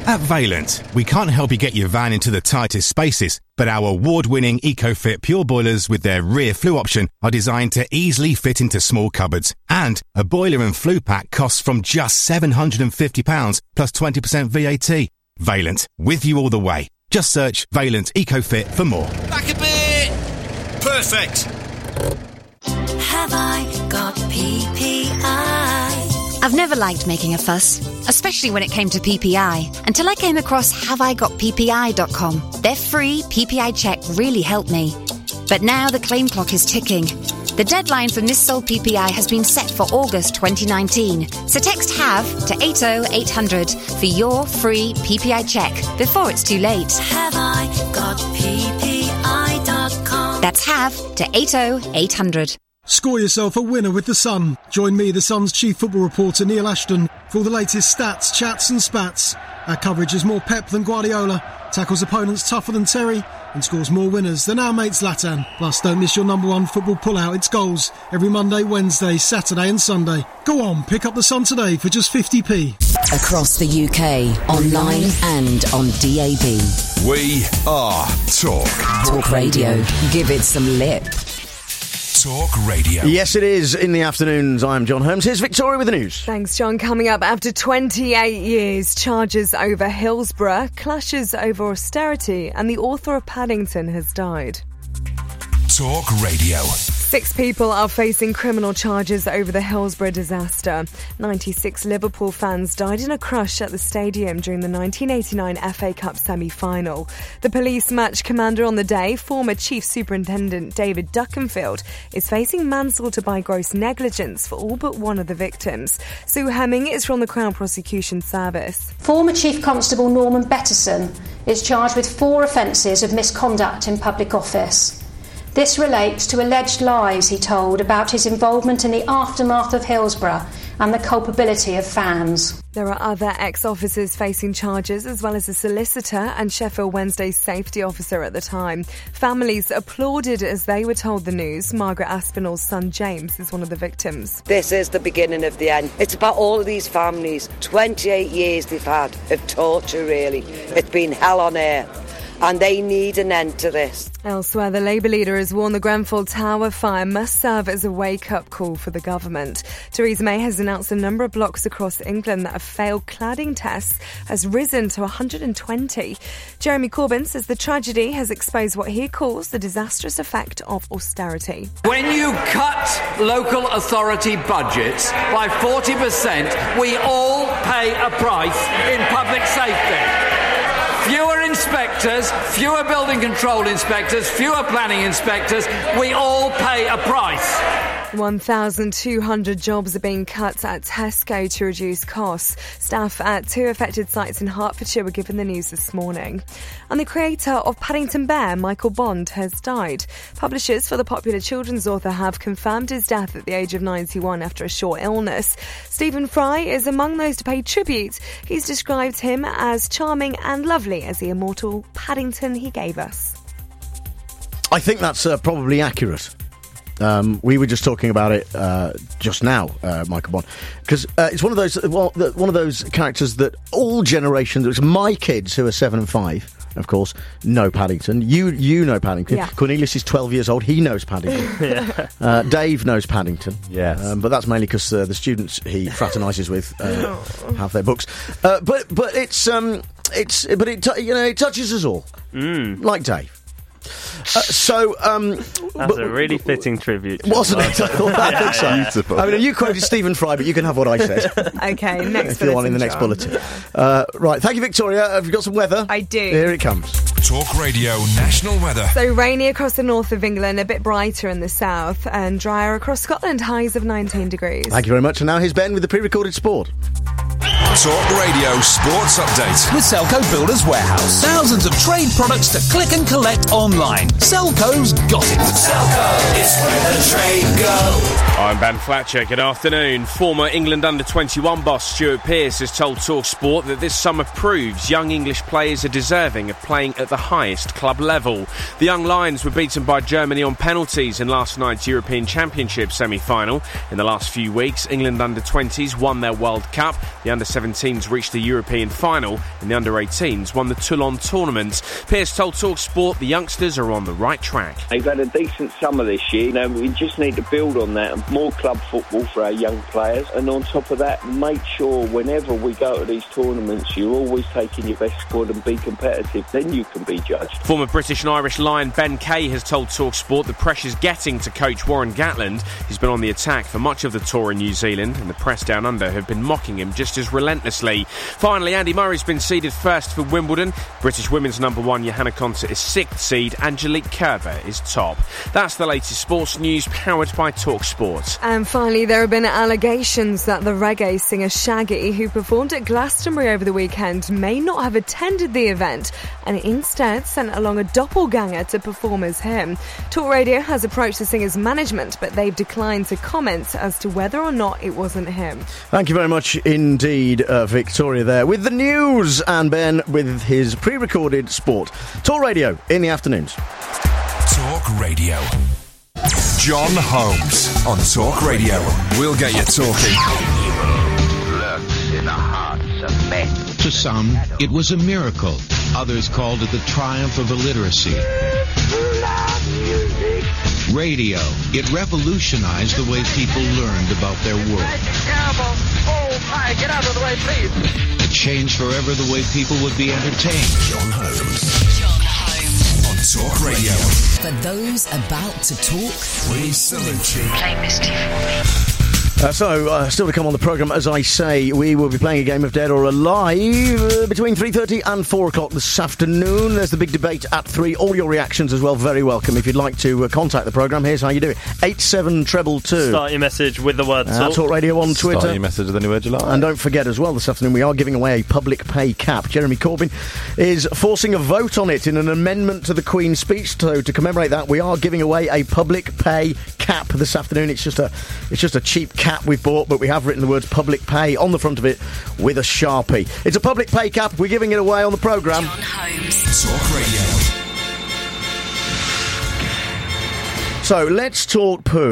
At Valent, we can't help you get your van into the tightest spaces, but our award-winning EcoFit Pure Boilers with their rear flue option are designed to easily fit into small cupboards. And a boiler and flue pack costs from just seven hundred fifty pounds plus twenty percent V A T. Valent, with you all the way. Just search Valent EcoFit for more. Back a bit! Perfect! Have I got P P I? I've never liked making a fuss, especially when it came to P P I, until I came across have I got P P I dot com. Their free P P I check really helped me. But now the claim clock is ticking. The deadline for missold P P I has been set for August twenty nineteen. So text HAVE to eight oh eight hundred for your free P P I check before it's too late. Have I got P P I dot com? That's HAVE to eight oh eight hundred. Score yourself a winner with The Sun. Join me, The Sun's chief football reporter Neil Ashton, for all the latest stats, chats and spats. Our coverage is more pep than Guardiola, tackles opponents tougher than Terry, and scores more winners than our mate Zlatan. Plus, don't miss your number one football pull-out, it's Goals, every Monday, Wednesday, Saturday and Sunday. Go on, pick up The Sun today for just fifty p. Across the U K, online and on D A B. We are Talk. Talk Radio. Give it some lip. Talk Radio. Yes, it is. In the afternoons, I'm John Holmes. Here's Victoria with the news. Thanks, John. Coming up, after twenty-eight years, charges over Hillsborough, clashes over austerity, and the author of Paddington has died. Talk Radio. Six people are facing criminal charges over the Hillsborough disaster. ninety-six Liverpool fans died in a crush at the stadium during the nineteen eighty-nine F A Cup semi-final. The police match commander on the day, former Chief Superintendent David Duckenfield, is facing manslaughter by gross negligence for all but one of the victims. Sue Hemming is from the Crown Prosecution Service. Former Chief Constable Norman Betterson is charged with four offences of misconduct in public office. This relates to alleged lies he told about his involvement in the aftermath of Hillsborough and the culpability of fans. There are other ex-officers facing charges, as well as a solicitor and Sheffield Wednesday safety officer at the time. Families applauded as they were told the news. Margaret Aspinall's son James is one of the victims. This is the beginning of the end. It's about all of these families. twenty-eight years they've had of torture, really. It's been hell on earth. And they need an end to this. Elsewhere, the Labour leader has warned the Grenfell Tower fire must serve as a wake-up call for the government. Theresa May has announced the number of blocks across England that have failed cladding tests has risen to one hundred twenty. Jeremy Corbyn says the tragedy has exposed what he calls the disastrous effect of austerity. When you cut local authority budgets by forty percent, we all pay a price in public safety. Fewer inspectors, fewer building control inspectors, fewer planning inspectors. We all pay a price. one thousand two hundred jobs are being cut at Tesco to reduce costs. Staff at two affected sites in Hertfordshire were given the news this morning. And the creator of Paddington Bear, Michael Bond, has died. Publishers for the popular children's author have confirmed his death at the age of ninety-one after a short illness. Stephen Fry is among those to pay tribute. He's described him as charming and lovely as the immortal Paddington he gave us. I think that's uh, probably accurate. Um, we were just talking about it uh, just now, uh, Michael Bond, because uh, it's one of those well, the, one of those characters that all generations, it's my kids who are seven and five, of course, know Paddington. You you know Paddington. Yeah. Cornelius is twelve years old. He knows Paddington. Yeah. uh, Dave knows Paddington. Yes. Um, but that's mainly because uh, the students he fraternises with uh, have their books. Uh, but but it's um it's but it t- you know it touches us all, mm. like Dave. Uh, so, um... That's but, a really fitting tribute. Wasn't it? I think so. Beautiful. I mean, you quoted Stephen Fry, but you can have what I said. OK, next if you want in the next John. bulletin. Uh, right, thank you, Victoria. Have you got some weather? I do. Here it comes. Talk Radio National Weather. So rainy across the north of England, a bit brighter in the south, and drier across Scotland, highs of nineteen degrees. Thank you very much. And now here's Ben with the pre-recorded sport. Talk Radio Sports Update. With Selco Builders Warehouse. Thousands of trade products to click and collect online. Selco's got it. Selco is where the trade go. I'm Ben Fletcher. Good afternoon. Former England under twenty-one boss Stuart Pearce has told TalkSport that this summer proves young English players are deserving of playing at the highest club level. The Young Lions were beaten by Germany on penalties in last night's European Championship semi-final. In the last few weeks, England under twenties won their World Cup. The under seventeen seventeens reached the European final, and the under eighteens won the Toulon tournament. Pearce told TalkSport the youngsters are on the right track. They've had a decent summer this year. You know, we just need to build on that and more club football for our young players. And on top of that, make sure whenever we go to these tournaments, you're always taking your best squad and be competitive. Then you can be judged. Former British and Irish Lion Ben Kay has told TalkSport the pressure's getting to coach Warren Gatland. He's been on the attack for much of the tour in New Zealand, and the press down under have been mocking him just as relentlessly. Finally, Andy Murray's been seeded first for Wimbledon. British women's number one Johanna Konta is sixth seed. Angelique Kerber is top. That's the latest sports news, powered by TalkSport. And finally, there have been allegations that the reggae singer Shaggy, who performed at Glastonbury over the weekend, may not have attended the event and instead sent along a doppelganger to perform as him. Talk Radio has approached the singer's management, but they've declined to comment as to whether or not it wasn't him. Thank you very much indeed, uh, Victoria, there with the news, and Ben with his pre-recorded sport. Talk Radio in the afternoons. Talk Radio. John Holmes on Talk Radio. We'll get you talking. Lurks in the hearts of men. To some, it was a miracle. Others called it the triumph of illiteracy. Radio. It revolutionized the way people learned about their world. Get out of the way, please. It changed forever the way people would be entertained. John Holmes. John Holmes on Talk Radio. For those about to talk, we salute you. Play Misty for me. Uh, so, uh, still to come on the programme, as I say, we will be playing a game of Dead or Alive uh, between three thirty and four o'clock this afternoon. There's the big debate at three. All your reactions as well, very welcome. If you'd like to uh, contact the programme, here's how you do it. eight seven two two two. Start your message with the word uh, talk. Talk Radio on Twitter. Start your message with any word you like. And don't forget as well, this afternoon we are giving away a public pay cap. Jeremy Corbyn is forcing a vote on it in an amendment to the Queen's speech. So to commemorate that, we are giving away a public pay cap this afternoon. It's just a, it's just a cheap cap we've bought, but we have written the words public pay on the front of it with a Sharpie. It's a public pay cap. We're giving it away on the programme. John Holmes. Talk Radio. So let's talk poo.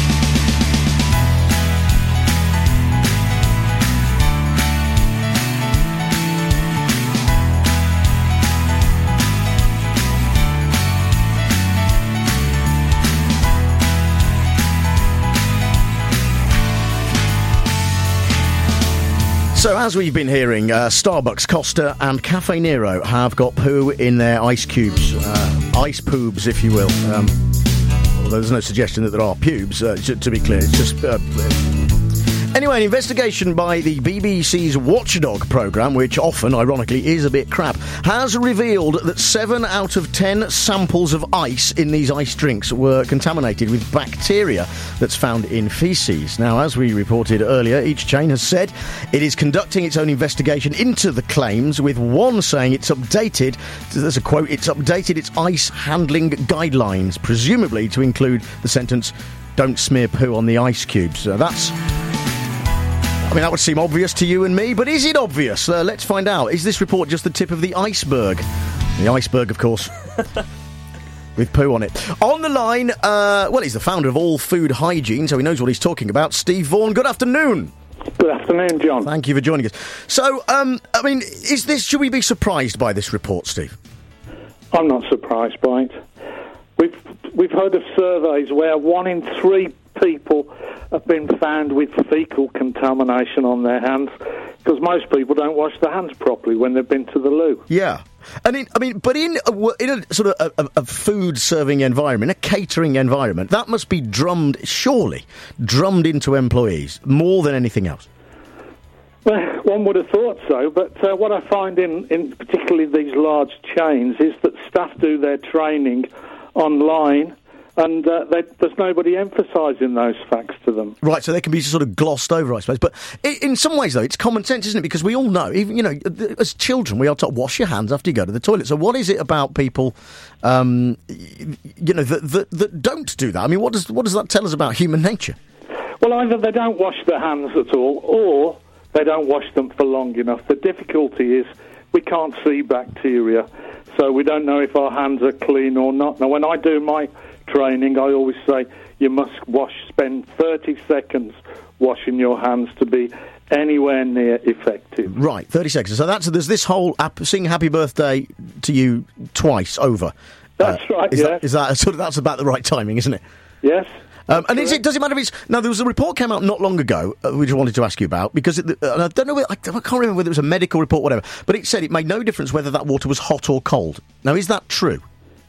So, as we've been hearing, uh, Starbucks, Costa and Cafe Nero have got poo in their ice cubes. Uh, ice poobs, if you will. Um, although there's no suggestion that there are pubes, uh, to, to be clear. It's just... Uh, Anyway, an investigation by the B B C's Watchdog programme, which often, ironically, is a bit crap, has revealed that seven out of ten samples of ice in these ice drinks were contaminated with bacteria that's found in faeces. Now, as we reported earlier, each chain has said it is conducting its own investigation into the claims, with one saying it's updated, there's a quote, it's updated its ice handling guidelines, presumably to include the sentence, don't smear poo on the ice cubes. So that's... I mean, that would seem obvious to you and me, but is it obvious? Uh, let's find out. Is this report just the tip of the iceberg? The iceberg, of course, with poo on it. On the line, uh, well, he's the founder of All Food Hygiene, so he knows what he's talking about. Steve Vaughan, good afternoon. Good afternoon, John. Thank you for joining us. So, um, I mean, is this? Should we be surprised by this report, Steve? I'm not surprised by it. We've we've heard of surveys where one in three people have been found with faecal contamination on their hands, because most people don't wash their hands properly when they've been to the loo. Yeah. And in, I mean, but in a, in a sort of a, a food-serving environment, a catering environment, that must be drummed, surely, drummed into employees more than anything else. Well, one would have thought so, but uh, what I find in, in particularly these large chains is that staff do their training online, and uh, they, there's nobody emphasising those facts to them. Right, so they can be sort of glossed over, I suppose. But in some ways, though, it's common sense, isn't it? Because we all know, even, you know, as children, we are taught, wash your hands after you go to the toilet. So what is it about people, um, you know, that, that, that don't do that? I mean, what does what does that tell us about human nature? Well, either they don't wash their hands at all, or they don't wash them for long enough. The difficulty is we can't see bacteria, so we don't know if our hands are clean or not. Now, when I do my training, I always say you must wash, spend thirty seconds washing your hands to be anywhere near effective. Right, thirty seconds. So that's there's this whole ap- sing happy birthday to you twice over. That's uh, right, is yes. That, is that sort of, that's about the right timing, isn't it? Yes. Um, and is it, does it matter if it's... Now, there was a report came out not long ago, uh, which I wanted to ask you about, because, it, uh, and I don't know, I, I can't remember whether it was a medical report or whatever, but it said it made no difference whether that water was hot or cold. Now, is that true?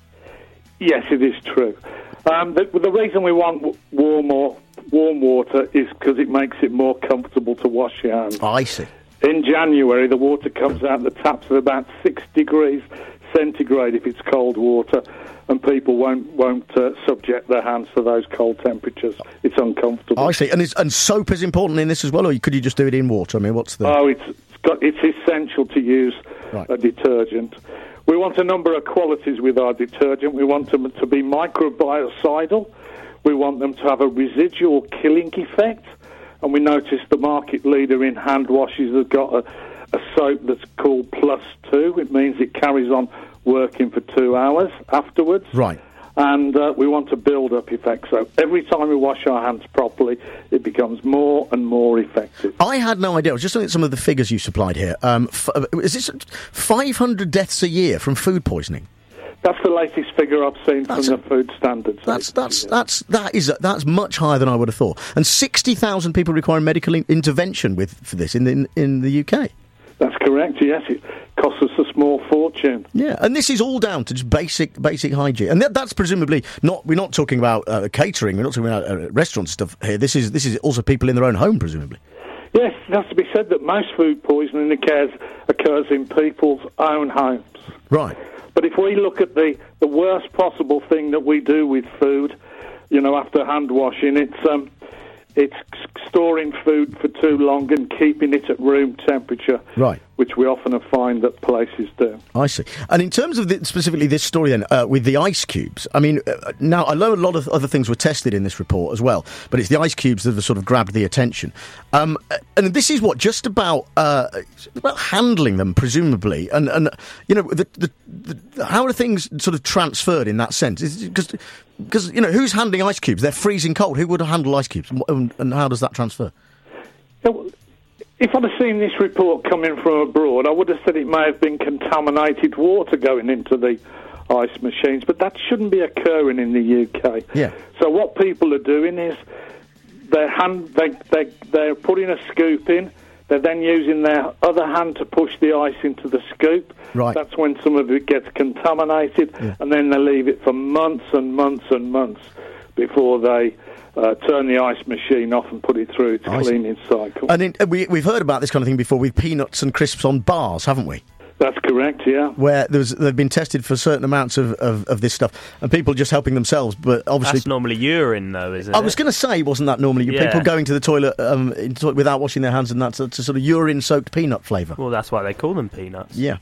Yes, it is true. Um, the, the reason we want w- warm or warm water is because it makes it more comfortable to wash your hands. Oh, I see. In January, the water comes out the taps at about six degrees centigrade if it's cold water, and people won't won't uh, subject their hands to those cold temperatures. It's uncomfortable. Oh, I see. And is, and soap is important in this as well, or could you just do it in water? I mean, what's the... Oh, it's, it's, got, it's essential to use right. a detergent. We want a number of qualities with our detergent. We want them to be microbiocidal. We want them to have a residual killing effect. And we noticed the market leader in hand washes has got a, a soap that's called Plus Two. It means it carries on working for two hours afterwards. Right. And uh, we want a build-up effect. So every time we wash our hands properly, it becomes more and more effective. I had no idea. I was just looking at some of the figures you supplied here. Um, f- is this five hundred deaths a year from food poisoning? That's the latest figure I've seen that's from a, the food standards. That's that's that's that is that's much higher than I would have thought. And sixty thousand people require medical in- intervention with for this in the, in, in the U K. That's correct. Yes, it costs us a small fortune. Yeah, and this is all down to just basic basic hygiene, and that, that's presumably not. We're not talking about uh, catering. We're not talking about uh, restaurant stuff here. This is this is also people in their own home, presumably. Yes, it has to be said that most food poisoning occurs occurs in people's own homes. Right. But if we look at the, the worst possible thing that we do with food, you know, after hand washing, it's um, it's storing food for too long and keeping it at room temperature. Right. Which we often find that places do. I see. And in terms of the, specifically this story then, uh, with the ice cubes, I mean, uh, now I know a lot of other things were tested in this report as well, but it's the ice cubes that have sort of grabbed the attention. Um, and this is what, just about, uh, about handling them, presumably, and, and you know, the, the, the, how are things sort of transferred in that sense? Because, because you know, who's handling ice cubes? They're freezing cold. Who would handle ice cubes? And, and how does that transfer? Yeah, well, if I'd have seen this report coming from abroad, I would have said it may have been contaminated water going into the ice machines, but that shouldn't be occurring in the U K. Yeah. So what people are doing is they're, hand, they, they, they're putting a scoop in, they're then using their other hand to push the ice into the scoop. Right. That's when some of it gets contaminated, yeah. and then they leave it for months and months and months before they... Uh, turn the ice machine off and put it through its I cleaning see. cycle. And in, we, we've heard about this kind of thing before with peanuts and crisps on bars, haven't we? That's correct, yeah. Where there's, they've been tested for certain amounts of, of, of this stuff, and people just helping themselves, but obviously... That's normally urine, though, isn't I it? was going to say, wasn't that normally Yeah. people going to the toilet um, in to- without washing their hands, and that's a, it's a sort of urine-soaked peanut flavour? Well, that's why they call them peanuts. Yeah.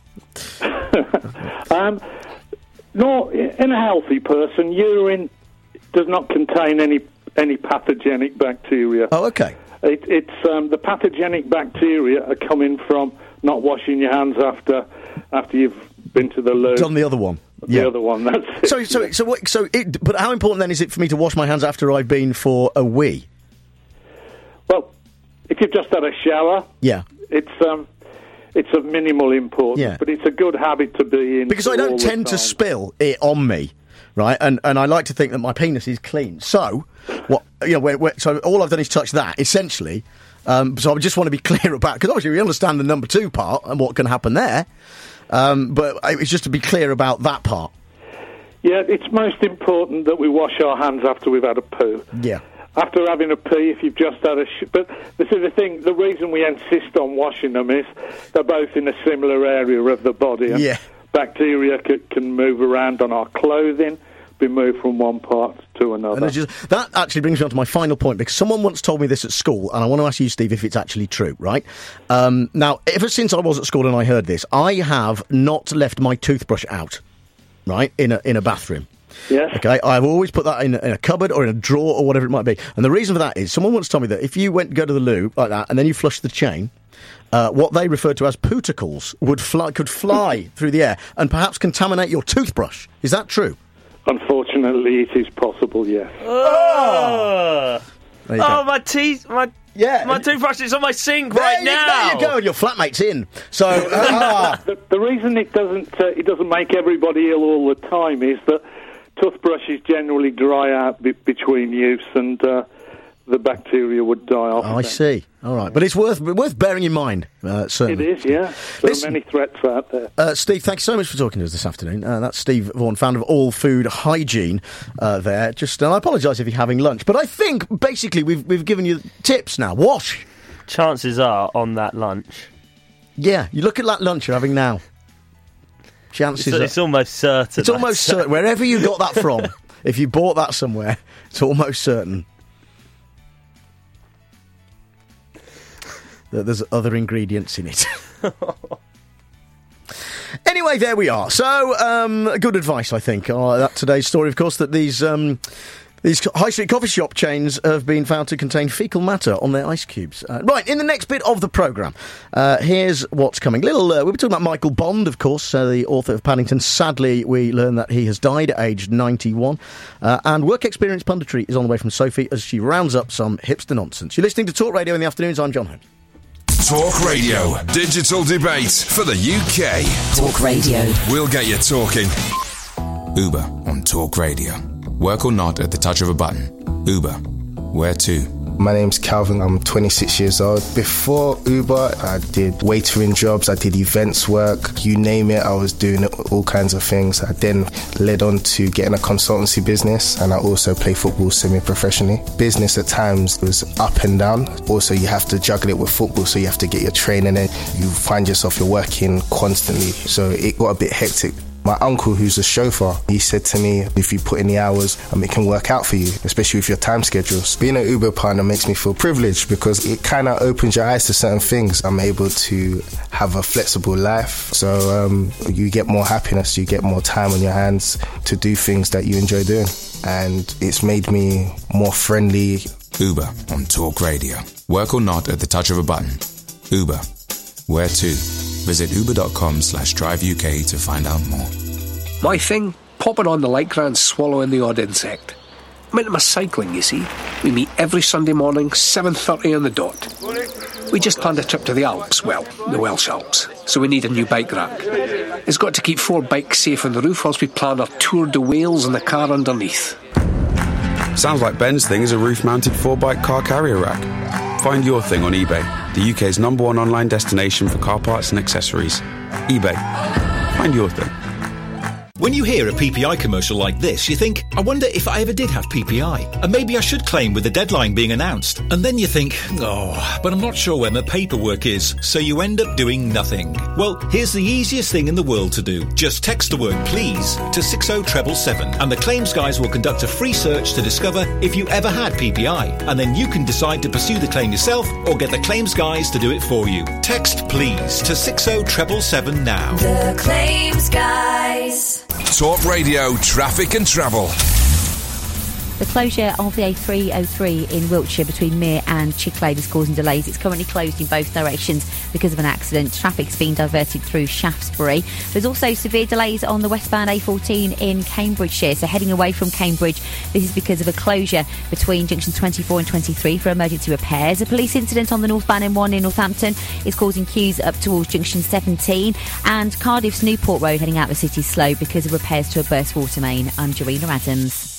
um, no, in a healthy person, urine does not contain any any pathogenic bacteria. Oh, okay. It, it's um, the pathogenic bacteria are coming from not washing your hands after after you've been to the loo. Done the other one. The yeah. other one. That's it. So, so, so, what, so, it, but how important then is it for me to wash my hands after I've been for a wee? Well, if you've just had a shower, yeah, it's um, it's of minimal importance, Yeah. but it's a good habit to be in. Because I don't tend to spill it on me. Right, and and I like to think that my penis is clean. So, what you know, where, where, so all I've done is touch that essentially. Um, so I just want to be clear about, because obviously we understand the number two part and what can happen there. Um, but it's just to be clear about that part. Yeah, it's most important that we wash our hands after we've had a poo. Yeah. After having a pee, if you've just had a... Sh- but this is the thing, the reason we insist on washing them is they're both in a similar area of the body. And yeah. Bacteria c- can move around on our clothing, be moved from one part to another. And just, that actually brings me on to my final point, because someone once told me this at school, and I want to ask you, Steve, if it's actually true, right? Um, now, ever since I was at school and I heard this, I have not left my toothbrush out, right, in a in a bathroom. Yes. Okay, I've always put that in a, in a cupboard or in a drawer or whatever it might be. And the reason for that is, someone once told me that if you went go to the loo like that and then you flush the chain, uh, what they referred to as pooticles would fly, could fly through the air and perhaps contaminate your toothbrush. Is that true? Unfortunately, it is possible, yes. Oh, There you oh go. my teeth, my Yeah. my toothbrush is on my sink There right you, now. There you go, and your flatmate's in. So, uh, the, the reason it doesn't uh, it doesn't make everybody ill all the time is that toothbrushes generally dry out be- between use, and uh, the bacteria would die off. I see. All right, but it's worth worth bearing in mind. Uh, certainly, It is, yeah. There Listen- are many threats out there. Uh, Steve, thanks so much for talking to us this afternoon. Uh, that's Steve Vaughan, founder of All Food Hygiene. Uh, there, just and I apologise if you're having lunch, but I think basically we've we've given you tips now. Wash. Chances are on that lunch. Yeah, you look at that lunch you're having now. Chances It's, are, it's almost certain. it's almost I'd say. certain. Wherever you got that from, if you bought that somewhere, it's almost certain that there's other ingredients in it. Anyway, there we are. So, um, good advice, I think. Uh, that today's story, of course, that these um, these co- high street coffee shop chains have been found to contain faecal matter on their ice cubes. Uh, right, in the next bit of the programme, uh, here's what's coming. Little, uh, we were talking about Michael Bond, of course, uh, the author of Paddington. Sadly, we learn that he has died at age ninety-one. Uh, and work experience punditry is on the way from Sophie as she rounds up some hipster nonsense. You're listening to Talk Radio in the afternoons. I'm John Holmes. Talk Radio, digital debate for the U K. Talk Radio. We'll get you talking. Uber on Talk Radio. Work or not at the touch of a button. Uber. Where to? My name's Calvin, I'm twenty-six years old. Before Uber, I did waitering jobs, I did events work, you name it, I was doing all kinds of things. I then led on to getting a consultancy business, and I also play football semi-professionally. Business at times was up and down. Also, you have to juggle it with football, so you have to get your training in. You find yourself, you're working constantly, so it got a bit hectic. My uncle, who's a chauffeur, he said to me, if you put in the hours, um, it can work out for you, especially with your time schedules. Being an Uber partner makes me feel privileged because it kind of opens your eyes to certain things. I'm able to have a flexible life, so um, you get more happiness, you get more time on your hands to do things that you enjoy doing. And it's made me more friendly. Uber on Talk Radio. Work or not at the touch of a button. Uber. Where to? Visit uber.com slash drive UK to find out more. My thing? Popping on the Lycra and swallowing the odd insect. I'm into my cycling, you see. We meet every Sunday morning, seven thirty on the dot. We just planned a trip to the Alps, well, the Welsh Alps, so we need a new bike rack. It's got to keep four bikes safe on the roof whilst we plan our Tour de Wales in the car underneath. Sounds like Ben's thing is a roof-mounted four-bike car carrier rack. Find your thing on eBay, the U K's number one online destination for car parts and accessories. eBay. Find your thing. When you hear a P P I commercial like this, you think, I wonder if I ever did have P P I, and maybe I should claim with the deadline being announced. And then you think, oh, but I'm not sure when the paperwork is, so you end up doing nothing. Well, here's the easiest thing in the world to do. Just text the word please to six oh seven seven, and the claims guys will conduct a free search to discover if you ever had P P I, and then you can decide to pursue the claim yourself or get the claims guys to do it for you. Text please to six oh seven seven now. The Claims Guys. Talk Radio, traffic and travel. The closure of the A three oh three in Wiltshire between Mere and Chicklade is causing delays. It's currently closed in both directions because of an accident. Traffic's been diverted through Shaftesbury. There's also severe delays on the westbound A fourteen in Cambridgeshire. So heading away from Cambridge, this is because of a closure between junctions twenty-four and twenty-three for emergency repairs. A police incident on the northbound M one in Northampton is causing queues up towards junction seventeen. And Cardiff's Newport Road heading out the city slow because of repairs to a burst water main. I'm Jarena Adams.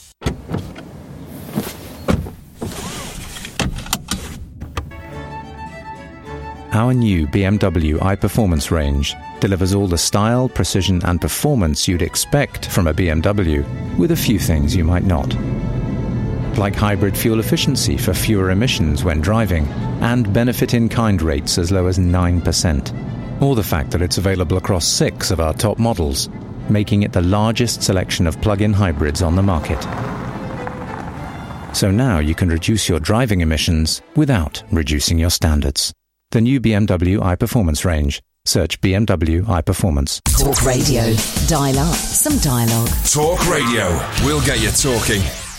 Our new B M W iPerformance range delivers all the style, precision and performance you'd expect from a B M W, with a few things you might not. Like hybrid fuel efficiency for fewer emissions when driving, and benefit in kind rates as low as nine percent. Or the fact that it's available across six of our top models, making it the largest selection of plug-in hybrids on the market. So now you can reduce your driving emissions without reducing your standards. The new B M W iPerformance range. Search B M W iPerformance. Talk Radio. Dial up some dialogue. Talk Radio. We'll get you talking.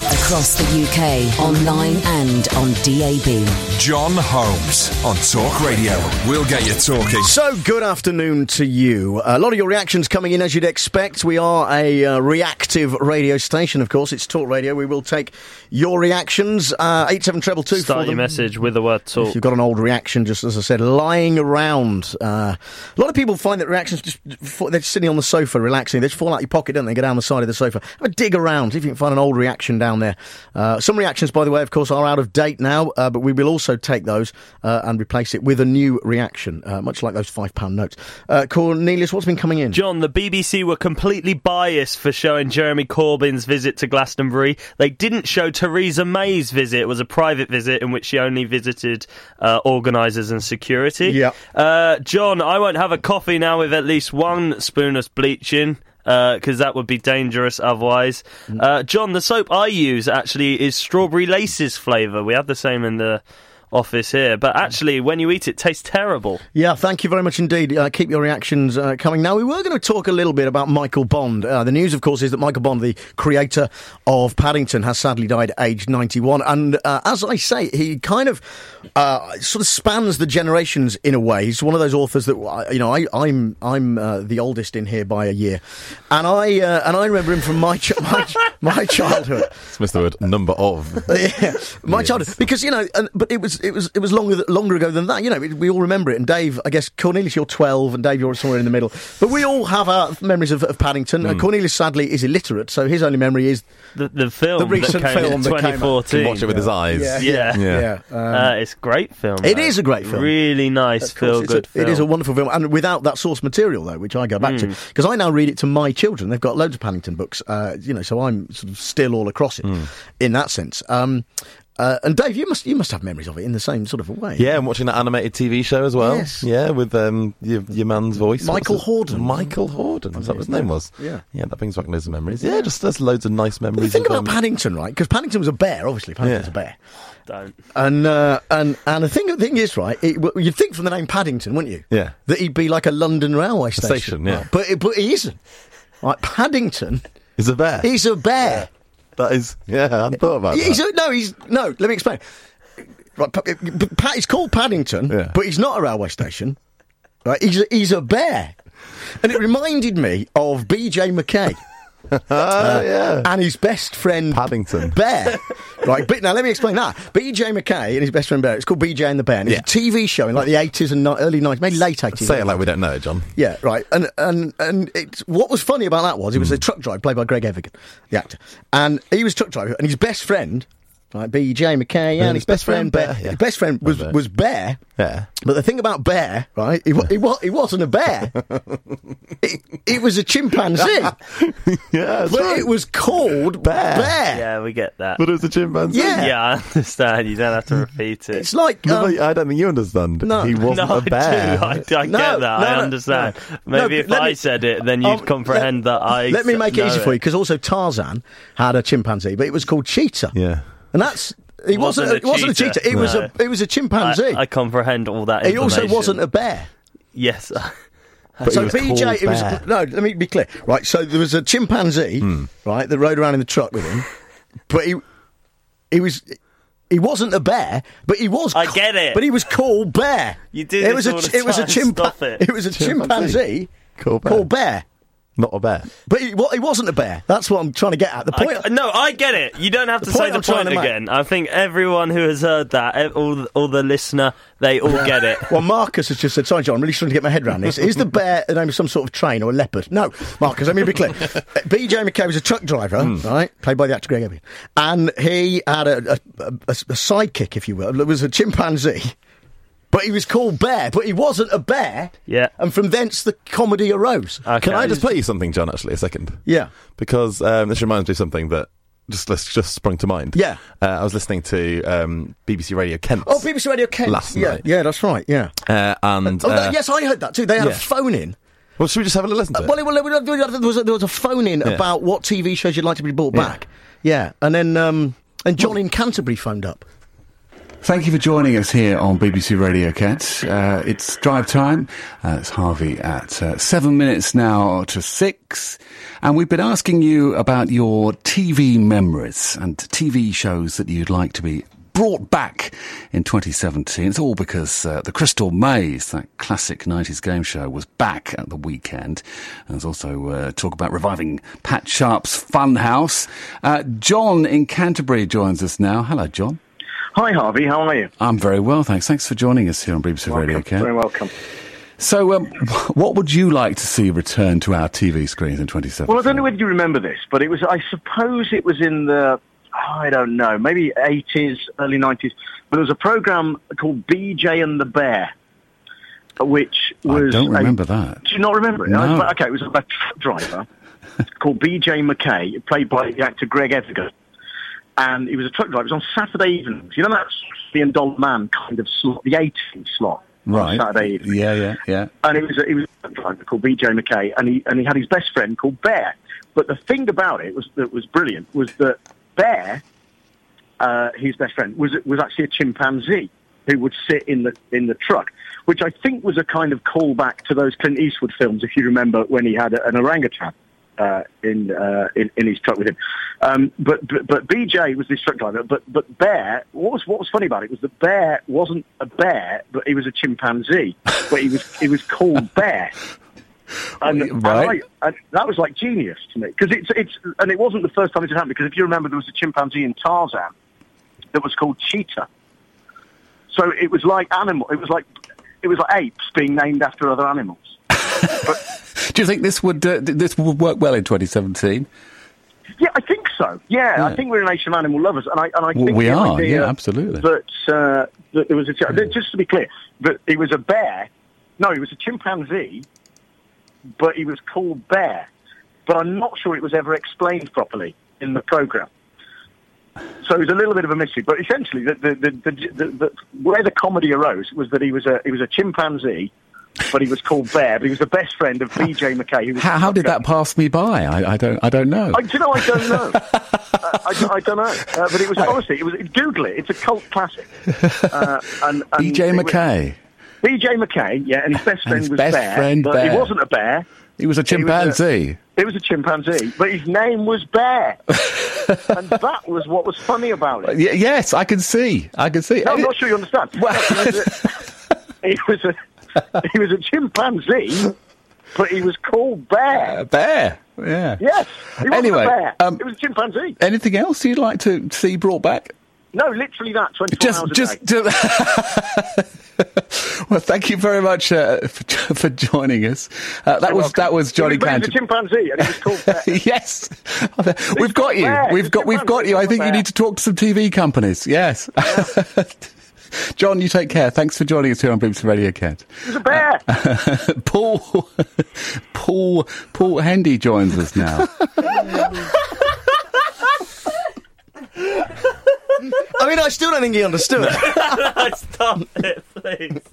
Across the U K, online and on D A B. John Holmes on Talk Radio. We'll get you talking. So, good afternoon to you. A lot of your reactions coming in as you'd expect. We are a uh, reactive radio station, of course. It's Talk Radio. We will take your reactions. Uh, eight seven two two two. Start your message with the word talk. If you've got an old reaction, just as I said, lying around. Uh, a lot of people find that reactions, just they're just sitting on the sofa relaxing. They just fall out your pocket, don't they? Go down the side of the sofa. Have a dig around. See if you can find an old reaction down there. Uh, some reactions, by the way, of course, are out of date now, uh, but we will also take those uh, and replace it with a new reaction, uh, much like those five pound notes. Uh, Cornelius, what's been coming in? John, the B B C were completely biased for showing Jeremy Corbyn's visit to Glastonbury. They didn't show Theresa May's visit. It was a private visit in which she only visited uh, organisers and security. Yeah. Uh, John, I won't have a coffee now with at least one spoon of bleach in. Because uh, that would be dangerous otherwise. Uh, John, the soap I use actually is strawberry laces flavour. We have the same in the office here, but actually when you eat it, it tastes terrible. Yeah, thank you very much indeed. Uh, keep your reactions uh, coming. Now, we were going to talk a little bit about Michael Bond. Uh, the news, of course, is that Michael Bond, the creator of Paddington, has sadly died at age ninety-one. And uh, as I say, he kind of uh, sort of spans the generations in a way. He's one of those authors that, you know, I, I'm I'm uh, the oldest in here by a year, and I uh, and I remember him from my ch- my, my childhood. It's missed the word number of. Yeah, my yes. childhood, because you know, and, but it was. It was it was longer longer ago than that. You know, we, we all remember it. And Dave, I guess Cornelius, you're twelve, and Dave, you're somewhere in the middle. But we all have our memories of, of Paddington. Mm. Uh, Cornelius, sadly, is illiterate, so his only memory is the, the film, the recent that came film in that twenty fourteen. Can watch it with his eyes. Yeah, yeah, yeah. yeah. Um, uh, it's a great film. It though. is a great film. Really nice, feel good film. It is a wonderful film, and without that source material, though, which I go back mm. to, because I now read it to my children. They've got loads of Paddington books, uh, you know, so I'm sort of still all across it mm. in that sense. Um, Uh, and Dave, you must you must have memories of it in the same sort of a way. Yeah, I'm watching that animated T V show as well. Yes. Yeah, with um, your, your man's voice. Michael Hordern. Michael Hordern, is that what his name was? Yeah. Yeah, that brings back loads of memories. Yeah, just there's loads of nice memories. But think of, about um, Paddington, right? Because Paddington was a bear, obviously. Paddington's yeah. a bear. Don't. And, uh, and, and the thing, the thing is, right, it, well, you'd think from the name Paddington, wouldn't you? Yeah. That he'd be like a London railway station. station yeah. Right? But, it, but he isn't. Right, Paddington... is a bear. He's a bear. That is... Yeah, I hadn't thought about he's that. A, no, he's... No, let me explain. Right, Pat, he's called Paddington, yeah. but he's not a railway station. Right, he's a, he's a bear, and it reminded me of B J McKay. uh, yeah. And his best friend Paddington Bear. Right, but now let me explain that. B J McKay and his best friend Bear. It's called B J and the Bear. And it's yeah. a T V show in like the eighties and early nineties, maybe late eighties. Say it like we don't know, John. Yeah, right. And and and it's, what was funny about that was he was mm. a truck driver played by Greg Evigan, the actor, and he was a truck driver, and his best friend. Like B J McKay and, and his best friend Bear. Bear. Yeah. His best friend was Bear. was Bear. Yeah. But the thing about Bear, right? He, he, he wasn't a bear. it, it was a chimpanzee. yeah, that's but right. it was called Bear. Bear. Yeah, we get that. But it was a chimpanzee. Yeah, yeah, I understand. You don't have to repeat it. It's like um, no, I don't think you understand. No, he wasn't no, a bear. I, do. I, I no, get that. No, I no, understand. No. Maybe no, if I me, said it, then you'd um, comprehend let, that I. Let me make it easy it. for you, because also Tarzan had a chimpanzee, but it was called Cheetah. Yeah, and that's. He wasn't, wasn't, a, it wasn't a cheetah. It no. was a. It was a chimpanzee. I, I comprehend all that. He also wasn't a bear. Yes. But so B J, it was no. Let me be clear. Right. So there was a chimpanzee, mm. right, that rode around in the truck with him, but he, he was. He wasn't a bear, but he was. I get it. But he was called Bear. You do. It was a. All the It was a chimpanzee. It. it was a chimpanzee, chimpanzee called Bear. Called Bear. Not a bear. But he, well, he wasn't a bear. That's what I'm trying to get at. The point. I, no, I get it. You don't have to the say the point again. I think everyone who has heard that, all the, all the listener, they all get it. Well, Marcus has just said, sorry, John, I'm really struggling to get my head around this. Is the bear the name of some sort of train or a leopard? No, Marcus, let me be clear. B J McKay was a truck driver, mm. right, played by the actor Greg Evigan. And he had a, a, a, a sidekick, if you will. It was a chimpanzee. But he was called Bear, but he wasn't a bear. Yeah. And from thence the comedy arose. Okay. Can I just play you something, John, actually, a second? Yeah. Because um, this reminds me of something that just just sprung to mind. Yeah. Uh, I was listening to um, B B C Radio Kent. Oh, B B C Radio Kent. Last yeah. night. Yeah, that's right, yeah. Uh, and uh, oh, uh, yes, I heard that too. They had yeah. a phone-in. Well, should we just have a little listen to uh, it? Well, well, there was a, there was a phone-in yeah. about what T V shows you'd like to be brought yeah. back. Yeah. And then um, and John well, in Canterbury phoned up. Thank you for joining us here on B B C Radio Kent. Uh, it's drive time. Uh, it's Harvey at uh, seven minutes now to six. And we've been asking you about your T V memories and T V shows that you'd like to be brought back in twenty seventeen. It's all because uh, The Crystal Maze, that classic nineties game show, was back at the weekend. And there's also uh, talk about reviving Pat Sharp's Funhouse. Uh, John in Canterbury joins us now. Hello, John. Hi, Harvey. How are you? I'm very well, thanks. Thanks for joining us here on B B C welcome. Radio Kent. Very welcome. So, um, what would you like to see return to our T V screens in twenty seventeen? Well, I don't know whether you remember this, but it was, I suppose it was in the, I don't know, maybe eighties, early nineties, but there was a programme called B J and the Bear, which was... I don't remember a, that. Do you not remember it? No. Okay, it was a truck driver called B J McKay, played by the actor Greg Evigan. And he was a truck driver. It was on Saturday evenings. You know that Million Dollar Man kind of slot, the eighteen slot, right? On Saturday evening. Yeah, yeah, yeah. And it was a, it was a truck driver called B J McKay, and he and he had his best friend called Bear. But the thing about it was that was brilliant was that Bear, uh, his best friend, was was actually a chimpanzee who would sit in the in the truck, which I think was a kind of callback to those Clint Eastwood films, if you remember when he had a, an orangutan. Uh, in, uh, in in his truck with him, um, but, but but B J was this truck driver. But but Bear, what was what was funny about it was that Bear wasn't a bear, but he was a chimpanzee. But he was he was called Bear, and, right. and, I, and that was like genius to me because it's it's and it wasn't the first time it had happened. Because if you remember, there was a chimpanzee in Tarzan that was called Cheetah. So it was like animal. It was like it was like apes being named after other animals. But, do you think this would uh, this would work well in twenty seventeen? Yeah, I think so. Yeah, yeah. I think we're a nation of animal lovers, and I and I think well, we the are. idea Yeah, absolutely. That, uh, that there was a just to be clear, that it was a bear. No, he was a chimpanzee, but he was called Bear. But I'm not sure it was ever explained properly in the programme. So it was a little bit of a mystery. But essentially, the, the, the, the, the, the, where the comedy arose was that he was a he was a chimpanzee. But he was called Bear. But he was the best friend of B J McKay. Who was how, how did that pass me by? I, I don't. I don't know. I, do you know? I don't know. uh, I, I don't know. Uh, but it was honestly. It was. Google it. It's a cult classic. Uh, and, and B J McKay. B J McKay. Yeah, and his best friend his was best Bear. Friend but Bear. He wasn't a bear. He was a chimpanzee. It was a chimpanzee, but his name was Bear, and that was what was funny about it. Y- yes, I can see. I can see. No, I'm not sure you understand. Well, he was a. He was a chimpanzee, but he was called Bear. Uh, bear, yeah. Yes. He wasn't anyway, a bear. Um, it was a chimpanzee. Anything else you'd like to see brought back? No, literally that. Twenty-four just, hours a just, day. Just well, thank you very much uh, for, for joining us. Uh, that You're was welcome. that was Johnny Cantor. He was a chimpanzee, and he was called Bear. Yes, we've got you. Bear. We've got we've got you. I think you need to talk to some T V companies. Yes. Yeah. John, you take care. Thanks for joining us here on B B C Radio Kent. He's a bear. Uh, Paul, Paul, Paul Hendy joins us now. I mean, I still don't think he understood. Stop it, please.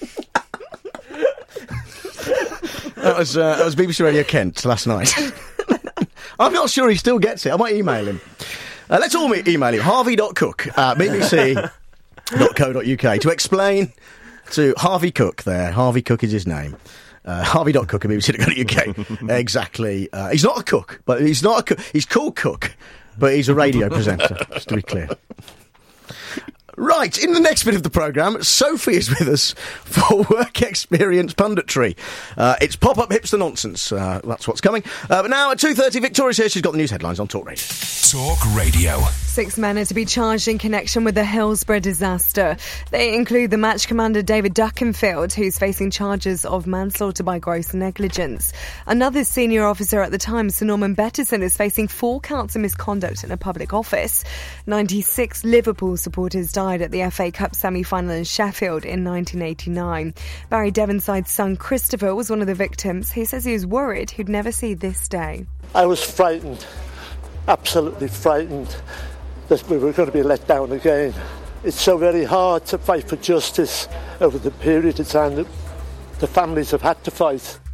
That was uh, that was B B C Radio Kent last night. I'm not sure he still gets it. I might email him. Uh, let's all email him. Harvey dot cook at b b c dot co dot u k to explain to Harvey Cook there. Harvey Cook is his name. Uh, Harvey dot cook at b b c dot co dot u k. Exactly. Uh, he's not a cook, but he's not a cook. He's called Cook, but he's a radio presenter, just to be clear. Right, in the next bit of the programme, Sophie is with us for Work Experience Punditry. Uh, it's pop-up hipster nonsense. Uh, that's what's coming. Uh, but now at two thirty, Victoria's here. She's got the news headlines on Talk Radio. Talk Radio. Six men are to be charged in connection with the Hillsborough disaster. They include the match commander David Duckenfield, who's facing charges of manslaughter by gross negligence. Another senior officer at the time, Sir Norman Bettison, is facing four counts of misconduct in a public office. ninety-six Liverpool supporters died at the F A Cup semi-final in Sheffield in nineteen eighty-nine. Barry Devonside's son Christopher was one of the victims. He says he was worried he'd never see this day. I was frightened, absolutely frightened, that we were going to be let down again. It's so very hard to fight for justice over the period of time that the families have had to fight.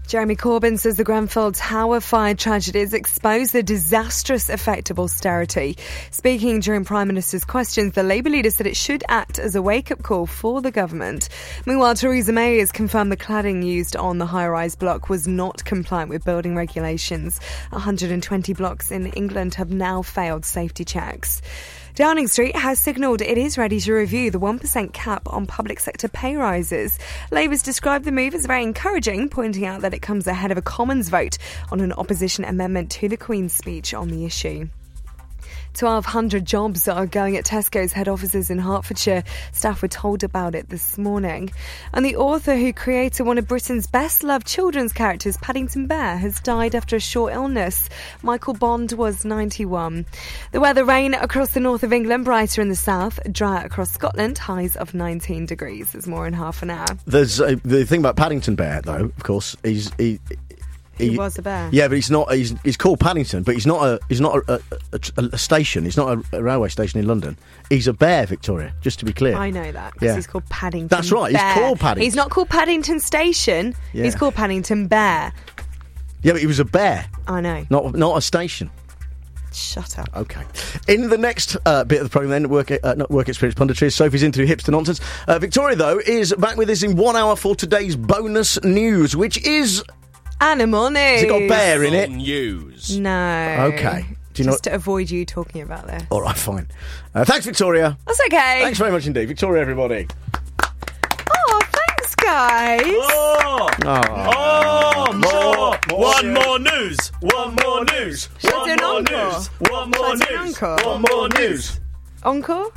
Jeremy Corbyn says the Grenfell Tower fire tragedies exposed the disastrous effect of austerity. Speaking during Prime Minister's questions, the Labour leader said it should act as a wake-up call for the government. Meanwhile, Theresa May has confirmed the cladding used on the high-rise block was not compliant with building regulations. one hundred twenty blocks in England have now failed safety checks. Downing Street has signalled it is ready to review the one percent cap on public sector pay rises. Labour's described the move as very encouraging, pointing out that it comes ahead of a Commons vote on an opposition amendment to the Queen's speech on the issue. twelve hundred jobs are going at Tesco's head offices in Hertfordshire. Staff were told about it this morning. And the author who created one of Britain's best-loved children's characters, Paddington Bear, has died after a short illness. Michael Bond was ninety-one. The weather: rain across the north of England, brighter in the south, dry across Scotland, highs of nineteen degrees. There's more in half an hour. There's uh, the thing about Paddington Bear, though, of course, he's... He, He, he was a bear. Yeah, but he's not. He's, he's called Paddington, but he's not a. He's not a, a, a, a station. He's not a, a railway station in London. He's a bear, Victoria. Just to be clear. I know that because yeah. he's called Paddington. That's right. Bear. He's called Paddington. He's not called Paddington Station. Yeah. He's called Paddington Bear. Yeah, but he was a bear. I know. Not not a station. Shut up. Okay. In the next uh, bit of the programme, then, work, uh, not work experience punditry, Sophie's in through hipster nonsense. Uh, Victoria, though, is back with us in one hour for today's bonus news, which is. Animal news. Has it got bear in it? News. No. Okay. Do you Just know? to avoid you talking about this. All right, fine. Uh, thanks, Victoria. That's okay. Thanks very much indeed, Victoria. Everybody. Oh, thanks, guys. Oh, oh, oh more, more one news. more news, one more news, Should I one do an more encore? news, one more Should I do an news, encore? one more news. Encore?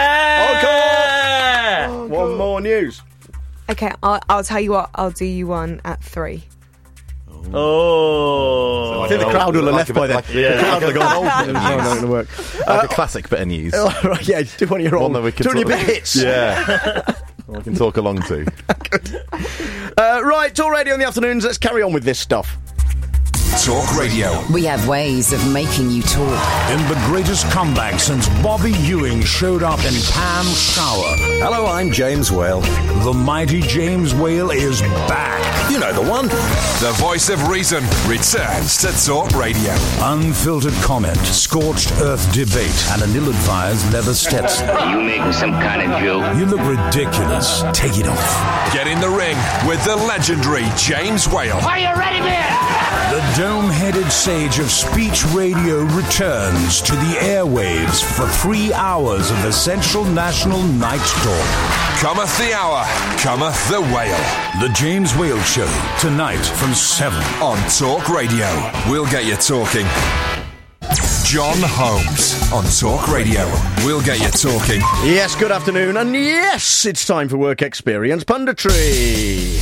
Yeah, Encore. One more news. Okay, I'll, I'll tell you what. I'll do you one at three. Oh, I think the crowd will have left by then. Like, The crowd will have gone, oh, it's not going to work. Like Uh, a classic bit of news. oh, right, yeah, do one of your own. One that we can Do one of your talk- big hits. Yeah. I can talk along to. Uh, right, Talk Radio in the afternoons. Let's carry on with this stuff. Talk Radio. We have ways of making you talk. In the greatest comeback since Bobby Ewing showed up in Pan Shower. Hello, I'm James Whale. The mighty James Whale is back. You know the one. The voice of reason returns to Talk Radio. Unfiltered comment, scorched earth debate, and an ill-advised leather Stetson. You making some kind of joke? You look ridiculous. Take it off. Get in the ring with the legendary James Whale. Are you ready, man? The dome-headed sage of speech radio returns to the airwaves for three hours of essential national night talk. Cometh the hour, cometh the Whale. The James Whale Show, tonight from seven. On Talk Radio. We'll get you talking. John Holmes on Talk Radio. We'll get you talking. Yes, good afternoon, and yes, it's time for Work Experience Punditry.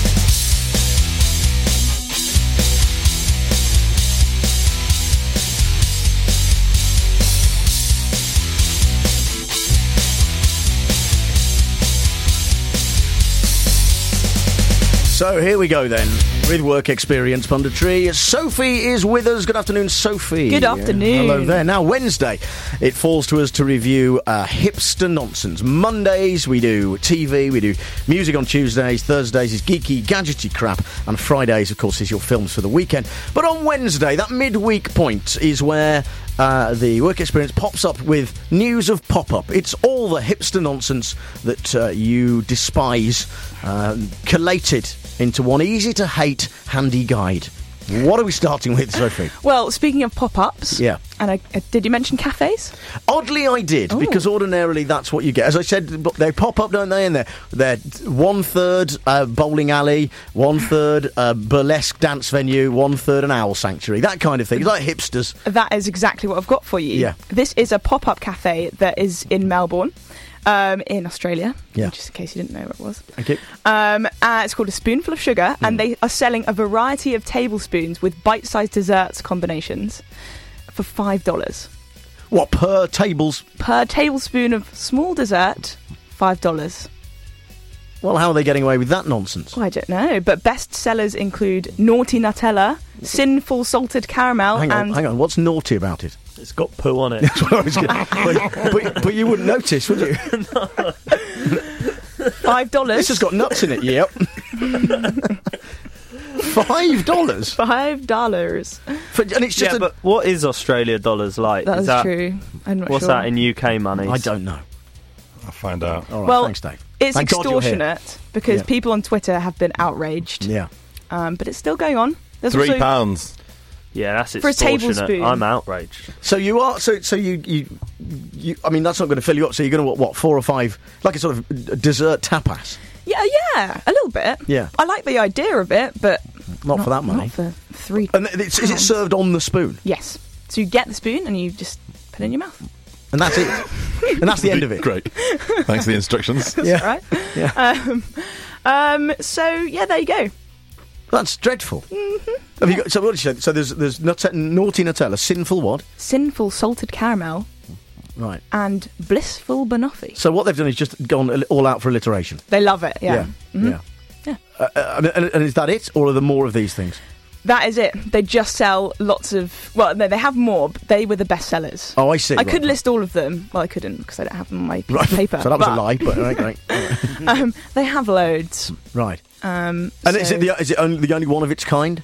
So here we go then, with Work Experience Punditry. Sophie is with us. Good afternoon, Sophie. Good afternoon. Hello there. Now, Wednesday, it falls to us to review uh, hipster nonsense. Mondays, we do T V, we do music on Tuesdays. Thursdays is geeky, gadgety crap. And Fridays, of course, is your films for the weekend. But on Wednesday, that midweek point is where uh, the Work Experience pops up with news of pop-up. It's all the hipster nonsense that uh, you despise, uh, collated into one easy-to-hate handy guide. What are we starting with, Sophie? Well, speaking of pop-ups, Yeah. and I, uh, did you mention cafes? Oddly, I did, Oh. because ordinarily that's what you get. As I said, they pop up, don't they? And they're, they're one-third uh, bowling alley, one-third uh, burlesque dance venue, one-third an owl sanctuary, that kind of thing. It's like hipsters. That is exactly what I've got for you. Yeah. This is a pop-up cafe that is in Melbourne, um, in Australia, Yeah. just in case you didn't know where it was. Okay. Um, uh, it's called A Spoonful of Sugar, and they are selling a variety of tablespoons with bite-sized desserts combinations for five dollars. What, per tables? Per tablespoon of small dessert, five dollars. Well, how are they getting away with that nonsense? Oh, I don't know, but best sellers include Naughty Nutella, Sinful Salted Caramel, Hang on, and... hang on. What's naughty about it? It's got poo on it. That's what I was gonna- but, but, but you wouldn't notice, would you? Five dollars. This has got nuts in it, yep. Five dollars? Five dollars. And it's just yeah, a... but what is Australia dollars like? That is is that, true. I'm not what's sure. that in U K money? I don't know. I'll find out. All right, well, thanks, Dave. It's Thank God you're here. extortionate because Yeah. people on Twitter have been outraged. Yeah. Um, but it's still going on. There's Three also- pounds. Yeah, that's For a extortionate. tablespoon. I'm outraged. So you are, so so you, you, you I mean, that's not going to fill you up, so you're going to, what, what, four or five, like a sort of d- dessert tapas? Yeah, yeah, a little bit. Yeah. I like the idea of it, but Not, for that money. Not for three. And it's, is it served on the spoon? Yes. So you get the spoon and you just put it in your mouth. And that's it? And that's the end of it? Great. Thanks for the instructions. That's Yeah. all right. Yeah. Um, um, so, yeah, there you go. That's dreadful. Mm-hmm. Have you got, so what did you say? So there's, there's nut- naughty Nutella, sinful what? Sinful salted caramel Right. and blissful banoffee. So what they've done is just gone all out for alliteration. They love it, yeah. Yeah. Mhm. Yeah. Yeah. Uh, uh, and, and is that it, or are there more of these things? That is it. They just sell lots of... Well, no, they have more, but they were the best sellers. Oh, I see. I Right, could right. list all of them. Well, I couldn't because I don't have them on my piece Right. of paper. So that was but, a lie, but right, right. um, they have loads. Right. Um, And so is it the is it only the only one of its kind?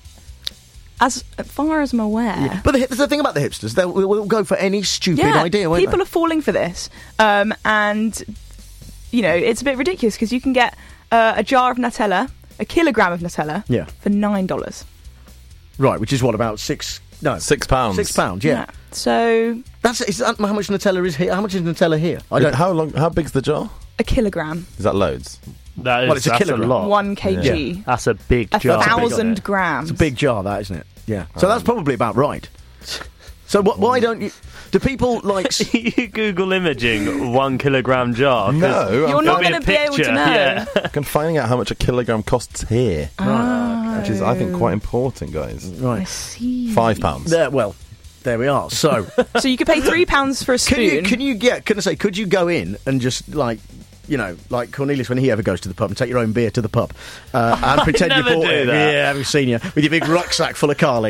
as far as I'm aware... But the, hip- the thing about the hipsters, they'll, they'll go for any stupid Yeah, idea, won't people they? are falling for this. Um, and, you know, it's a bit ridiculous because you can get uh, a jar of Nutella, a kilogram of Nutella, Yeah. for nine dollars. Right, which is what, about six... No. Six pounds. Six pounds, yeah. So, That's is that how much Nutella is here? How much is Nutella here? I don't. How long? How big's the jar? a kilogram, Is that loads? That is, Well, it's a that's kilogram. lot. one kg, Yeah. That's a big a jar. thousand grams. It's a big jar, that, isn't it? Yeah. So that's probably about right. So wh- why don't you? Do people like? s- you Google imaging one kilogram jar. 'cause No, You're I'm not there'll going to a be able to picture, know. yeah. I'm finding out how much a kilogram costs here, Oh. which is, I think, quite important, guys. I Right. see. Five pounds. There. Well, there we are. So So you could pay three pounds for a spoon. can you? Can you get? Can I say? Could you go in and just like? You know, like Cornelius when he ever goes to the pub and take your own beer to the pub uh, and pretend you never bought do it. that. Yeah, we've seen you with your big rucksack full of carling.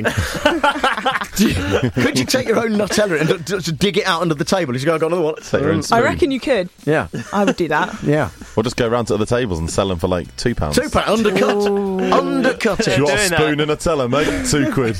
Do you- could you take your own Nutella and d- d- dig it out under the table? He's going, "I've got another one." Take your own I spoon. reckon you could. Yeah, I would do that. yeah. Or just go around to other tables and sell them for like two pounds. Two pound undercut, undercut Do it. you want a Doing that. spoon and Nutella, mate? Two quid.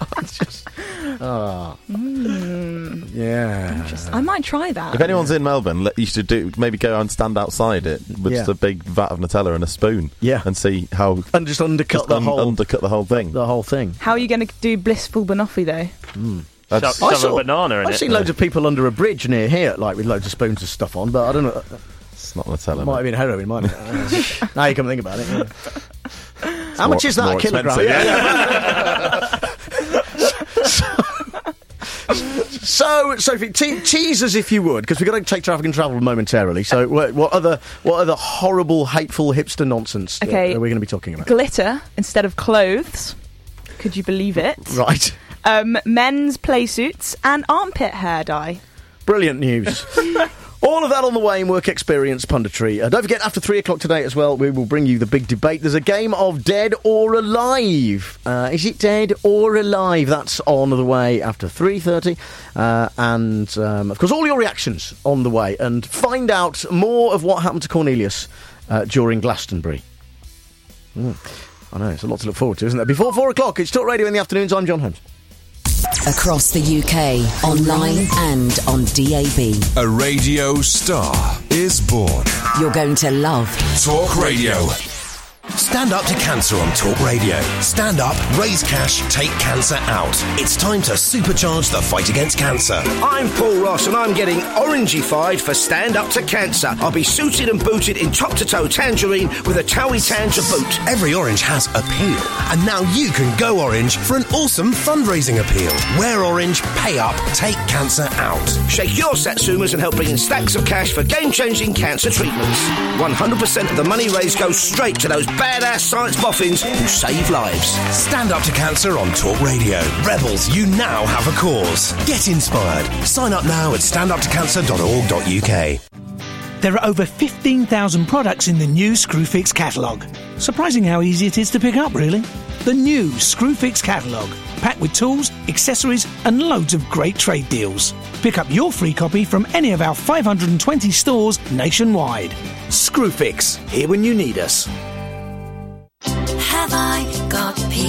Ah, Mm, yeah. I might try that. If anyone's in Melbourne, let- you should do maybe go and stand outside it with Yeah. just a big vat of Nutella and a spoon. Yeah. And see how And just undercut just the un- whole undercut the whole thing. the whole thing. How are you going to do blissful banoffee though? That's- Shove- shove a banana in I've it. seen loads of people under a bridge near here, like with loads of spoons of stuff on, but I don't know. It's not Nutella. Might have mate. been heroin, might it? Now you come to think about it. yeah. How more- much is that more a kilogram? expensive. Yeah, yeah. So, Sophie, te- tease us if you would, because we've got to take traffic and travel momentarily. So, what, what other, what other horrible, hateful hipster nonsense Okay. uh, are we going to be talking about? Glitter instead of clothes. Could you believe it? Right, Um, men's play suits and armpit hair dye. brilliant news. All of that on the way in Work Experience Punditry. Uh, don't forget, after three o'clock today as well, we will bring you the big debate. There's a game of Dead or Alive. Uh, is it dead or alive? That's on the way after three thirty. Uh, and, um, of course, all your reactions on the way. And find out more of what happened to Cornelius uh, during Glastonbury. Mm. I know, it's a lot to look forward to, isn't there? Before four o'clock, it's Talk Radio in the afternoons. I'm John Holmes. Across the U K, online and on D A B. A radio star is born. You're going to love Talk Radio. Stand up to cancer on Talk Radio. Stand up, raise cash, take cancer out. It's time to supercharge the fight against cancer. I'm Paul Ross and I'm getting orangified for Stand Up to Cancer. I'll be suited and booted in top-to-toe tangerine with a Towie tan to boot. Every orange has appeal, and now you can go orange for an awesome fundraising appeal. Wear orange, pay up, take cancer out. Shake your satsumas and help bring in stacks of cash for game-changing cancer treatments. one hundred percent of the money raised goes straight to those badass science boffins who save lives. Stand up to cancer on Talk Radio. Rebels, you now have a cause. Get inspired. Sign up now at stand up to cancer dot org dot U K. There are over fifteen thousand products in the new Screwfix catalogue. Surprising how easy it is to pick up, really. The new Screwfix catalogue, packed with tools, accessories and loads of great trade deals. Pick up your free copy from any of our five hundred twenty stores nationwide. Screwfix, here when you need us. Have I got P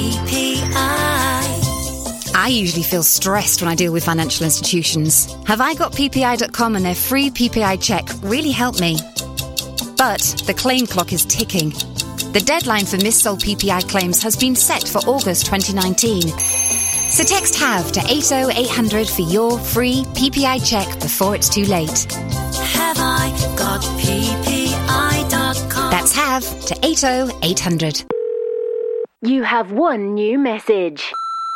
I usually feel stressed when I deal with financial institutions. Have I Got P P I dot com and their free P P I check really helped me. But the claim clock is ticking. The deadline for missold P P I claims has been set for August twenty nineteen. So text HAVE to eight oh eight hundred for your free P P I check before it's too late. Have I got P P I dot com? That's HAVE to eight oh eight hundred. You have one new message.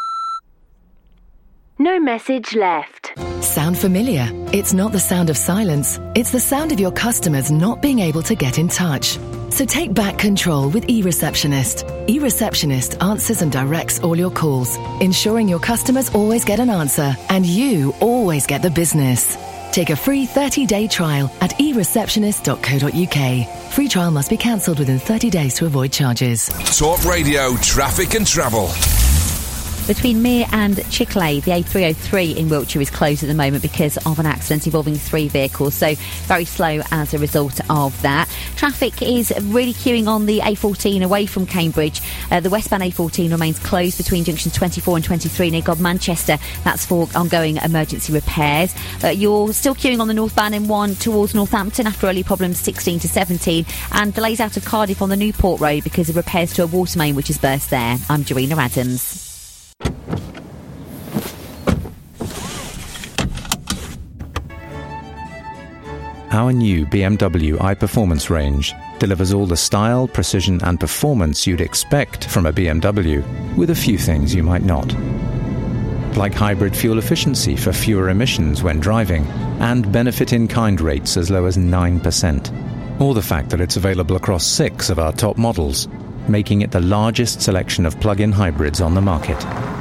No message left. Sound familiar? It's not the sound of silence. It's the sound of your customers not being able to get in touch. So take back control with eReceptionist. eReceptionist answers and directs all your calls, ensuring your customers always get an answer and you always get the business. Take a free thirty-day trial at e receptionist dot co dot uk. Free trial must be cancelled within thirty days to avoid charges. Talk Radio Traffic and Travel. Between Mere and Chickley, the A three oh three in Wiltshire is closed at the moment because of an accident involving three vehicles, so very slow as a result of that. Traffic is really queuing on the A fourteen away from Cambridge. Uh, the westbound A fourteen remains closed between junctions twenty-four and twenty-three near Godmanchester. That's for ongoing emergency repairs. Uh, you're still queuing on the northbound M one towards Northampton after early problems sixteen to seventeen, and delays out of Cardiff on the Newport Road because of repairs to a water main which has burst there. I'm Jarina Adams. Our new B M W iPerformance range delivers all the style, precision and performance you'd expect from a B M W, with a few things you might not. Like hybrid fuel efficiency for fewer emissions when driving, and benefit in kind rates as low as nine percent. Or the fact that it's available across six of our top models, making it the largest selection of plug-in hybrids on the market.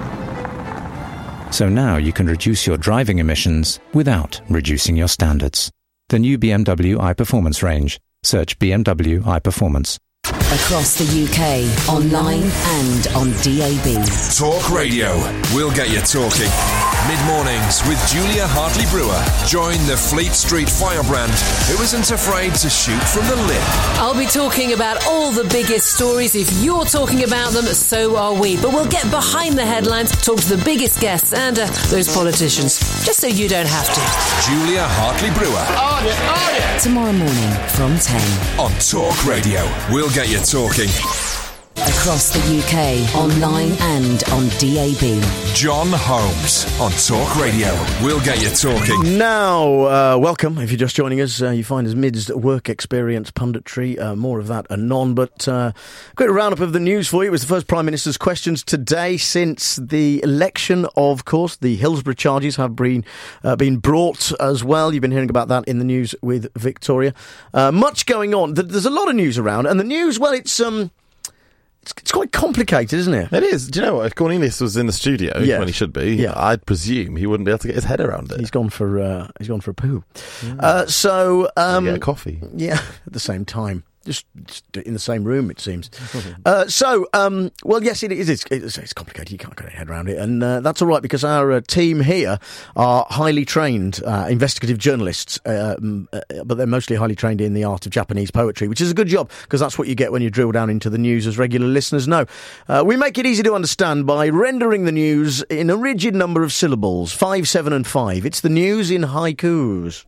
So now you can reduce your driving emissions without reducing your standards. The new B M W iPerformance range. Search B M W iPerformance. Across the U K, online and on D A B. Talk Radio. We'll get you talking. Mid-mornings with Julia Hartley-Brewer. Join the Fleet Street firebrand who isn't afraid to shoot from the lip. I'll be talking about all the biggest stories. If you're talking about them, so are we. But we'll get behind the headlines, talk to the biggest guests and uh, those politicians, just so you don't have to. Julia Hartley-Brewer. On it, on it. Tomorrow morning from ten. On Talk Radio. We'll get you talking. Across the U K, online and on D A B. John Holmes on Talk Radio. We'll get you talking. Now, uh, welcome. If you're just joining us, uh, you find us midst work experience punditry. Uh, more of that anon. But uh, quick roundup of the news for you. It was the first Prime Minister's questions today since the election. Of course, the Hillsborough charges have been uh, been brought as well. You've been hearing about that in the news with Victoria. Uh, much going on. There's a lot of news around, and the news, well, it's um. It's, it's quite complicated, isn't it? It is. Do you know what? If Cornelius was in the studio yes. when he should be, yeah. I'd presume he wouldn't be able to get his head around it. He's gone for uh, he's gone for a poo. Mm. Uh, so um, get a coffee. Yeah, at the same time. Just, just in the same room, it seems. uh, so, um, well, yes, it is. It's, it's, it's complicated. You can't get your head around it. And uh, that's all right, because our uh, team here are highly trained uh, investigative journalists, uh, uh, but they're mostly highly trained in the art of Japanese poetry, which is a good job, because that's what you get when you drill down into the news, as regular listeners know. Uh, we make it easy to understand by rendering the news in a rigid number of syllables, five, seven and five. It's the news in haikus.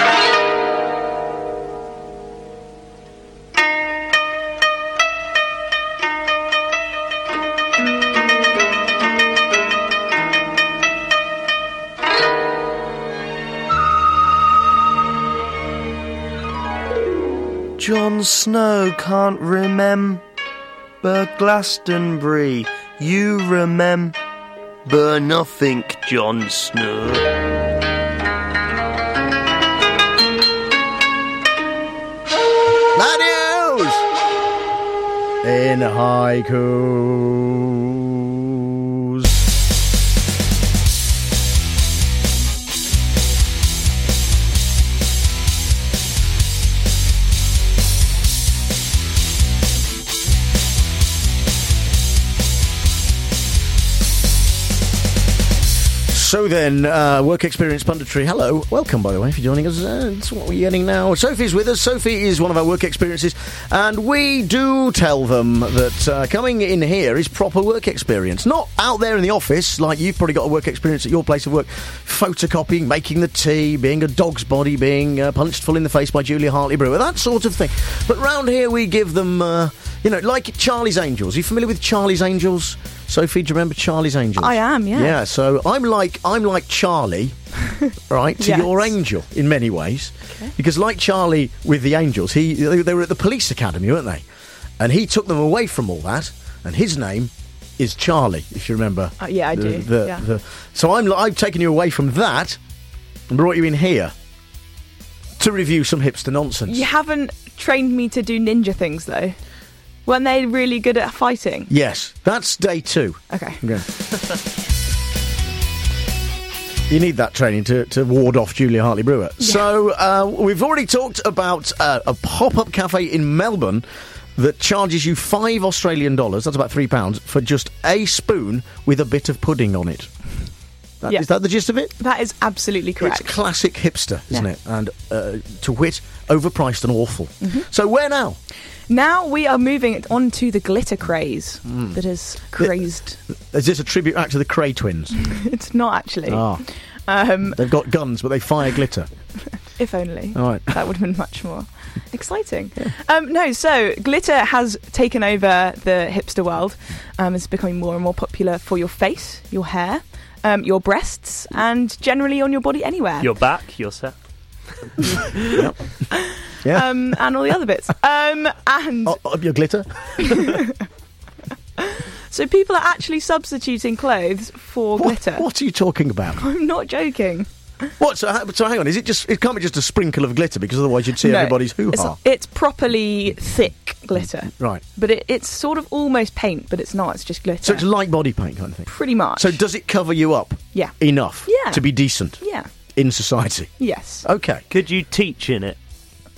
Jon Snow can't remember Glastonbury. You remember nothing, Jon Snow. The news in haikus. So then, uh, work experience punditry. Hello, welcome by the way if you're joining us. Uh, that's what we're getting now. Sophie's with us. Sophie is one of our work experiences, and we do tell them that uh, coming in here is proper work experience. Not out there in the office like you've probably got a work experience at your place of work, photocopying, making the tea, being a dog's body, being uh, punched full in the face by Julia Hartley-Brewer, that sort of thing. But round here we give them, uh, you know, like Charlie's Angels. Are you familiar with Charlie's Angels? Sophie, do you remember Charlie's Angels? I am, yeah. Yeah, so I'm like I'm like Charlie, right, to Yes. your angel in many ways. Okay. Because like Charlie with the Angels, he they, they were at the police academy, weren't they? And he took them away from all that, and his name is Charlie, if you remember. Uh, yeah, I the, do. the- yeah. the- so I'm I've taken you away from that and brought you in here to review some hipster nonsense. You haven't trained me to do ninja things, though. Weren't they really good at fighting? Yes, that's day two. Okay. Okay. You need that training to, to ward off Julia Hartley-Brewer. Yeah. So, uh, we've already talked about uh, a pop-up cafe in Melbourne that charges you five Australian dollars, that's about three pounds, for just a spoon with a bit of pudding on it. That, Yeah. Is that the gist of it? That is absolutely correct. It's classic hipster, isn't Yeah. it? And, uh, to wit, overpriced and awful. Mm-hmm. So, where now? Now we are moving on to the glitter craze Mm. that has crazed. Is this a tribute back to the Cray twins? It's not actually. Ah. Um, They've got guns, but they fire glitter. if only. All right. That would have been much more exciting. Um, no, so glitter has taken over the hipster world. Um, it's becoming more and more popular for your face, your hair, um, your breasts, and generally on your body anywhere. Your back, your set. Yep. Yeah. Um, and all the other bits. Um, and Oh, oh, your glitter? so people are actually substituting clothes for What, glitter. what are you talking about? I'm not joking. What? So, ha- so hang on. Is it just? It can't be just a sprinkle of glitter because otherwise you'd see No, everybody's hoo It's, ha. it's properly thick glitter. Right. But it, it's sort of almost paint, but it's not. It's just glitter. So it's like body paint kind of thing. Pretty much. So does it cover you up? Yeah. Enough. Yeah. To be decent Yeah. in society. Yes. Okay. Could you teach in it?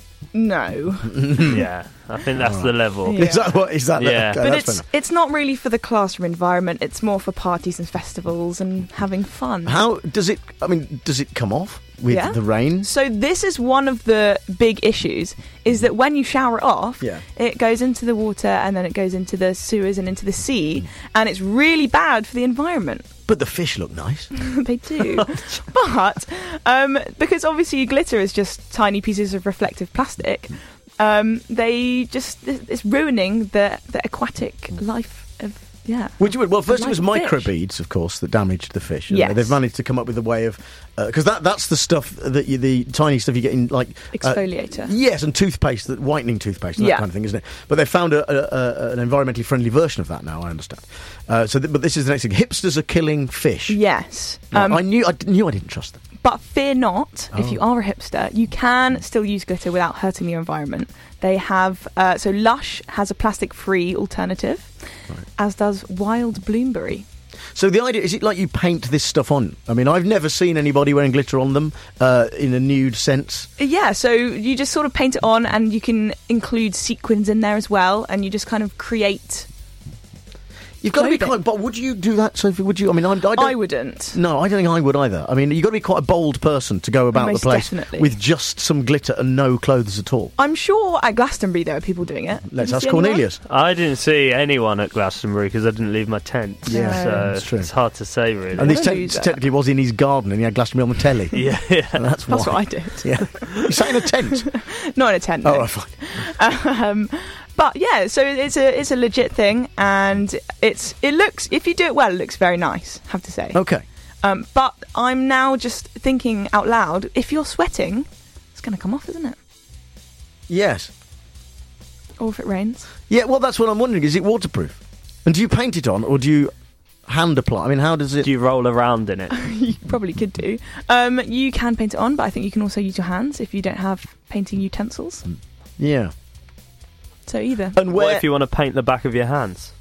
No. Yeah, I think that's the level. Yeah. Is that what? Is that? Yeah. Okay, But that's fair it's enough. it's not really for the classroom environment. It's more for parties and festivals and having fun. How does it? I mean, does it come off with Yeah. the rain? So this is one of the big issues, is that when you shower it off, Yeah. it goes into the water and then it goes into the sewers and into the sea, and it's really bad for the environment. But the fish look nice. They do. But um, because obviously glitter is just tiny pieces of reflective plastic, um, they just it's ruining the the aquatic life of yeah. Would you? Well, first it was Like fish. microbeads, of course, that damaged the fish. Yes. They've managed to come up with a way of because that that's the stuff that you, the tiny stuff you get in like uh, Exfoliator. yes, and toothpaste, that whitening toothpaste, and that Yeah. kind of thing, isn't it? But they found a, a, a, an environmentally friendly version of that now. I understand. Uh, so, th- but this is the next thing. Hipsters are killing fish. Yes. Now, Um, I knew I d- knew I didn't trust them. But fear not, if Oh. you are a hipster, you can still use glitter without hurting the environment. They have, uh, so Lush has a plastic-free alternative, as does Wild Bloomberry. So the idea is it like you paint this stuff on? I mean, I've never seen anybody wearing glitter on them uh, in a nude sense. Yeah, so you just sort of paint it on, and you can include sequins in there as well, and you just kind of create. You've got to be clothing. quite. But would you do that, Sophie? Would you? I mean, I, I, don't, I wouldn't. No, I don't think I would either. I mean, you've got to be quite a bold person to go about Most the place definitely. with just some glitter and no clothes at all. I'm sure at Glastonbury there are people doing it. Did Let's you ask see anyone? Cornelius. I didn't see anyone at Glastonbury because I didn't leave my tent. Yeah, so that's true. it's hard to say, really. And this What a te- loser. technically was in his garden, and he had Glastonbury on the telly. yeah, yeah. And that's why. That's what I did. Yeah, you sat in a tent. Not in a tent. Oh, no. right, fine. um, but yeah, so it's a it's a legit thing, and it's it looks if you do it well, it looks very nice. I have to say. Okay. Um, but I'm now just thinking out loud. If you're sweating, it's going to come off, isn't it? Yes. Or if it rains. Yeah. Well, that's what I'm wondering. Is it waterproof? And do you paint it on, or do you hand apply? I mean, how does it? Do you roll around in it? You probably could do. Um, you can paint it on, but I think you can also use your hands if you don't have painting utensils. Yeah. So either. And where? What if you want to paint the back of your hands?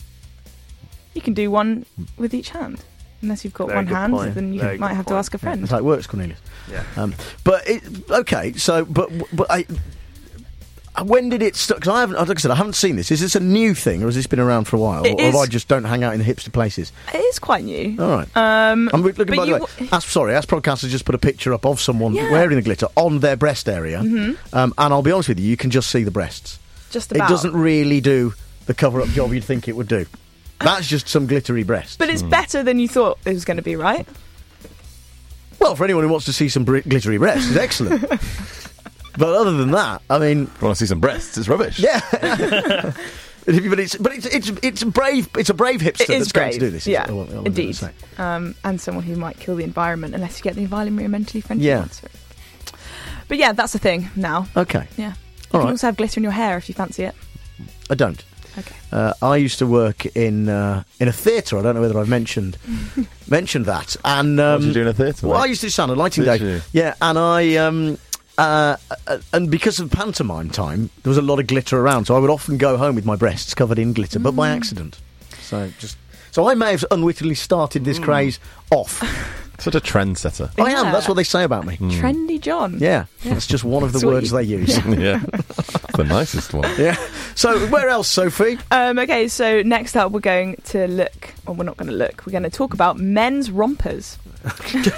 You can do one with each hand. Unless you've got Very one good hand, point. then you Very might good have to point. ask a friend. That's how it works, Cornelius. Yeah. Um, but it, okay, so but but I when did it start? Because I haven't, like I said, I haven't seen this. Is this a new thing, or has this been around for a while? It or, is- or I just don't hang out in the hipster places? It is quite new. All right. Um, I'm looking, but by the you way, Ask, sorry, Ask Podcast has just put a picture up of someone Yeah. wearing the glitter on their breast area. Mhm. Um, and I'll be honest with you, you can just see the breasts. Just It about. doesn't really do the cover-up job you'd think it would do. That's just some glittery breasts. But it's better than you thought it was going to be, right? Well, for anyone who wants to see some br- glittery breasts, it's excellent. But other than that, I mean... If you want to see some breasts, it's rubbish. Yeah. but it's but it's it's it's brave. It's a brave hipster It is that's brave. going to do this. is Yeah, what I wanted to indeed. say. Um, and someone who might kill the environment unless you get the environmentally friendly Yeah. ones. But yeah, that's a thing now. Okay. Yeah. You All can right. also have glitter in your hair if you fancy it. I don't. Okay. Uh, I used to work in uh, in a theatre. I don't know whether I've mentioned mentioned that. And um, What did you do in a theatre, Well, mate? I used to do sound and lighting Did day. you? Yeah, and I um, uh, uh, and because of pantomime time, there was a lot of glitter around. So I would often go home with my breasts covered in glitter, but by accident. So just so I may have unwittingly started this craze off. Such a trendsetter. I am. That's what they say about me. Trendy John. Yeah, that's just one of the That's what words you- they use. Yeah. The nicest one. Yeah. So where else, Sophie? Um, okay, so next up we're going to look, or we're not going to look, we're going to talk about men's rompers. I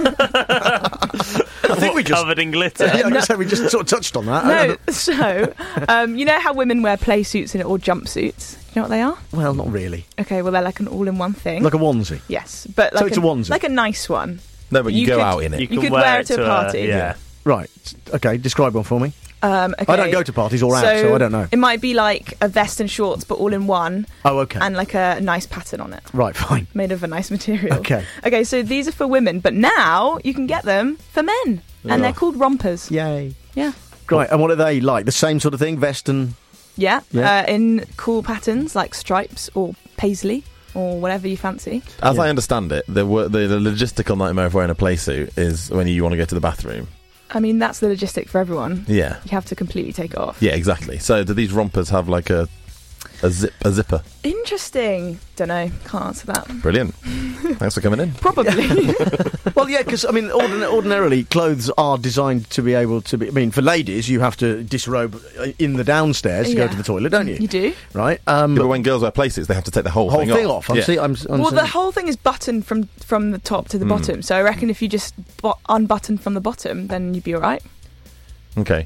think we just covered in glitter. Yeah, I guess we just sort of touched on that. I No, don't know. so, um, you know how women wear play suits and or jumpsuits? You know what they are? Well, not really. Okay, well they're like an all-in-one thing. Like a onesie. Yes, but like So it's a onesie. like a nice one. No, but you, go could- out in it. You, could wear, it to a party. yeah. Right. Okay. Describe one for me. Um, okay. I don't go to parties or out, so I don't know. It might be like a vest and shorts, but all in one, Oh, okay. and like a nice pattern on it, Right. Fine. made of a nice material. Okay. Okay, so these are for women, but now you can get them for men, and they're Ugh. called rompers. Yay. Yeah. Right. And what are they like? The same sort of thing, vest and. Yeah, Yeah. Uh, in cool patterns like stripes or paisley or whatever you fancy. As I understand it, the, wo- the the logistical nightmare of wearing a play suit is when you want to go to the bathroom. I mean, that's the logistic for everyone. Yeah. You have to completely take it off. Yeah, exactly. So do these rompers have like a a zip a zipper? Interesting. Don't know. Can't answer that. Brilliant. Thanks for coming in. Probably. Well, yeah, because I mean, ordin- ordinarily clothes are designed to be able to be. I mean, for ladies, you have to disrobe uh, in the downstairs to Yeah. go to the toilet, don't you? You do. Right. Um, Yeah, but when girls wear play suits, they have to take the whole, whole thing, thing off. off. I'm Yeah. see, I'm, I'm Well, saying- the whole thing is buttoned from from the top to the Mm. bottom. So I reckon if you just bu- unbutton from the bottom, then you'd be all right. Okay.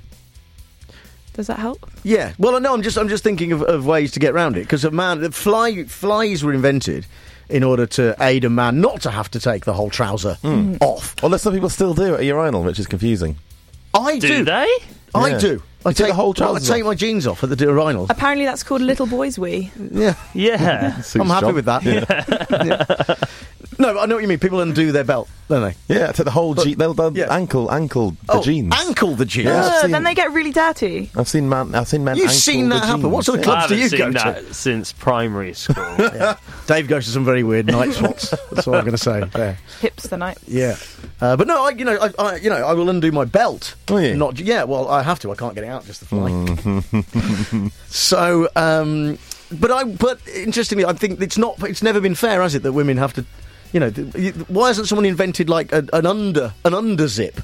Does that help? Yeah. Well, no, I'm just I'm just thinking of, of ways to get around it because a man the fly flies were invented in order to aid a man not to have to take the whole trouser Mm. off. Well, some people still do at a urinal, which is confusing. I Do do. they? I Yeah. do. I You take the whole well, I trousers take off? my jeans off at the urinal. Apparently, that's called a little boy's wee. Yeah. Yeah. I'm happy job. with that. Yeah. No, but I know what you mean. People undo their belt, don't they? Yeah, take the whole But- je- they'll, they'll yeah. ankle ankle the Oh, jeans. ankle the jeans. Yeah, I've Uh, seen- then they get really dirty. I've seen man. I've seen men. You've ankle seen the that happen. jeans. What sort of I clubs do haven't you seen go to? that since primary school. Yeah. Dave goes to some very weird night spots. That's what I'm going to say. There. Hipster night. Yeah, uh, but no, I, you know, I, I, you know, I will undo my belt. Oh, yeah. Not, yeah. Well, I have to. I can't get it out just to fly. So, um, but I, but interestingly, I think it's not. It's never been fair, has it, that women have to. You know, th- y- why hasn't someone invented like a, an under an under zip,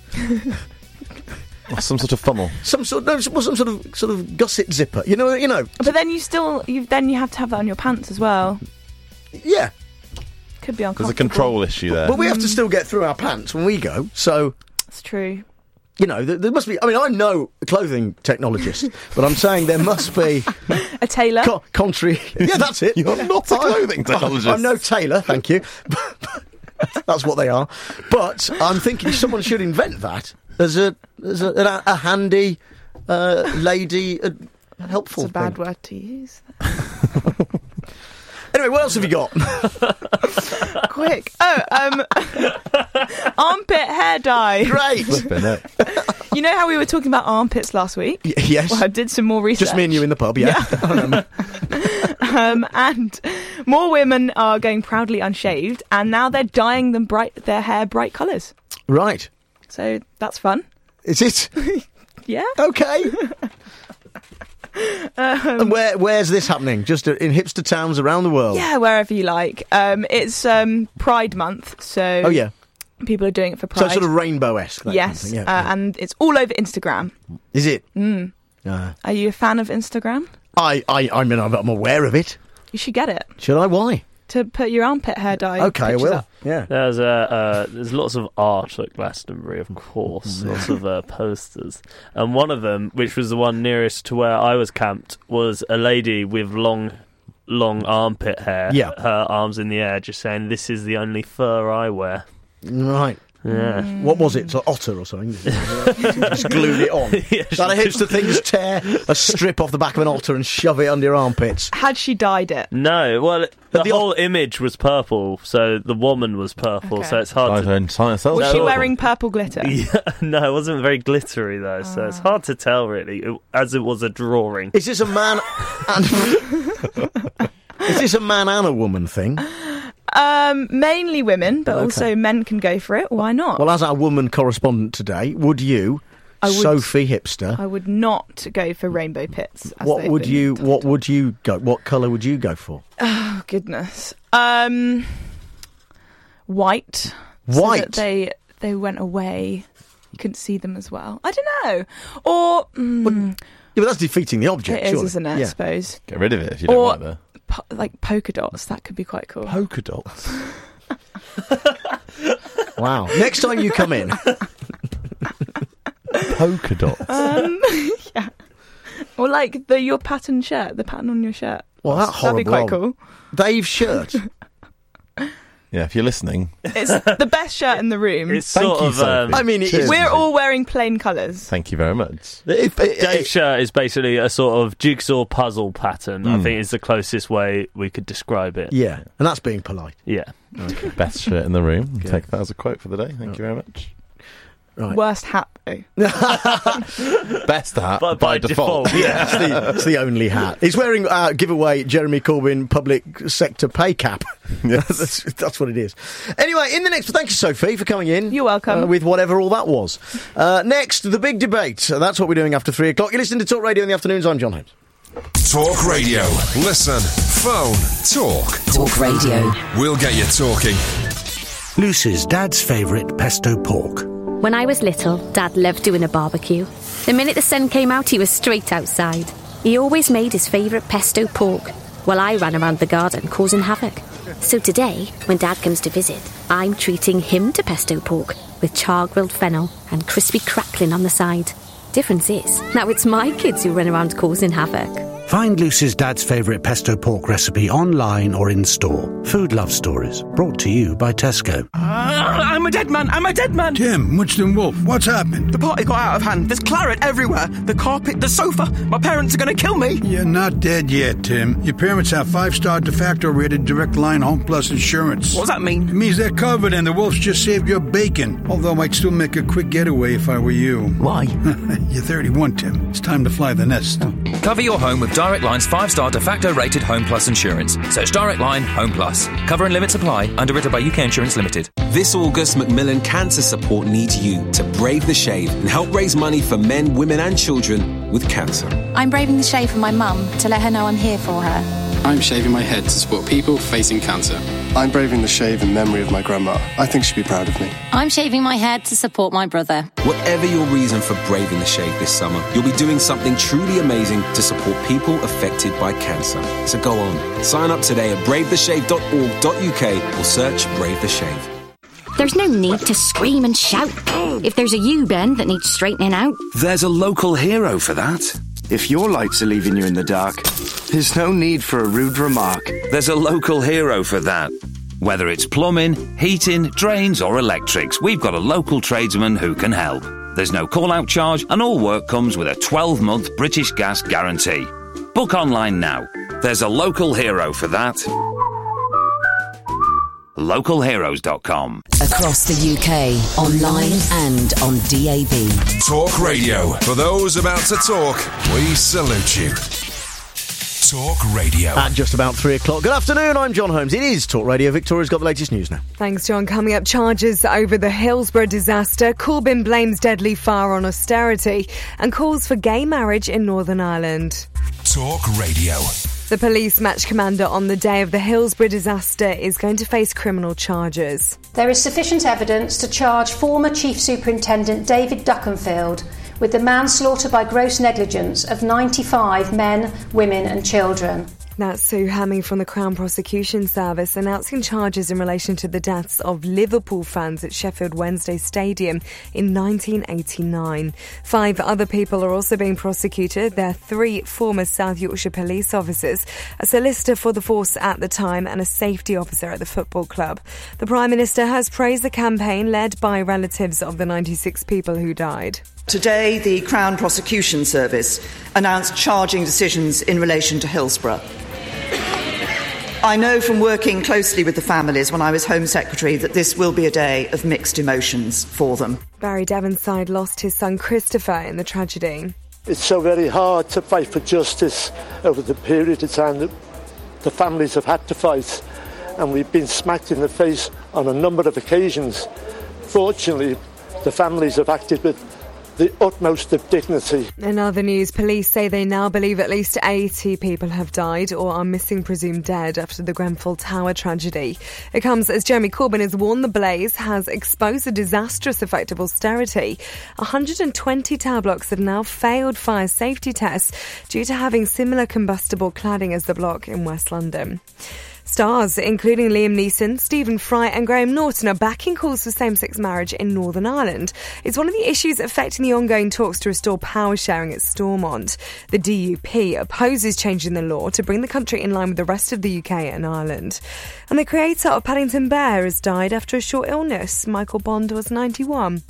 Some sort of funnel. some sort, no, some some sort of sort of gusset zipper? You know, you know. But then you still, you then you have to have that on your pants as well. Yeah, Could be There's uncomfortable. a control issue there. but we have to still get through our pants when we go. So. It's true. You know, there, there must be. I mean, I'm no clothing technologist, but I'm saying there must be A tailor. co- contrary. Yeah, that's it. You're not a clothing technologist. I'm no tailor, thank you. That's what they are. But I'm thinking someone should invent that as a as a, a, a handy uh, lady, uh, helpful. It's a bad thing. word to use. Anyway, what else have you got? Quick. Oh, um, armpit hair dye. Great. Flipping it. You know how we were talking about armpits last week? Y- yes. Well, I did some more research. Just me and you in the pub. Yeah. Um, and more women are going proudly unshaved, and now they're dyeing them bright, their hair bright colours. Right. So that's fun. Is it? Yeah. Okay. Um, And where where's this happening? Just in hipster towns around the world. Yeah, wherever you like. Um, it's um, Pride Month, so Oh yeah. people are doing it for So Pride. it's sort of rainbow-esque. that yes, kind of thing, yeah. uh, and it's all over Instagram. Is it? Mm. Uh, Are you a fan of Instagram? I, I, I mean, I'm, I'm aware of it. You should get it. Should I? Why? To put your armpit hair dye. Okay, I pictures will. up. Yeah. There's uh, uh, there's lots of art at Glastonbury, of course. Lots of uh, posters, and one of them, which was the one nearest to where I was camped, was a lady with long, long armpit hair. Yeah. Her arms in the air, just saying, "This is the only fur I wear." Right. Yeah. Mm. What was it? It's an otter or something? Just glued it on. Yeah, That a hipster thing, just tear a strip off the back of an otter and shove it under your armpits. Had she dyed it? No, well, the, the whole image was purple, so the woman was purple, Okay. so it's hard to... Was No, she it- wearing purple glitter? Yeah, no, it wasn't very glittery, though, so it's hard to tell, really, it- as it was a drawing. Is this a man and... Is this a man and a woman thing? Um, mainly women, but Okay. also men can go for it. Why not? Well, as our woman correspondent today, would you, I would- Sophie Hipster, I would not go for rainbow pits. As what they've would been you, told. what would you go, what colour would you go for? Oh goodness. Um, white. So White? that they they went away. You couldn't see them as well. I don't know. Or mm, Yeah, but that's defeating the object, it is, surely. isn't it? I Yeah. suppose. Get rid of it if you don't Or like the po- like polka dots. That could be quite cool. polka dots. Wow. Next time you come in... polka dots. Um, yeah. Or like the your pattern shirt, the pattern on your shirt. Well, that That'd be quite horrible- cool. Dave's shirt. Yeah, if you're listening. It's the best shirt in the room. It's Thank sort you, of... Sophie. Um, I mean, it Cheers. is... We're all wearing plain colours. Thank you very much. If, Dave's shirt is basically a sort of jigsaw puzzle pattern, I Mm. think is the closest way we could describe it. yeah, and that's being polite. Yeah. Best shirt in the room. Take that as a quote for the day. Thank you very much. Right. Worst hat though. Best hat But by, by default. default, Yeah, it's the, it's the only hat. He's wearing uh, giveaway Jeremy Corbyn public sector pay cap. that's, that's what it is. Anyway, in the next, thank you, Sophie, for coming in. You're welcome. Uh, with whatever all that was. Uh, next, the big debate. So that's what we're doing after three o'clock. You're listening to Talk Radio in the afternoons. I'm John Holmes. Talk Radio. Listen, phone, talk. Talk Radio. We'll get you talking. Lucy's dad's favourite pesto pork. When I was little, Dad loved doing a barbecue. The minute the sun came out, he was straight outside. He always made his favourite pesto pork, while I ran around the garden causing havoc. So today, when Dad comes to visit, I'm treating him to pesto pork with char-grilled fennel and crispy crackling on the side. Difference is, now it's my kids who run around causing havoc. Find Lucy's dad's favourite pesto pork recipe online or in store. Food Love Stories, brought to you by Tesco. I'm a dead man. I'm a dead man. Tim, Witchden Wolf, what's happened? The party got out of hand. There's claret everywhere. The carpet, the sofa. My parents are going to kill me. You're not dead yet, Tim. Your parents have five-star de facto rated Direct Line Home Plus insurance. What does that mean? It means they're covered and the wolves just saved your bacon. Although I'd still make a quick getaway if I were you. Why? You're thirty-one, Tim. It's time to fly the nest. Cover your home with Direct Line's five-star de facto rated Home Plus insurance. Search Direct Line Home Plus. Cover and limit supply. Underwritten by U K Insurance Limited. This August, Macmillan Cancer Support needs you to brave the shave and help raise money for men, women and children with cancer. I'm braving the shave for my mum to let her know I'm here for her. I'm shaving my head to support people facing cancer. I'm braving the shave in memory of my grandma. I think she'd be proud of me. I'm shaving my head to support my brother. Whatever your reason for braving the shave this summer, you'll be doing something truly amazing to support people affected by cancer. So go on, sign up today at brave the shave dot org dot U K or search Brave the Shave. There's no need to scream and shout. If there's a U-bend that needs straightening out, There's a local hero for that. If your lights are leaving you in the dark, there's no need for a rude remark. There's a local hero for that. Whether it's plumbing, heating, drains or electrics, we've got a local tradesman who can help. There's no call-out charge and all work comes with a twelve-month British Gas guarantee. Book online now. There's a local hero for that. local heroes dot com. Across the U K, online and on D A B. Talk Radio. For those about to talk, we salute you. Talk Radio. At just about three o'clock. Good afternoon, I'm John Holmes. It is Talk Radio. Victoria's got the latest news now. Thanks, John. Coming up, charges over the Hillsborough disaster. Corbyn blames deadly fire on austerity and calls for gay marriage in Northern Ireland. Talk Radio. The police match commander on the day of the Hillsborough disaster is going to face criminal charges. There is sufficient evidence to charge former Chief Superintendent David Duckenfield with the manslaughter by gross negligence of ninety-five men, women and children. That's Sue Hemming from the Crown Prosecution Service announcing charges in relation to the deaths of Liverpool fans at Sheffield Wednesday Stadium in nineteen eighty-nine. Five other people are also being prosecuted. They're three former South Yorkshire police officers, a solicitor for the force at the time and a safety officer at the football club. The Prime Minister has praised the campaign led by relatives of the ninety-six people who died. Today, the Crown Prosecution Service announced charging decisions in relation to Hillsborough. I know from working closely with the families when I was Home Secretary that this will be a day of mixed emotions for them. Barry Devonside lost his son Christopher in the tragedy. It's so very hard to fight for justice over the period of time that the families have had to fight, and we've been smacked in the face on a number of occasions. Fortunately, the families have acted with the utmost of dignity. In other news, police say they now believe at least eighty people have died or are missing, presumed dead, after the Grenfell Tower tragedy. It comes as Jeremy Corbyn has warned the blaze has exposed the disastrous effect of austerity. one hundred twenty tower blocks have now failed fire safety tests due to having similar combustible cladding as the block in West London. Stars, including Liam Neeson, Stephen Fry and Graham Norton, are backing calls for same-sex marriage in Northern Ireland. It's one of the issues affecting the ongoing talks to restore power sharing at Stormont. The D U P opposes changing the law to bring the country in line with the rest of the U K and Ireland. And the creator of Paddington Bear has died after a short illness. Michael Bond was ninety-one.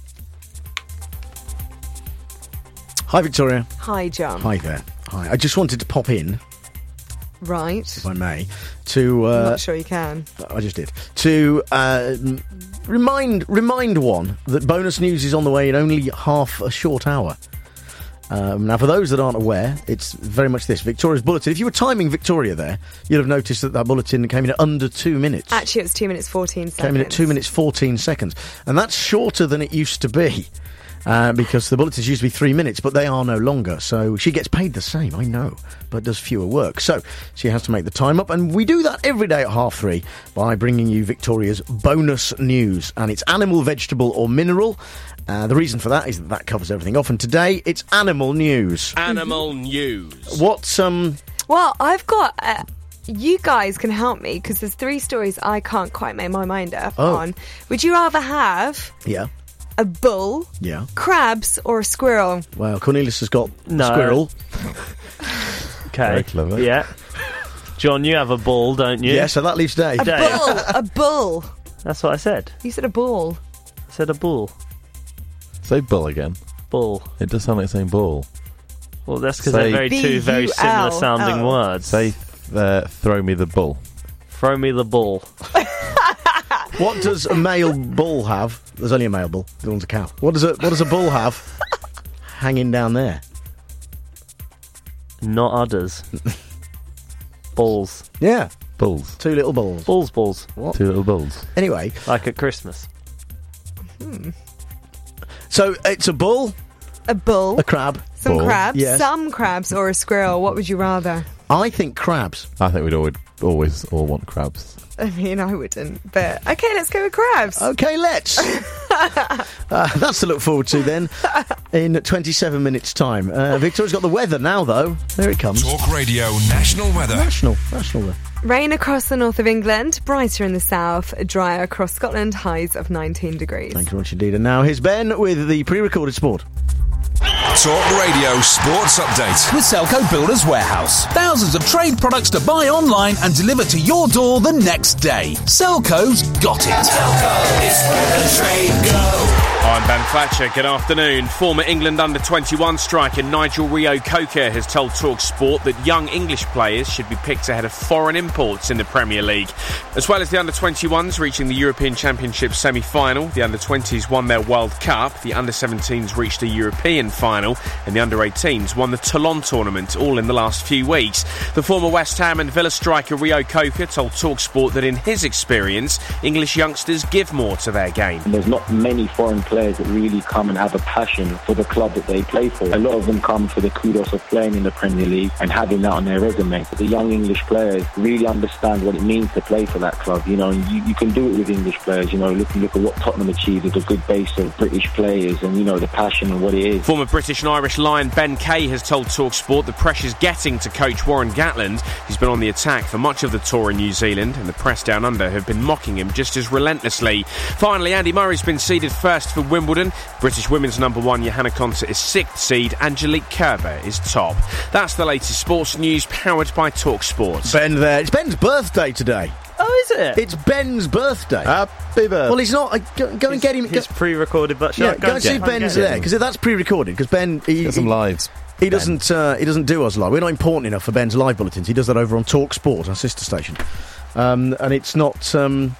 Hi, Victoria. Hi, John. Hi there. Hi. I just wanted to pop in, Right. if I may, to... Uh, I'm not sure you can. I just did. To uh, remind remind one that bonus news is on the way in only half a short hour. Um, now, for those that aren't aware, it's very much this. Victoria's bulletin. If you were timing Victoria there, you'd have noticed that that bulletin came in at under two minutes. Actually, it was two minutes fourteen seconds. Came in at two minutes fourteen seconds. And that's shorter than it used to be. Uh, because the bulletins used to be three minutes, but they are no longer. So she gets paid the same, I know, but does fewer work. So she has to make the time up, and we do that every day at half three by bringing you Victoria's bonus news. And it's animal, vegetable or mineral. Uh, the reason for that is that that covers everything off. And today, it's animal news. Animal news. What's, um... Well, I've got... Uh, you guys can help me, because there's three stories I can't quite make my mind up Oh. on. Would you rather have... Yeah. A bull, Yeah. crabs, or a squirrel? Well, Cornelius has got No. squirrel. Okay. Very clever. Yeah. John, you have a bull, don't you? Yeah, so that leaves Dave. A bull, a bull. That's what I said. You said a bull. I said a bull. Say bull again. Bull. It does sound like saying bull. Well, that's because Say- they're very two very similar sounding B U L L. words. Say, uh, throw me the bull. Throw me the bull. What does a male bull have? There's only a male bull. The one's a cow. What does a what does a bull have hanging down there? Not udders. Balls. Yeah. Bulls. Two little bulls. Balls, balls. What? Two little bulls. Anyway. Like at Christmas. Hmm. So it's a bull, A bull, a crab, some bull. crabs, Yes. some crabs, or a squirrel. What would you rather? I think crabs. I think we'd always, always all want crabs. I mean, I wouldn't, but okay, let's go with crabs. Okay, let's. uh, that's to look forward to then in twenty-seven minutes' time. Uh, Victoria's got the weather now, though. There it comes. Talk Radio National Weather. National, national weather. Rain across the north of England, brighter in the south, drier across Scotland, highs of nineteen degrees. Thank you very much indeed. And now here's Ben with the pre-recorded sport. Talk Radio Sports Update. With Selco Builders Warehouse. Thousands of trade products to buy online and deliver to your door the next day. Selco's got it. Selco is where the trade go. I'm Ben Thatcher. Good afternoon. Former England under twenty-one striker Nigel Reo-Coker has told TalkSport that young English players should be picked ahead of foreign imports in the Premier League. As well as the under twenty-ones reaching the European Championship semi-final, the under twenties won their World Cup, the under seventeens reached a European final, and the under eighteens won the Toulon tournament, all in the last few weeks. The former West Ham and Villa striker Reo-Coker told TalkSport that in his experience, English youngsters give more to their game. There's not many foreign players that really come and have a passion for the club that they play for. A lot of them come for the kudos of playing in the Premier League and having that on their resume. But the young English players really understand what it means to play for that club, you know, and you, you can do it with English players, you know, look, look at what Tottenham achieved with a good base of British players and, you know, the passion and what it is. Former British and Irish Lion Ben Kay has told TalkSport the pressure's getting to coach Warren Gatland. He's been on the attack for much of the tour in New Zealand, and the press down under have been mocking him just as relentlessly. Finally, Andy Murray's been seeded first for Wimbledon. British women's number one Johanna Konta is sixth seed. Angelique Kerber is top. That's the latest sports news powered by TalkSport. Ben there. It's Ben's birthday today. Oh, is it? It's Ben's birthday. Happy birthday. Well, he's not. Uh, go, go and get him. It's pre-recorded, but yeah, go, go and see if Ben's there, because that's pre-recorded. Because Ben, he, Get some he, lives. He ben. doesn't. Uh, he doesn't do us live. We're not important enough for Ben's live bulletins. He does that over on TalkSport, our sister station, um, and it's not. Um,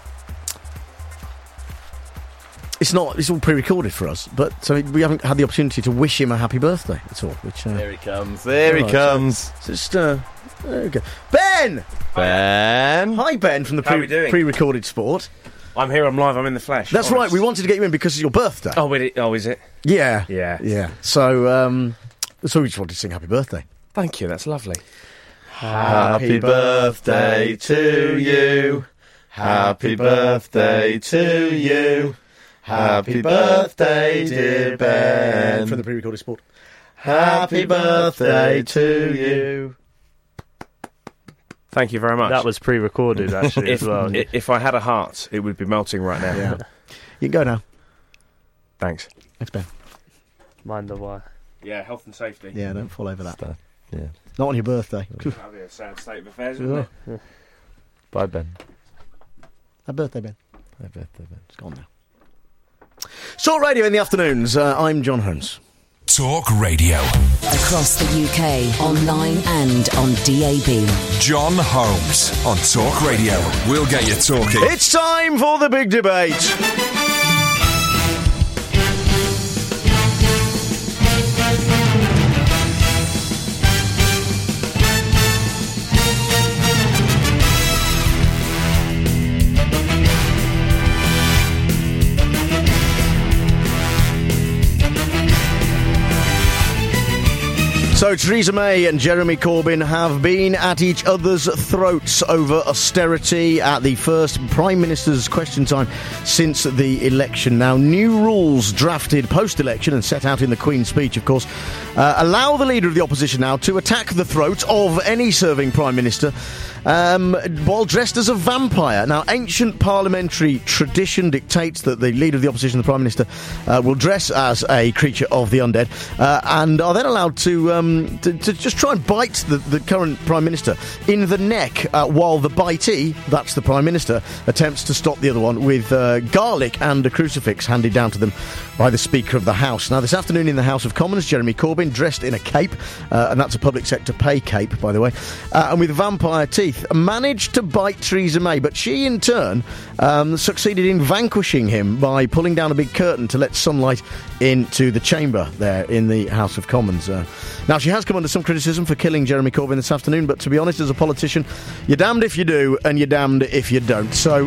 It's not. It's all pre-recorded for us, but so we haven't had the opportunity to wish him a happy birthday at all. Which uh, there he comes. There he right, comes. So, so just uh, there we go. Ben. Ben. Hi, Ben from the How pre- are we doing? pre-recorded sport. I'm here. I'm live. I'm in the flesh. That's Honest. right. We wanted to get you in because it's your birthday. Oh, it, oh, is it? Yeah. Yeah. Yeah. So, um, so we just wanted to sing happy birthday. Thank you. That's lovely. Happy birthday to you. Happy birthday to you. Happy birthday, dear Ben. From the pre-recorded sport. Happy birthday to you. Thank you very much. That was pre-recorded, actually, if, as well. i- If I had a heart, it would be melting right now. Yeah. You can go now. Thanks. Thanks, Ben. Mind the wire. Yeah, health and safety. Yeah, don't fall over that. Stuff. Yeah. Not on your birthday. That'd be a sad state of affairs, wouldn't Yeah. it? Bye, Ben. Happy birthday, Ben. Happy birthday, Ben. It's gone now. Sort Radio in the afternoons. Uh, I'm John Holmes. Talk Radio. Across the U K, online and on D A B. John Holmes on Talk Radio. We'll get you talking. It's time for the big debate. So Theresa May and Jeremy Corbyn have been at each other's throats over austerity at the first Prime Minister's question time since the election. Now, new rules drafted post-election and set out in the Queen's speech, of course, uh, allow the Leader of the Opposition now to attack the throat of any serving Prime Minister um, while dressed as a vampire. Now, ancient parliamentary tradition dictates that the Leader of the Opposition, the Prime Minister, uh, will dress as a creature of the undead uh, and are then allowed to... Um, To, to just try and bite the, the current Prime Minister in the neck uh, while the bitey, that's the Prime Minister, attempts to stop the other one with uh, garlic and a crucifix handed down to them by the Speaker of the House. Now, this afternoon in the House of Commons, Jeremy Corbyn, dressed in a cape, uh, and that's a public sector pay cape, by the way, uh, and with vampire teeth, managed to bite Theresa May, but she, in turn, um, succeeded in vanquishing him by pulling down a big curtain to let sunlight into the chamber there in the House of Commons. Uh, now, she has come under some criticism for killing Jeremy Corbyn this afternoon, but to be honest, as a politician, you're damned if you do, and you're damned if you don't. So,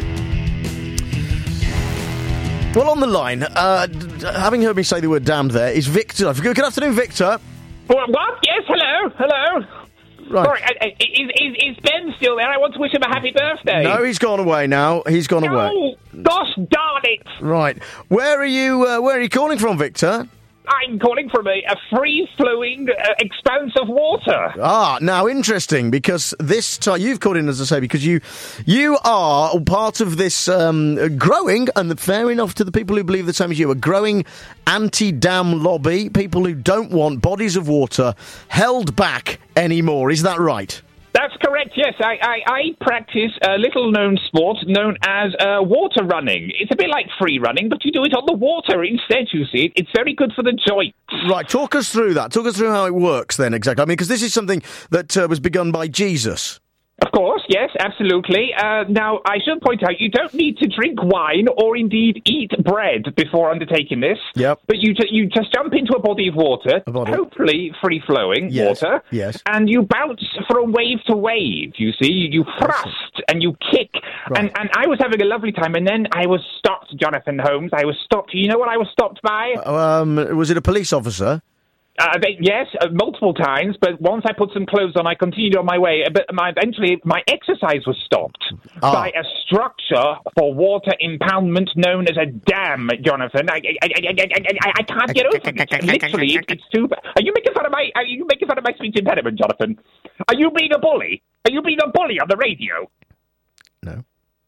well, on the line, uh, d- having heard me say the word damned there, is Victor. Good afternoon, Victor. What? what? Yes, hello, hello. Right. Sorry, uh, is, is, is Ben still there? I want to wish him a happy birthday. No, he's gone away now. He's gone away. Oh, gosh darn it. Right. Where are you, uh, where are you calling from, Victor? I'm calling from a, a free-flowing uh, expanse of water. Ah, now interesting, because this time you've called in, as I say, because you you are part of this um, growing, and fair enough to the people who believe the same as you, a growing anti-dam lobby, people who don't want bodies of water held back anymore. Is that right? That's correct, yes. I, I, I practice a little-known sport known as uh, water running. It's a bit like free running, but you do it on the water instead, you see. It's very good for the joints. Right, talk us through that. Talk us through how it works then, exactly. I mean, because this is something that uh, was begun by Jesus. Of course, yes, absolutely. Uh, now, I should point out, you don't need to drink wine or indeed eat bread before undertaking this. Yep. But you ju- you just jump into a body of water, body. hopefully free-flowing Yes, water, yes. and you bounce from wave to wave, you see. You thrust and you kick. Right. And, and I was having a lovely time, and then I was stopped Jonathan Holmes. I was stopped. You know what I was stopped by? Um, was it a police officer? Uh, they, yes, uh, multiple times, but once I put some clothes on, I continued on my way. But my, eventually, my exercise was stopped Oh. by a structure for water impoundment known as a dam, Jonathan. I, I, I, I, I, I, I can't get over it. Literally, it, it's too bad. Are you making fun of my? Are you making fun of my speech impediment, Jonathan? Are you being a bully? Are you being a bully on the radio? No.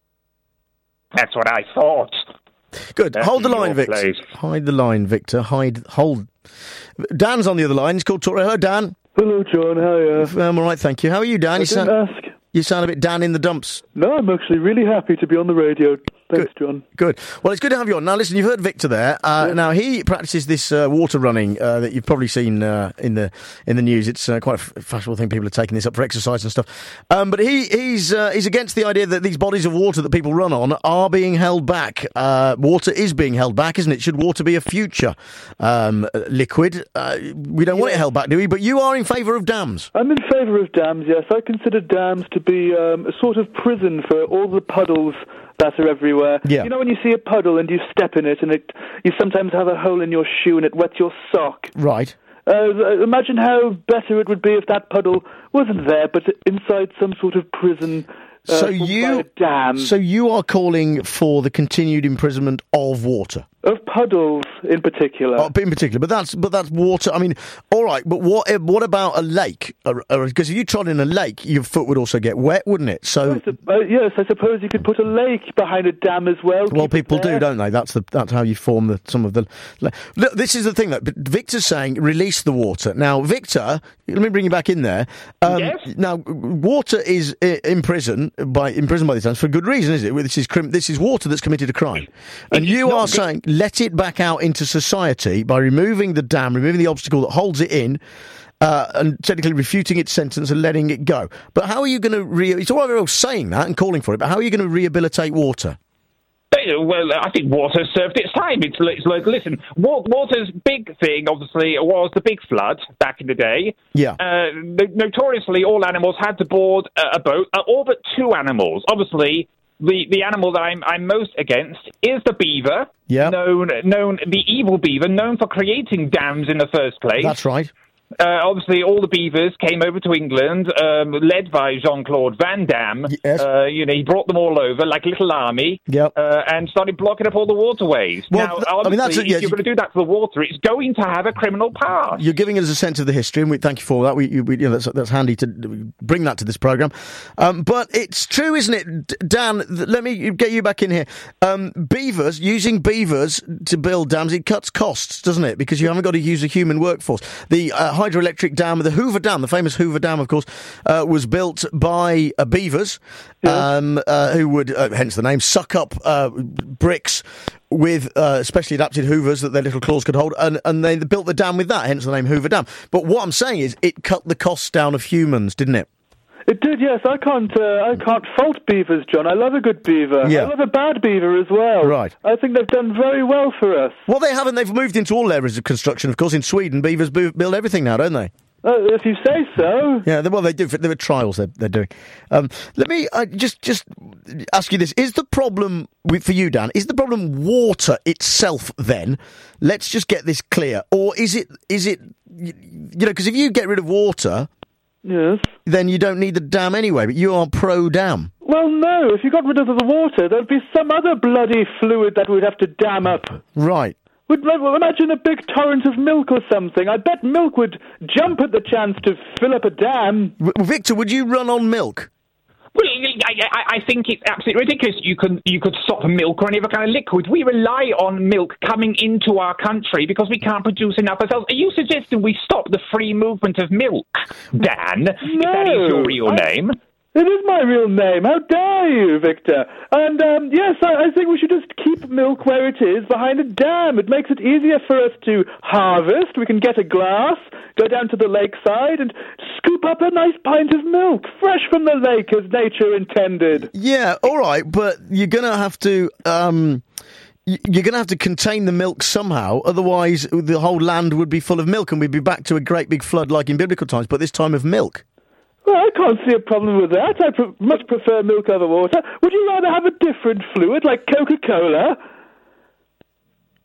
That's what I thought. Good. That's Hold the line, your Victor. place. Hide the line, Victor. Hide. Hold. Dan's on the other line. He's called Talk. Hello, Dan. Hello, John. How are you? I'm all right, thank you. How are you, Dan? I you didn't sound, ask. You sound a bit Dan in the dumps. No, I'm actually really happy to be on the radio. Thanks, John. Good. Well, it's good to have you on. Now, listen, you've heard Victor there. Uh, Yeah. Now, he practices this uh, water running uh, that you've probably seen uh, in the in the news. It's uh, quite a f- fashionable thing. People are taking this up for exercise and stuff. Um, but he he's uh, he's against the idea that these bodies of water that people run on are being held back. Uh, water is being held back, isn't it? Should water be a future um, liquid? Uh, we don't want it held back, do we? But you are in favour of dams. I'm in favour of dams, yes. I consider dams to be um, a sort of prison for all the puddles that are everywhere. Yeah. You know when you see a puddle and you step in it and it, you sometimes have a hole in your shoe and it wets your sock? Right. Uh, imagine how better it would be if that puddle wasn't there, but inside some sort of prison. Uh, So formed by you a dam. So you are calling for the continued imprisonment of water. Of puddles, in particular. Oh, in particular, but that's but that's water. I mean, all right, but what what about a lake? Because if you trod in a lake, your foot would also get wet, wouldn't it? So, Uh, yes, I suppose you could put a lake behind a dam as well. well, keep it people do, there. don't they? That's the that's how you form the some of the. Look, this is the thing that Victor's saying: release the water. Now, Victor, let me bring you back in there. Um, Yes? Now, water is i- in prison by imprisoned by these times for good reason, is it? This is crim- this is water that's committed a crime, and you are saying let it back out into society by removing the dam, removing the obstacle that holds it in. Uh, and technically refuting its sentence and letting it go. But how are you going to... Re- it's all right very well saying that and calling for it, but how are you going to rehabilitate water? Well, I think water served its time. It's, it's like, listen, wa- water's big thing, obviously, was the big flood back in the day. Yeah. Uh, no- notoriously, all animals had to board a, a boat, uh, all but two animals. Obviously, the, the animal that I'm, I'm most against is the beaver. Yeah. Known, known, the evil beaver, known for creating dams in the first place. That's right. Uh, obviously, all the beavers came over to England, um, led by Jean-Claude Van Damme. Yes. Uh, you know, he brought them all over like a little army. Yep. Uh, and started blocking up all the waterways. Well, now, th- I obviously, mean, that's a- if yeah, you're going to do that to the water, it's going to have a criminal past. You're giving us a sense of the history, and we thank you for that. We, we you know, that's, that's handy to bring that to this programme. Um, but it's true, isn't it, D- Dan? Th- let me get you back in here. Um, beavers, using beavers to build dams, it cuts costs, doesn't it? Because you haven't got to use a human workforce. The uh, hydroelectric dam, the Hoover Dam, the famous Hoover Dam, of course, uh, was built by uh, beavers, um, uh, who would, uh, hence the name, suck up uh, bricks with uh, specially adapted hoovers that their little claws could hold, and, and they built the dam with that, hence the name Hoover Dam. But what I'm saying is, it cut the costs down of humans, didn't it? It did, yes. I can't, uh, I can't fault beavers, John. I love a good beaver. Yeah. I love a bad beaver as well. Right. I think they've done very well for us. Well, they haven't. They've moved into all areas of construction. Of course, in Sweden, beavers bo- build everything now, don't they? Uh, if you say so. Yeah, they- well, they do. There are trials they're, they're doing. Um, let me uh, just just ask you this: is the problem with, for you, Dan? Is the problem water itself? Then let's just get this clear, or is it is it you know? Because if you get rid of water, yes, then you don't need the dam anyway. But you are pro dam. Well, no. If you got rid of the water, there'd be some other bloody fluid that we'd have to dam up. Right. Would, well, imagine a big torrent of milk or something. I bet milk would jump at the chance to fill up a dam. W- Victor, would you run on milk? Well, I, I, I think it's absolutely ridiculous. You can you could stop milk or any other kind of liquid. We rely on milk coming into our country because we can't produce enough ourselves. Are you suggesting we stop the free movement of milk, Dan? No, if that is your real I- name. It is my real name. How dare you, Victor? And, um, yes, I, I think we should just keep milk where it is, behind a dam. It makes it easier for us to harvest. We can get a glass, go down to the lakeside, and scoop up a nice pint of milk, fresh from the lake as nature intended. Yeah, all right, but you're going to have to... Um y- You're going to have to contain the milk somehow, otherwise the whole land would be full of milk and we'd be back to a great big flood like in biblical times, but this time of milk. Well, I can't see a problem with that. I pr- much prefer milk over water. Would you rather have a different fluid, like Coca-Cola?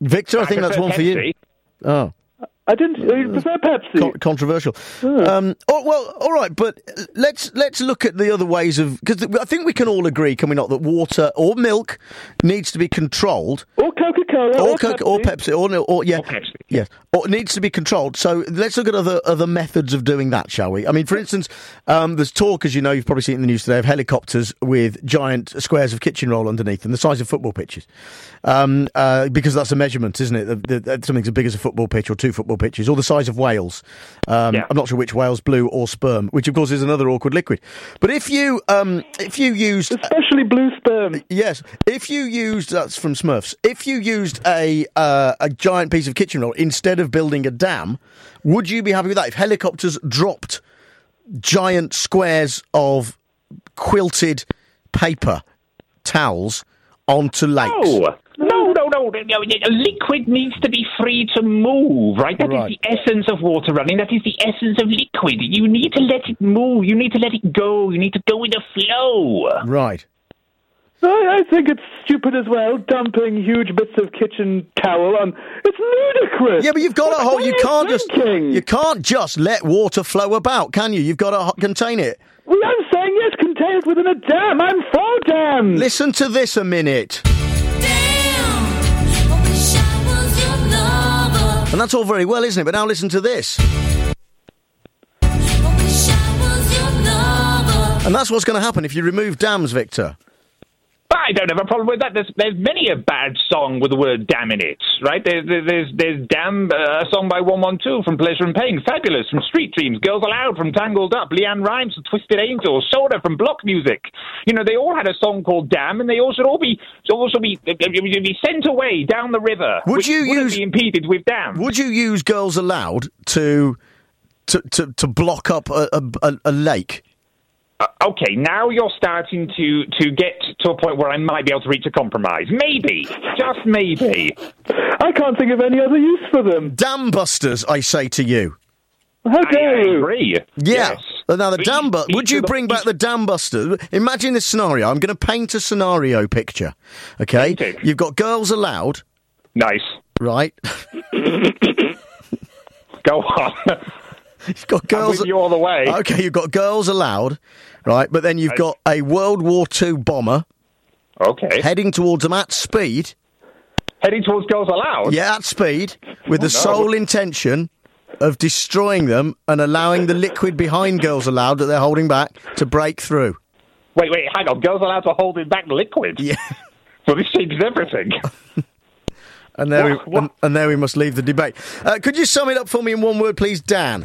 Victor, I, I think that's prefer one for you. Pepsi. Oh. I didn't. You prefer Pepsi? Con- controversial. Oh. Um, oh, well, all right, but let's let's look at the other ways of, because I think we can all agree, can we not, that water or milk needs to be controlled, or Coca-Cola, or, or, Coca- Pepsi. or Pepsi, or, or yeah, Or Pepsi. yes, or it needs to be controlled. So let's look at other other methods of doing that, shall we? I mean, for instance, um, there's talk, as you know, you've probably seen it in the news today, of helicopters with giant squares of kitchen roll underneath them, the size of football pitches, um, uh, because that's a measurement, isn't it? The, the, something's as big as a football pitch or two football pitches, or the size of whales. Um, Yeah. I'm not sure which whales, blue or sperm, which of course is another awkward liquid. But if you um, if you used, especially blue sperm, yes, if you used, that's from Smurfs. If you used a uh, a giant piece of kitchen roll instead of building a dam, would you be happy with that? If helicopters dropped giant squares of quilted paper towels onto lakes? No. No, no, no, no. A liquid needs to be free to move, right? That Right. is the essence of water running. That is the essence of liquid. You need to let it move. You need to let it go. You need to go with the flow. Right. I, I think it's stupid as well, dumping huge bits of kitchen towel on. It's ludicrous. Yeah, but you've got What to hold. are You you can't just. thinking? You can't just let water flow about, can you? You've got to contain it. Well, I'm saying yes, contain it within a dam. I'm for dams. Listen to this a minute. And that's all very well, isn't it? But now listen to this. And that's what's going to happen if you remove dams, Victor. I don't have a problem with that. There's, there's many a bad song with the word damn in it, right? There's, there's, there's Damn, uh, a song by one one two from Pleasure and Pain, Fabulous from Street Dreams, Girls Aloud from Tangled Up, Leanne Rimes from Twisted Angels, Soda from Block Music. You know, they all had a song called Damn, and they all should all be, should also be, uh, be sent away down the river. Would which you wouldn't use- be impeded with dams. Would you use Girls Aloud to to to, to block up a, a, a lake? Uh, okay, now you're starting to, to get to a point where I might be able to reach a compromise. Maybe. Just maybe. I can't think of any other use for them. Dam busters, I say to you. How dare I, I you? agree. Yeah. Yes. Now, the Please, dam bu- please would you do the- bring back the dam busters? Imagine this scenario. I'm going to paint a scenario picture. Okay? Paint it. You've got Girls Aloud. Nice. Right? Go on. You've got I'm Girls... with you all the way. Okay, you've got Girls Aloud, right? But then you've Right. got a World War Two bomber Okay. heading towards them at speed. Heading towards Girls Aloud? Yeah, at speed, with the no. sole intention of destroying them and allowing the liquid behind Girls Aloud that they're holding back to break through. Wait, wait, hang on. Girls Aloud are holding back liquid? Yeah. Well, this changes everything. And there, What- we, what- and, and there we must leave the debate. Uh, could you sum it up for me in one word, please, Dan?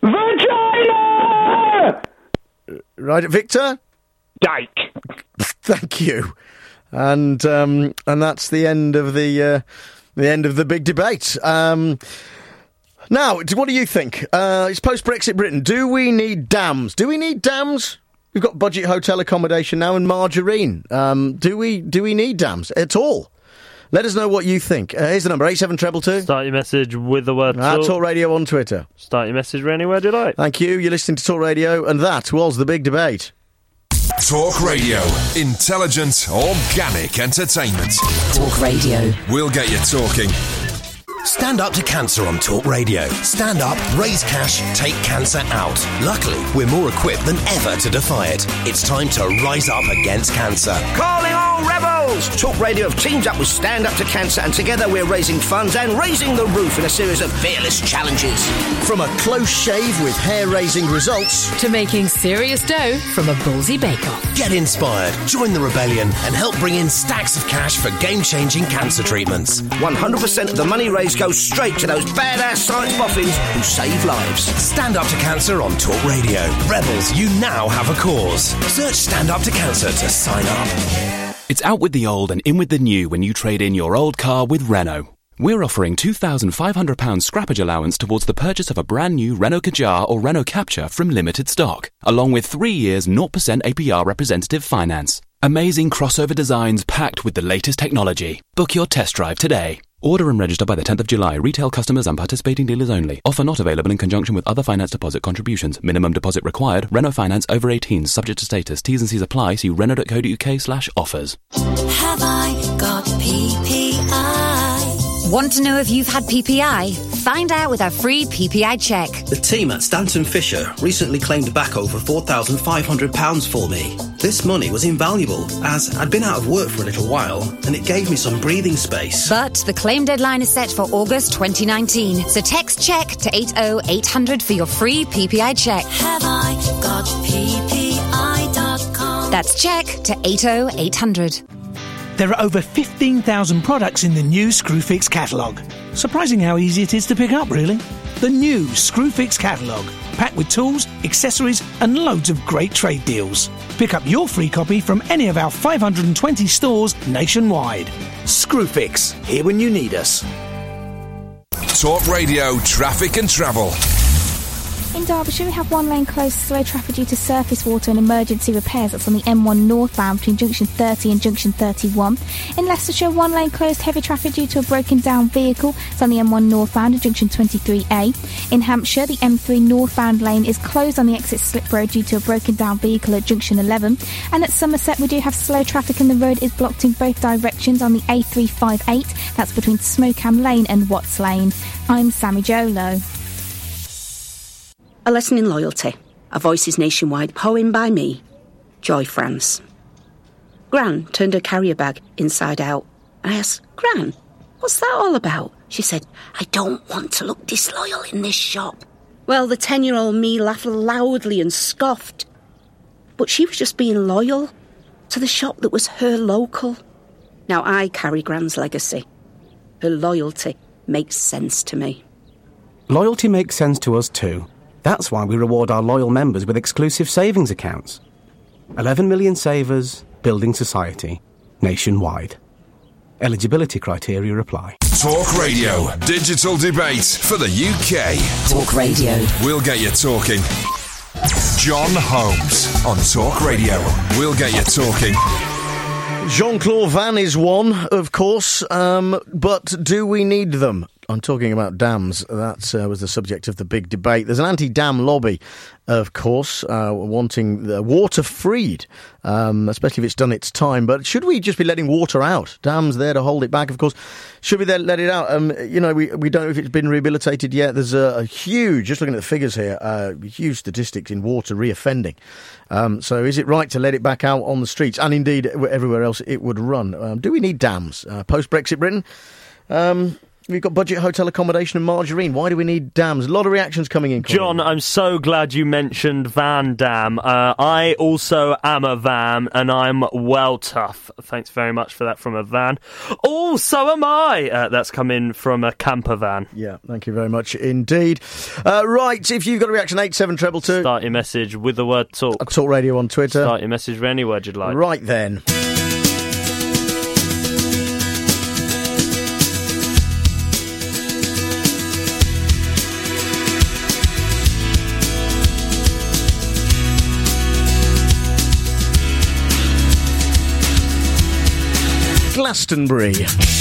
Vagina! Right, Victor? Dyke. Thank you. And um, and that's the end of the uh, the end of the big debate. Um, now, d- what do you think? Uh, it's post-Brexit Britain. Do we need dams? Do we need dams? We've got budget hotel accommodation now and margarine. Um, do we do we need dams at all? Let us know what you think. Uh, here's the number, eight seven two two. Start your message with the word Uh, talk. Talk Radio on Twitter. Start your message anywhere you like. Thank you. You're listening to Talk Radio, and that was the big debate. Talk Radio. Intelligent, organic entertainment. Talk Radio. We'll get you talking. Stand up to cancer on Talk Radio. Stand up, raise cash, take cancer out. Luckily, we're more equipped than ever to defy it. It's time to rise up against cancer. Calling all rebels! Talk Radio have teamed up with Stand Up to Cancer, and together we're raising funds and raising the roof in a series of fearless challenges. From a close shave with hair-raising results to making serious dough from a ballsy bake-off. Get inspired, join the rebellion, and help bring in stacks of cash for game-changing cancer treatments. one hundred percent of the money raised goes straight to those badass science boffins who save lives. Stand Up to Cancer on Talk Radio. Rebels, you now have a cause. Search Stand Up to Cancer to sign up. It's out with the old and in with the new when you trade in your old car with Renault. We're offering two thousand five hundred pounds scrappage allowance towards the purchase of a brand new Renault Kadjar or Renault Captur from limited stock, along with three years zero percent A P R representative finance. Amazing crossover designs packed with the latest technology. Book your test drive today. Order and register by the tenth of July. Retail customers and participating dealers only. Offer not available in conjunction with other finance deposit contributions. Minimum deposit required. Renault Finance over eighteens. Subject to status. T's and C's apply. See renault.co.uk slash offers. Have I got P P I? Want to know if you've had P P I? Find out with our free P P I check. The team at Stanton Fisher recently claimed back over four thousand five hundred pounds for me. This money was invaluable, as I'd been out of work for a little while, and it gave me some breathing space. But the claim deadline is set for August twenty nineteen, so text CHECK to eight oh eight hundred for your free P P I check. Have I got P P I dot com? That's CHECK to eight oh eight hundred. There are over fifteen thousand products in the new Screwfix catalogue. Surprising how easy it is to pick up, really. The new Screwfix catalogue, packed with tools, accessories and loads of great trade deals. Pick up your free copy from any of our five hundred twenty stores nationwide. Screwfix, here when you need us. Talk Radio Traffic and Travel. In Derbyshire, we have one lane closed to slow traffic due to surface water and emergency repairs. That's on the M one northbound between junction thirty and junction thirty-one. In Leicestershire, one lane closed heavy traffic due to a broken down vehicle. It's on the M one northbound at junction twenty-three A. In Hampshire, the M three northbound lane is closed on the exit slip road due to a broken down vehicle at junction eleven. And at Somerset, we do have slow traffic and the road is blocked in both directions on the A three fifty-eight. That's between Smokeham Lane and Watts Lane. I'm Sammy Jolo. A Lesson in Loyalty, a Voices Nationwide poem by me, Joy France. Gran turned her carrier bag inside out. I asked, Gran, what's that all about? She said, I don't want to look disloyal in this shop. Well, the ten-year-old me laughed loudly and scoffed. But she was just being loyal to the shop that was her local. Now I carry Gran's legacy. Her loyalty makes sense to me. Loyalty makes sense to us too. That's why we reward our loyal members with exclusive savings accounts. eleven million savers, building society, nationwide. Eligibility criteria apply. Talk Radio, digital debate for the U K. Talk Radio. We'll get you talking. John Holmes on Talk Radio. We'll get you talking. Jean-Claude Van is one, of course, um, but do we need them? I'm talking about dams. That uh, was the subject of the big debate. There's an anti-dam lobby, of course, uh, wanting the water freed, um, especially if it's done its time. But should we just be letting water out? Dams there to hold it back, of course. Should we then let it out? Um, you know, we we don't know if it's been rehabilitated yet. There's a, a huge, just looking at the figures here, uh, huge statistics in water reoffending. Um, so is it right to let it back out on the streets? And indeed, everywhere else it would run. Um, do we need dams? Uh, Post-Brexit Britain? Um... We've got budget hotel accommodation and margarine. Why do we need dams? A lot of reactions coming in. John, I'm so glad you mentioned Van Dam. Uh, I also am a van, and I'm well tough. Thanks very much for that from a van. Oh, so am I. Uh, that's come in from a camper van. Yeah, thank you very much indeed. Uh, right, if you've got a reaction, eight seven two two. Start your message with the word talk. Talk Radio on Twitter. Start your message with any word you'd like. Right then. Glastonbury.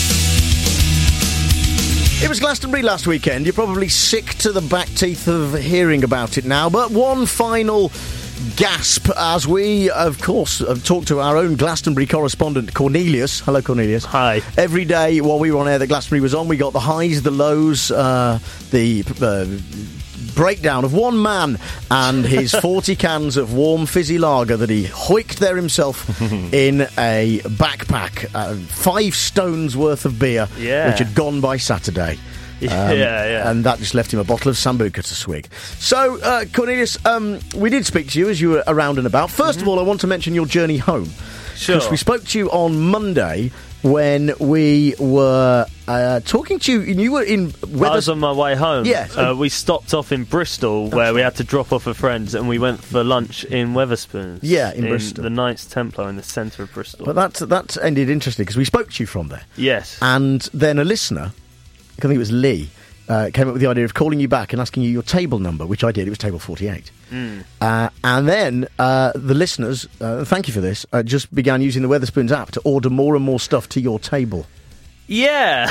It was Glastonbury last weekend. You're probably sick to the back teeth of hearing about it now, but one final gasp as we, of course, have talked to our own Glastonbury correspondent, Cornelius. Hello, Cornelius. Hi. Every day while we were on air that Glastonbury was on, we got the highs, the lows, uh, the... Uh, breakdown of one man and his forty cans of warm fizzy lager that he hoiked there himself in a backpack, uh, five stones worth of beer, yeah. which had gone by Saturday. Um, yeah, yeah. And that just left him a bottle of Sambuca to swig. So, uh, Cornelius, um, we did speak to you as you were around and about. First mm-hmm. of all, I want to mention your journey home. Sure. Because we spoke to you on Monday when we were uh, talking to you, and you were in... Weathers- I was on my way home. Yes. Uh, we stopped off in Bristol, That's where right. we had to drop off a friend, and we went for lunch in Wetherspoons. Yeah, in, in Bristol. the Knights Templar in the centre of Bristol. But that, that ended interesting, because we spoke to you from there. Yes. And then a listener, I think it was Lee, uh, came up with the idea of calling you back and asking you your table number, which I did. It was table forty-eight. Mm. Uh, and then uh, the listeners, uh, thank you for this, uh, just began using the Wetherspoons app to order more and more stuff to your table. Yeah.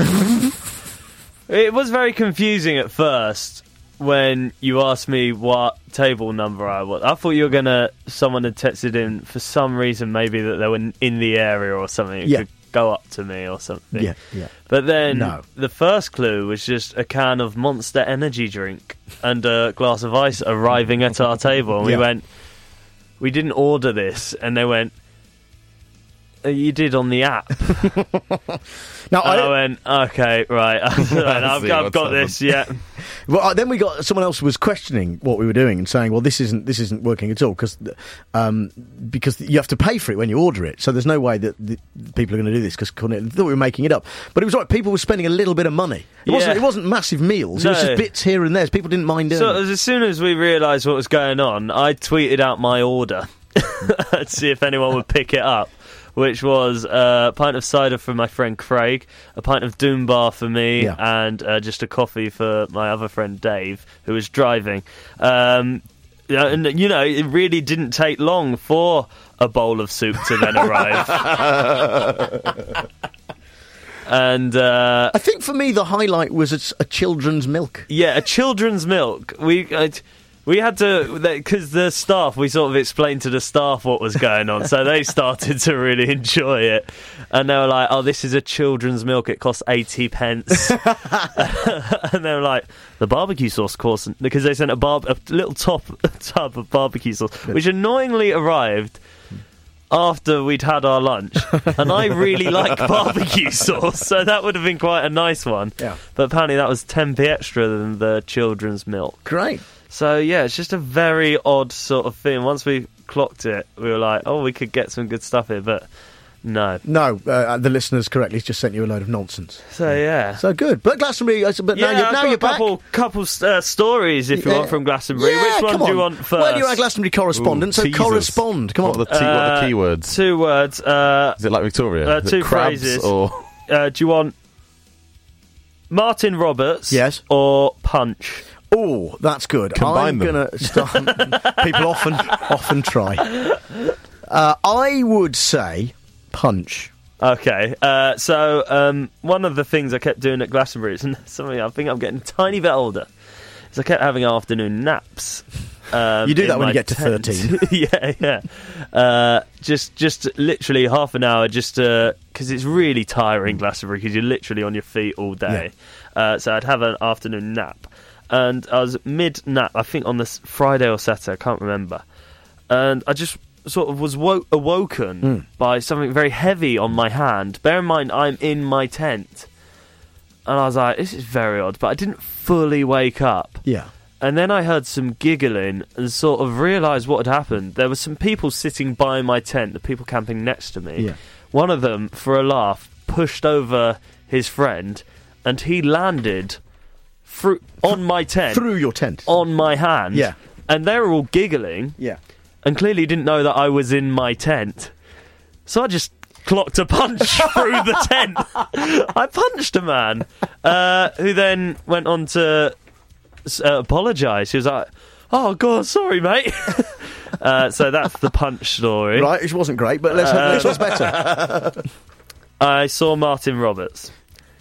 It was very confusing at first when you asked me what table number I was. I thought you were going to... Someone had texted in for some reason, maybe that they were in the area or something. Yeah. Could go up to me or something. Yeah, yeah. But then No. the first clue was just a can of Monster energy drink and a glass of ice arriving at our table. And we Yeah. went, we didn't order this. And they went, "Uh, you did on the app." Now, and I, I went, okay, right. I've, see I've what's got this, yeah. Well, uh, then we got someone else was questioning what we were doing and saying, "Well, this isn't this isn't working at all because um, because you have to pay for it when you order it. So there's no way that the, people are going to do this because thought we were making it up. But it was right. People were spending a little bit of money. It wasn't Yeah. it wasn't massive meals. It was No. just bits here and there. People didn't mind doing So it. as soon as we realised what was going on, I tweeted out my order to see if anyone would pick it up, which was uh, a pint of cider for my friend Craig, a pint of Doom Bar for me, Yeah. and uh, just a coffee for my other friend Dave, who was driving. Um, yeah, and, you know, it really didn't take long for a bowl of soup to then arrive. And uh, I think for me the highlight was a, s- a children's milk. yeah, a children's milk. We uh, we had to because the staff. We sort of explained to the staff what was going on, so they started to really enjoy it. And they were like, "Oh, this is a children's milk. It costs eighty pence." And they were like, "The barbecue sauce course," because they sent a, bar- a little top tub of barbecue sauce, which annoyingly arrived after we'd had our lunch, and I really like barbecue sauce, so that would have been quite a nice one. Yeah. But apparently that was ten p extra than the children's milk. Great. So yeah, it's just a very odd sort of thing. Once we clocked it, we were like, oh, we could get some good stuff here, but no. No, uh, the listeners correctly just sent you a load of nonsense. So yeah. So good. But Glastonbury, uh, but yeah, now you're, I've now got you're a couple, back. couple uh, stories if you Yeah. want from Glastonbury. Yeah, Which one come do you on. want first? Well, you're our Glastonbury correspondent, so teasers. correspond. Come on. What are the, key, what are the key words? Two words. Uh, Is it like Victoria? uh, Is it two crabs phrases. Or Uh, do you want Martin Roberts? Yes. Or Punch? Oh, that's good. Combine I'm them. going to start. People often often try. Uh, I would say Punch. Okay, uh, so um, one of the things I kept doing at Glastonbury, and something I think I'm getting a tiny bit older, is I kept having afternoon naps. Um, You do that in when my you get to tent. thirteen. yeah, yeah. Uh, just, just literally half an hour, just because it's really tiring Glastonbury because you're literally on your feet all day. Uh, so I'd have an afternoon nap, and I was mid nap. I think on this Friday or Saturday, I can't remember, and I just sort of was wo- awoken Mm. by something very heavy on my hand. Bear in mind, I'm in my tent, and I was like, "This is very odd," but I didn't fully wake up. Yeah. And then I heard some giggling and sort of realised what had happened. There were some people sitting by my tent, the people camping next to me. Yeah. One of them, for a laugh, pushed over his friend, and he landed through, on my tent. Through your tent. On my hand. Yeah. And they were all giggling. Yeah. And clearly didn't know that I was in my tent. So I just clocked a punch through the tent. I punched a man, uh, who then went on to uh, apologise. He was like, "Oh God, sorry, mate." uh, so that's the punch story. Right, it wasn't great, but let's Uh, hope this was better. I saw Martin Roberts.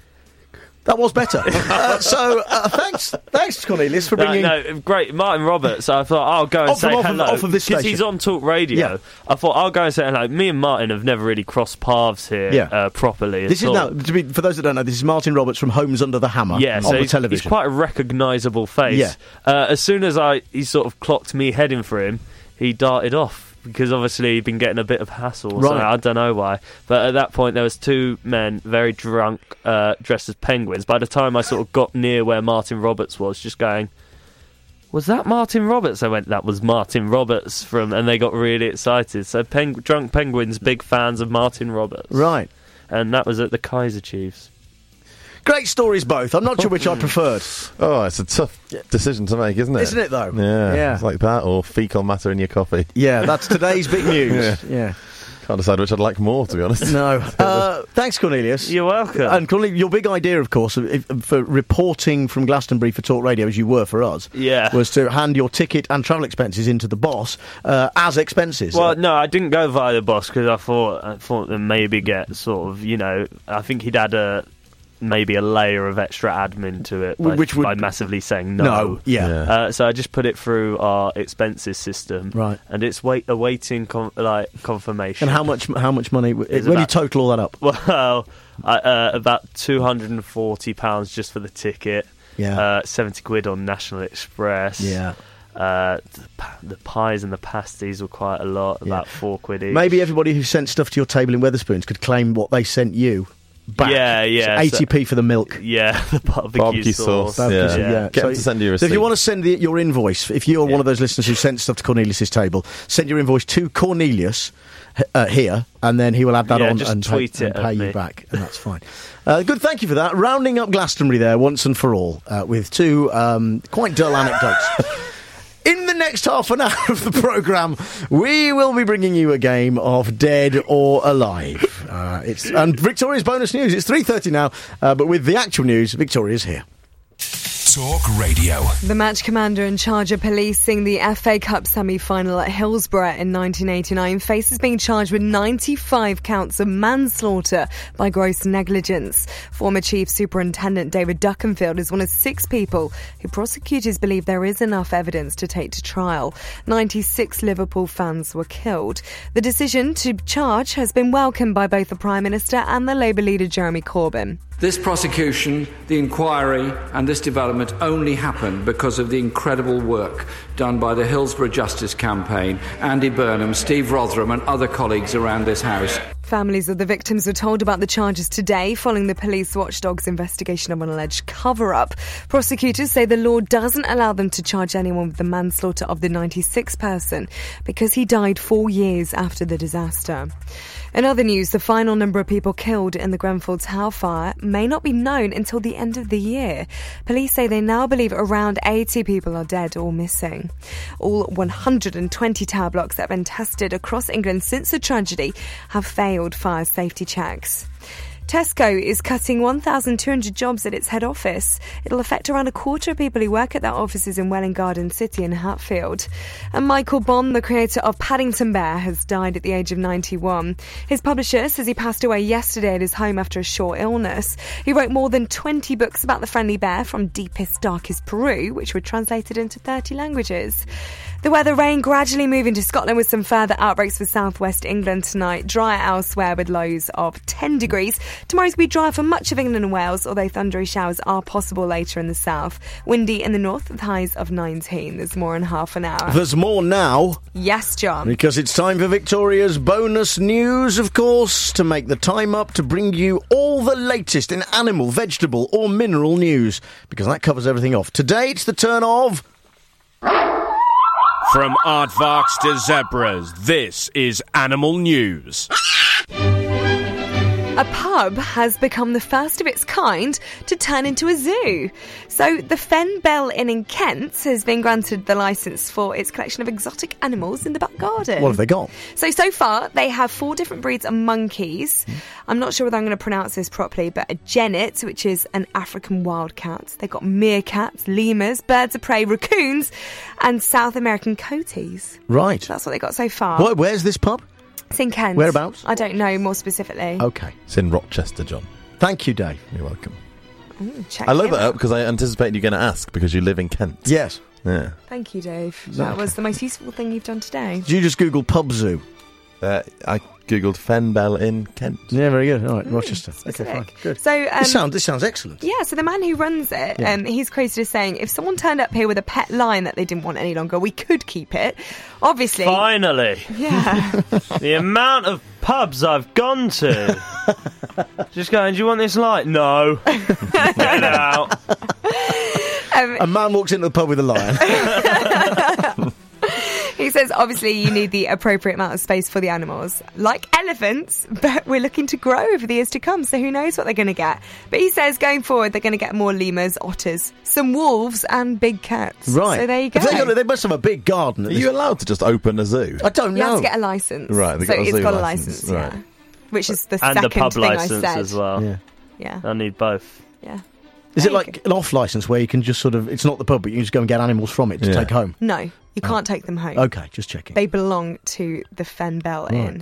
That was better. uh, so uh, thanks, thanks Cornelius for No, bringing. no, great, Martin Roberts. I thought I'll go and Off say of- off of- hello off of this because station. he's on Talk Radio. Yeah. I thought I'll go and say hello. Me and Martin have never really crossed paths here Yeah. uh, properly. This at is all. now, to be, for those that don't know, this is Martin Roberts from Homes Under the Hammer Yeah, on so the he's, television. he's quite a recognisable face. Yeah. Uh, as soon as I he sort of clocked me heading for him, he darted off because obviously he'd been getting a bit of hassle. So Right. I don't know why, but at that point there was two men very drunk, uh, dressed as penguins. By the time I sort of got near where Martin Roberts was, just going, "Was that Martin Roberts?" I went, "That was Martin Roberts from," and they got really excited. So peng- drunk penguins, big fans of Martin Roberts, Right. And that was at the Kaiser Chiefs. Great stories both. I'm not sure which I preferred. Oh, it's a tough decision to make, isn't it? Isn't it, though? Yeah. Yeah. It's like that, or fecal matter in your coffee. Yeah, that's today's big news. Yeah. yeah. Can't decide which I'd like more, to be honest. No. Uh, thanks, Cornelius. You're welcome. And Cornelius, your big idea, of course, of- if- for reporting from Glastonbury for Talk Radio, as you were for us, Yeah. was to hand your ticket and travel expenses into the boss uh, as expenses. Well, no, I didn't go via the boss because I thought I thought they'd maybe get sort of, you know, I think he'd had a maybe a layer of extra admin to it by, Which would- by massively saying no. No, yeah. Yeah. Uh, so I just put it through our expenses system, Right. and it's wait awaiting con- like confirmation. And how much? How much money? When It's you about- total all that up? Well, I, uh, about two hundred and forty pounds just for the ticket. Yeah. Uh, seventy quid on National Express. Yeah. Uh, the, pa- the pies and the pasties were quite a lot, about four quid each. Maybe everybody who sent stuff to your table in Wetherspoons could claim what they sent you back. Yeah, yeah. eighty p for the milk. Yeah, the barbecue, Barbecue sauce. sauce, yeah. Yeah. Get them to send you a So if you receipt. want to send the, your invoice, if you're one of those listeners who sent stuff to Cornelius's table, send your invoice to Cornelius uh, here, and then he will add that Yeah, on just and, tweet pay, it and at pay you me. back, and that's fine. Uh, good, thank you for that. Rounding up Glastonbury there once and for all uh, with two um, quite dull anecdotes. In the next half an hour of the programme, we will be bringing you a game of Dead or Alive. Uh, it's and Victoria's bonus news. It's three thirty now, uh, but with the actual news, Victoria's here. Talk Radio. The match commander in charge of policing the F A Cup semi-final at Hillsborough in nineteen eighty-nine faces being charged with ninety-five counts of manslaughter by gross negligence. Former Chief Superintendent David Duckenfield is one of six people who prosecutors believe there is enough evidence to take to trial. ninety-six Liverpool fans were killed. The decision to charge has been welcomed by both the Prime Minister and the Labour leader Jeremy Corbyn. This prosecution, the inquiry and this development only happened because of the incredible work done by the Hillsborough Justice Campaign, Andy Burnham, Steve Rotherham and other colleagues around this House. Families of the victims were told about the charges today following the police watchdog's investigation of an alleged cover-up. Prosecutors say the law doesn't allow them to charge anyone with the manslaughter of the ninety-sixth person because he died four years after the disaster. In other news, the final number of people killed in the Grenfell Tower fire may not be known until the end of the year. Police say they now believe around eighty people are dead or missing. All one hundred twenty tower blocks that have been tested across England since the tragedy have failed fire safety checks. Tesco is cutting one thousand two hundred jobs at its head office. It'll affect around a quarter of people who work at their offices in Welwyn Garden City and Hatfield. And Michael Bond, the creator of Paddington Bear, has died at the age of ninety-one. His publisher says he passed away yesterday at his home after a short illness. He wrote more than twenty books about the friendly bear from deepest, darkest Peru, which were translated into thirty languages. The weather, rain gradually moving to Scotland with some further outbreaks for southwest England tonight. Dry elsewhere with lows of ten degrees. Tomorrow's will be dry for much of England and Wales, although thundery showers are possible later in the south. Windy in the north with highs of nineteen. There's more in half an hour. There's more now. Yes, John. Because it's time for Victoria's bonus news, of course, to make the time up to bring you all the latest in animal, vegetable or mineral news, because that covers everything off. Today it's the turn of... From aardvarks to zebras, this is Animal News. A pub has become the first of its kind to turn into a zoo. So the Fen Bell Inn in Kent has been granted the licence for its collection of exotic animals in the back garden. What have they got? So, so far, they have four different breeds of monkeys. I'm not sure whether I'm going to pronounce this properly, but a genet, which is an African wildcat. They've got meerkats, lemurs, birds of prey, raccoons, and South American coatis. Right. That's what they got so far. What, where's this pub? It's in Kent. Whereabouts? I don't know more specifically. Okay. It's in Rochester, John. Thank you, Dave. You're welcome. Ooh, check I looked him that out. up because I anticipated you going to ask because you live in Kent. Yes. Yeah. Thank you, Dave. that That okay? was the most useful thing you've done today. Did you just Google pub zoo? Uh, I googled Fen Bell in Kent. Yeah, very good. All right, Rochester. specific. Okay, fine. Good. So, um, this, sounds, this sounds excellent. Yeah, so the man who runs it, Yeah. um, he's quoted as saying, if someone turned up here with a pet lion that they didn't want any longer, we could keep it. Obviously. Finally. Yeah. The amount of pubs I've gone to. Just going, do you want this light? No. Get out. Um, a man walks into the pub with a lion. He says, obviously, you need the appropriate amount of space for the animals, like elephants, but we're looking to grow over the years to come, so who knows what they're going to get. But he says, going forward, they're going to get more lemurs, otters, some wolves, and big cats. Right. So there you go. If they, got, they must have a big garden. Are you allowed to just open a zoo? I don't You know. have to get a licence. Right, they've so got a it's zoo got a licence, licence, right. yeah. Which is the And second a pub thing I licence said. as well. Yeah. Yeah. I need both. Yeah. Is it like an off licence where you can just sort of, it's not the pub, but you can just go and get animals from it to Yeah. take home? No, you can't take them home. Okay, just checking. They belong to the Fen Bell Right. Inn.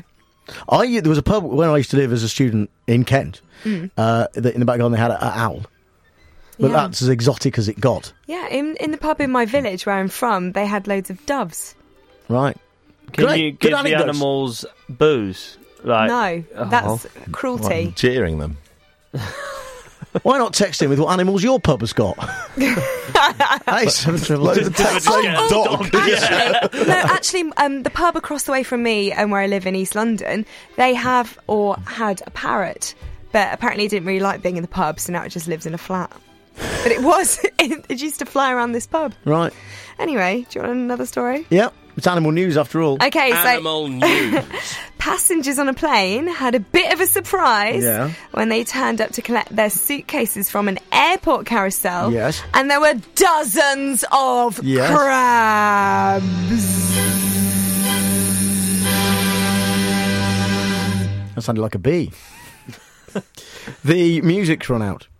I there was a pub where I used to live as a student in Kent. Mm. Uh, that in the back garden they had an owl, but Yeah. that's as exotic as it got. Yeah, in, in the pub in my village where I'm from, they had loads of doves. Right. Can Great. you Good give the anecdotes. animals booze? Like, no, that's oh. cruelty. What, jeering them. Why not text in with what animals your pub has got? Hey, seven triple Loads of text Oh, saying oh, dog. Actually, no, actually, um, the pub across the way from me and where I live in East London, they have or had a parrot, but apparently it didn't really like being in the pub, so now it just lives in a flat. But it was, it, it used to fly around this pub. Right. Anyway, do you want another story? Yep. It's animal news after all. Okay, so Animal news. passengers on a plane had a bit of a surprise Yeah. when they turned up to collect their suitcases from an airport carousel. Yes. And there were dozens of Yes. crabs. That sounded like a bee. The music's run out.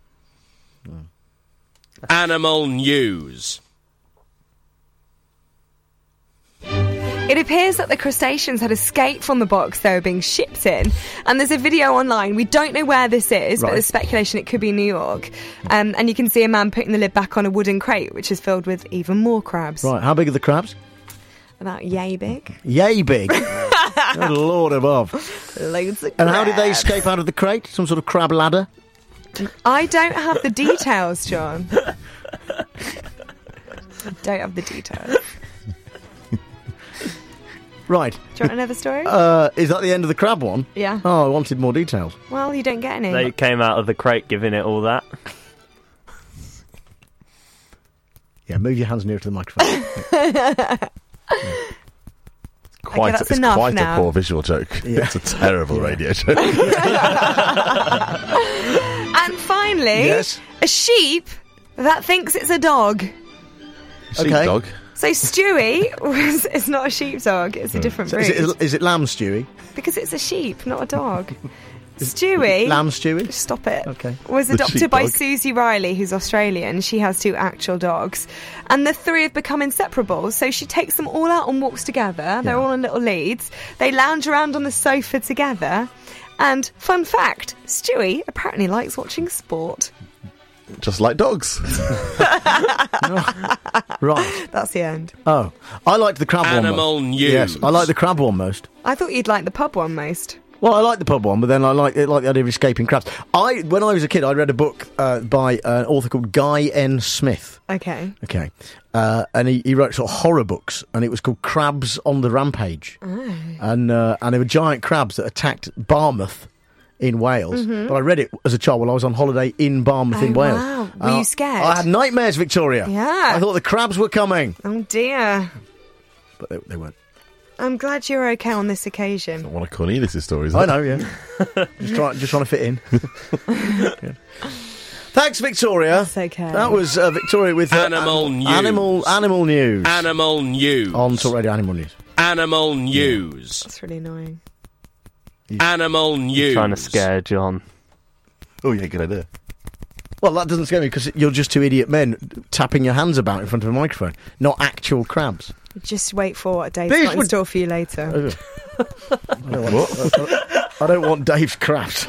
Animal news. It appears that the crustaceans had escaped from the box they were being shipped in, and there's a video online. We don't know where this is, Right. but there's speculation it could be New York. Um, and you can see a man putting the lid back on a wooden crate, which is filled with even more crabs. Right. How big are the crabs? About yay big. Yay big. Good Lord above. Loads of And how did they crabs. escape out of the crate? Some sort of crab ladder? I don't have the details, John. I don't have the details. Right. Do you want another story? Uh, is that the end of the crab one? Yeah. Oh, I wanted more details. Well, you don't get any. They came out of the crate giving it all that. Yeah, move your hands nearer to the microphone. Quite, that's it's enough quite now. a poor visual joke. Yeah. It's a terrible radio joke. And finally, Yes. a sheep that thinks it's a dog. Sheepdog. So Stewie was, it's not a sheepdog, it's a different So breed. is, it, is it lamb Stewie? Because it's a sheep, not a dog. Stewie, Lamb Stewie? stop it, Okay. was The adopted by sheepdog. Susie Riley, who's Australian. She has two actual dogs. And the three have become inseparable, so she takes them all out on walks together. They're all on little leads. They lounge around on the sofa together. And, fun fact, Stewie apparently likes watching sport. Just like dogs. Right. That's the end. Oh. I liked the crab one Animal most. news. Yes, I like the crab one most. I thought you'd like the pub one most. Well, I like the pub one, but then I like it, like the idea of escaping crabs. I, when I was a kid, I read a book uh, by an author called Guy N. Smith. Okay. Okay, uh, and he, he wrote sort of horror books, and it was called Crabs on the Rampage, Oh. and uh, and there were giant crabs that attacked Barmouth in Wales. Mhm. But I read it as a child while I was on holiday in Barmouth in Oh, Wales. wow. Were Uh, you scared? I had nightmares, Victoria. Yeah. I thought the crabs were coming, Oh dear. but they, they weren't. I'm glad you're okay on this occasion. One of Cornelius' stories. I know, yeah. just trying, just trying to fit in. Good. Thanks, Victoria. That's okay. That was uh, Victoria with uh, Animal an- news. Animal, animal news. Animal news. On Talk Radio Animal News. Animal news. That's really annoying. Animal news. Trying to scare John. Oh, yeah, good idea. Well, that doesn't scare me because you're just two idiot men tapping your hands about in front of a microphone, not actual crabs. Just wait for what Dave's These got in would- store for you later. I don't want, I don't want Dave's crabs.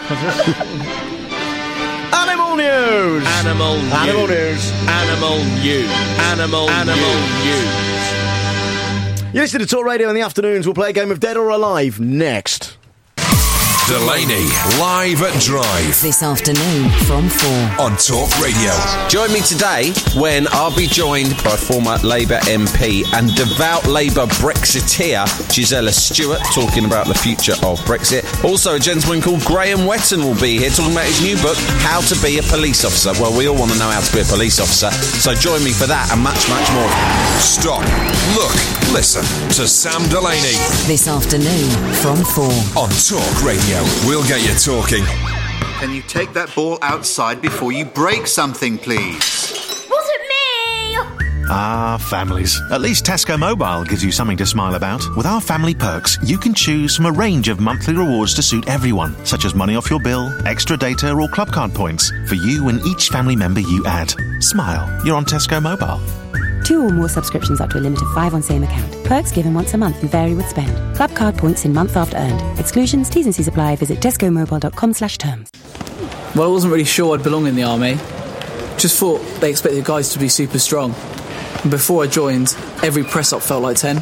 Animal news. Animal news. Animal news. Animal news. Animal Animal news. You listen to Talk Radio in the afternoons. We'll play a game of Dead or Alive next. Delaney, live at Drive. This afternoon from four. On Talk Radio. Join me today when I'll be joined by former Labour M P and devout Labour Brexiteer Gisela Stewart talking about the future of Brexit. Also, a gentleman called Graham Wetton will be here talking about his new book, How to Be a Police Officer. Well, we all want to know how to be a police officer, so join me for that and much, much more. Stop, look, listen to Sam Delaney. This afternoon from four. On Talk Radio. We'll get you talking. Can you take that ball outside before you break something, please? Wasn't me! Ah, families. At least Tesco Mobile gives you something to smile about. With our family perks, you can choose from a range of monthly rewards to suit everyone, such as money off your bill, extra data, or club card points for you and each family member you add. Smile. You're on Tesco Mobile. Two or more subscriptions up to a limit of five on same account. Perks given once a month and vary with spend. Club card points in month after earned. Exclusions, T's and C's apply. Visit tescomobile.com slash terms. Well, I wasn't really sure I'd belong in the army. Just thought they expected guys to be super strong. And before I joined, every press-up felt like ten.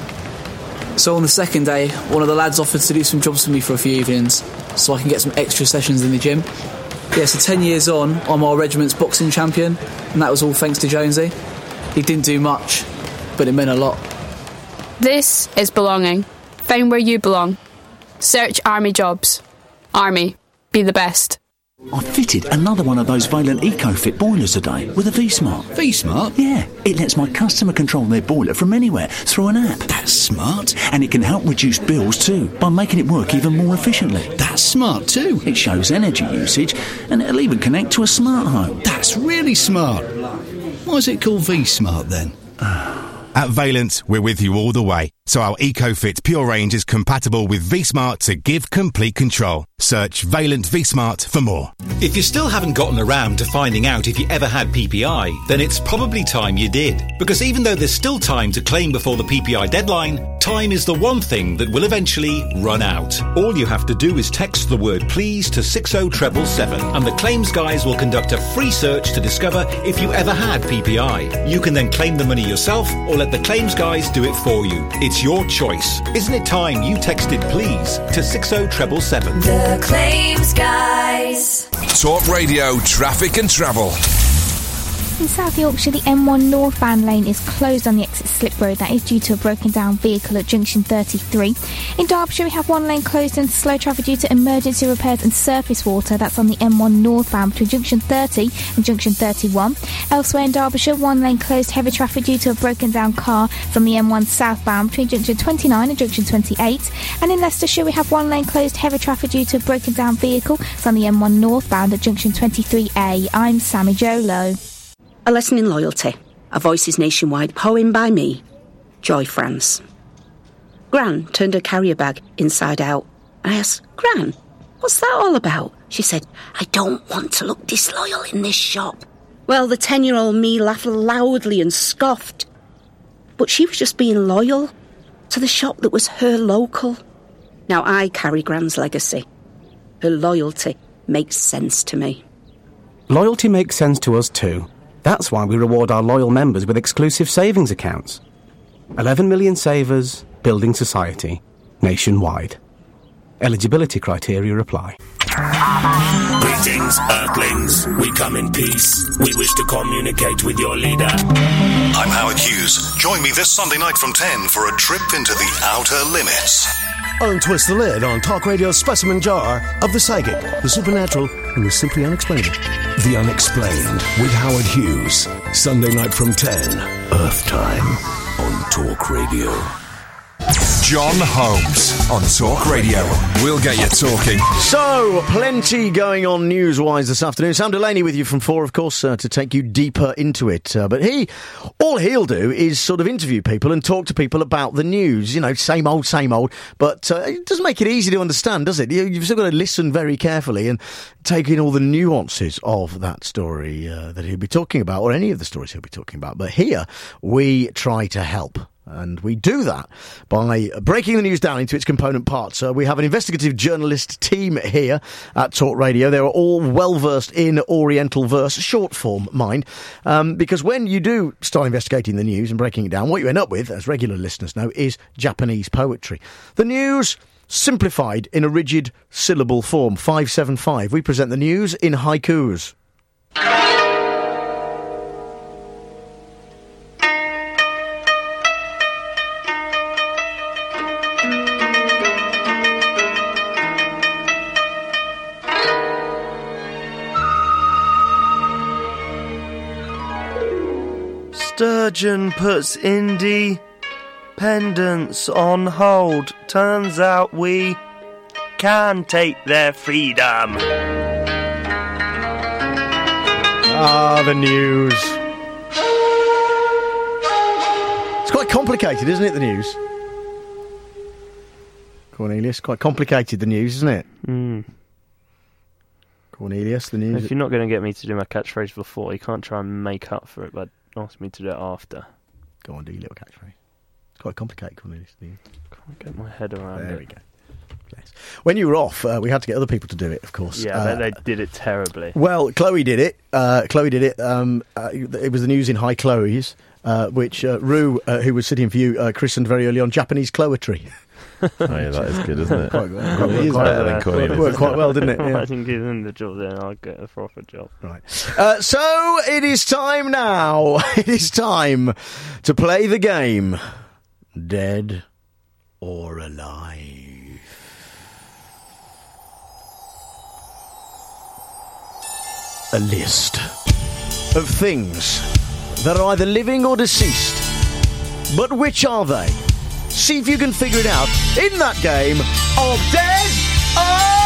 So on the second day, one of the lads offered to do some jobs for me for a few evenings, so I can get some extra sessions in the gym. Yeah, so ten years on, I'm our regiment's boxing champion, and that was all thanks to Jonesy. He didn't do much, but it meant a lot. This is belonging. Find where you belong. Search Army jobs. Army. Be the best. I fitted another one of those Valent EcoFit boilers today with a V-Smart. V-Smart? Yeah, it lets my customer control their boiler from anywhere through an app. That's smart. And it can help reduce bills too by making it work even more efficiently. That's smart too. It shows energy usage and it'll even connect to a smart home. That's really smart. Why is it called V-Smart then? At Valent, we're with you all the way, so our EcoFit Pure range is compatible with V-Smart to give complete control. Search Valent V-Smart for more. If you still haven't gotten around to finding out if you ever had P P I, then it's probably time you did. Because even though there's still time to claim before the P P I deadline, time is the one thing that will eventually run out. All you have to do is text the word please to six oh seven seven seven and the claims guys will conduct a free search to discover if you ever had P P I. You can then claim the money yourself or let the claims guys do it for you. It's your choice. Isn't it time you texted please to six oh seven seven seven? The Claims Guys. Talk Radio Traffic and Travel. In South Yorkshire, the M one northbound lane is closed on the exit slip road. That is due to a broken down vehicle at junction thirty-three. In Derbyshire, we have one lane closed and slow traffic due to emergency repairs and surface water. That's on the M one northbound between junction thirty and junction thirty-one. Elsewhere in Derbyshire, one lane closed, heavy traffic due to a broken down car from the M one southbound between junction twenty-nine and junction twenty-eight. And in Leicestershire, we have one lane closed, heavy traffic due to a broken down vehicle from the M one northbound at junction twenty-three A. I'm Sammy Jolo. A Lesson in Loyalty, a Voices Nationwide poem by me, Joy France. Gran turned her carrier bag inside out. I asked, Gran, what's that all about? She said, I don't want to look disloyal in this shop. Well, the ten-year-old me laughed loudly and scoffed. But she was just being loyal to the shop that was her local. Now I carry Gran's legacy. Her loyalty makes sense to me. Loyalty makes sense to us too. That's why we reward our loyal members with exclusive savings accounts. eleven million savers, building society, nationwide. Eligibility criteria apply. Greetings, Earthlings. We come in peace. We wish to communicate with your leader. I'm Howard Hughes. Join me this Sunday night from ten for a trip into the outer limits. Untwist the lid on Talk Radio's specimen jar of the psychic, the supernatural, and the simply unexplainable. The Unexplained with Howard Hughes. Sunday night from ten. Earth time on Talk Radio. John Holmes on Talk Radio. We'll get you talking. So, plenty going on news-wise this afternoon. Sam Delaney with you from four, of course, uh, to take you deeper into it. Uh, but he, all he'll do is sort of interview people and talk to people about the news. You know, same old, same old. But uh, it doesn't make it easy to understand, does it? You, you've still got to listen very carefully and take in all the nuances of that story uh, that he'll be talking about, or any of the stories he'll be talking about. But here, we try to help. And we do that by breaking the news down into its component parts. Uh, we have an investigative journalist team here at Talk Radio. They are all well-versed in Oriental verse, short form, mind. Um, because when you do start investigating the news and breaking it down, what you end up with, as regular listeners know, is Japanese poetry. The news simplified in a rigid syllable form. five seven five. We present the news in haikus. Sturgeon puts independence on hold. Turns out we can take their freedom. Ah, the news. It's quite complicated, isn't it, the news? Cornelius, quite complicated, the news, isn't it? Mm. Cornelius, the news. If you're not going to get me to do my catchphrase before, you can't try and make up for it by ask me to do it after. Go on, do your little catchphrase. Quite complicated, Cornelius. Can't get my head around there it. There we go. Yes. When you were off, uh, we had to get other people to do it, of course. Yeah, uh, they, they did it terribly. Well, Chloe did it. Uh, Chloe did it. Um, uh, it was the news in Hi Chloe's, uh, which uh, Rue, uh, who was sitting for you, uh, christened very early on Japanese Chloetry. Oh, yeah, that is good, isn't it? Quite, quite, quite, it is quite, better than Cornelius. Worked quite well, didn't it? Yeah. I think he's in the job, then I'll get a proper job. Right. Uh, so, it is time now. It is time to play the game. Dead or Alive. A list of things that are either living or deceased. But which are they? See if you can figure it out in that game of Dead or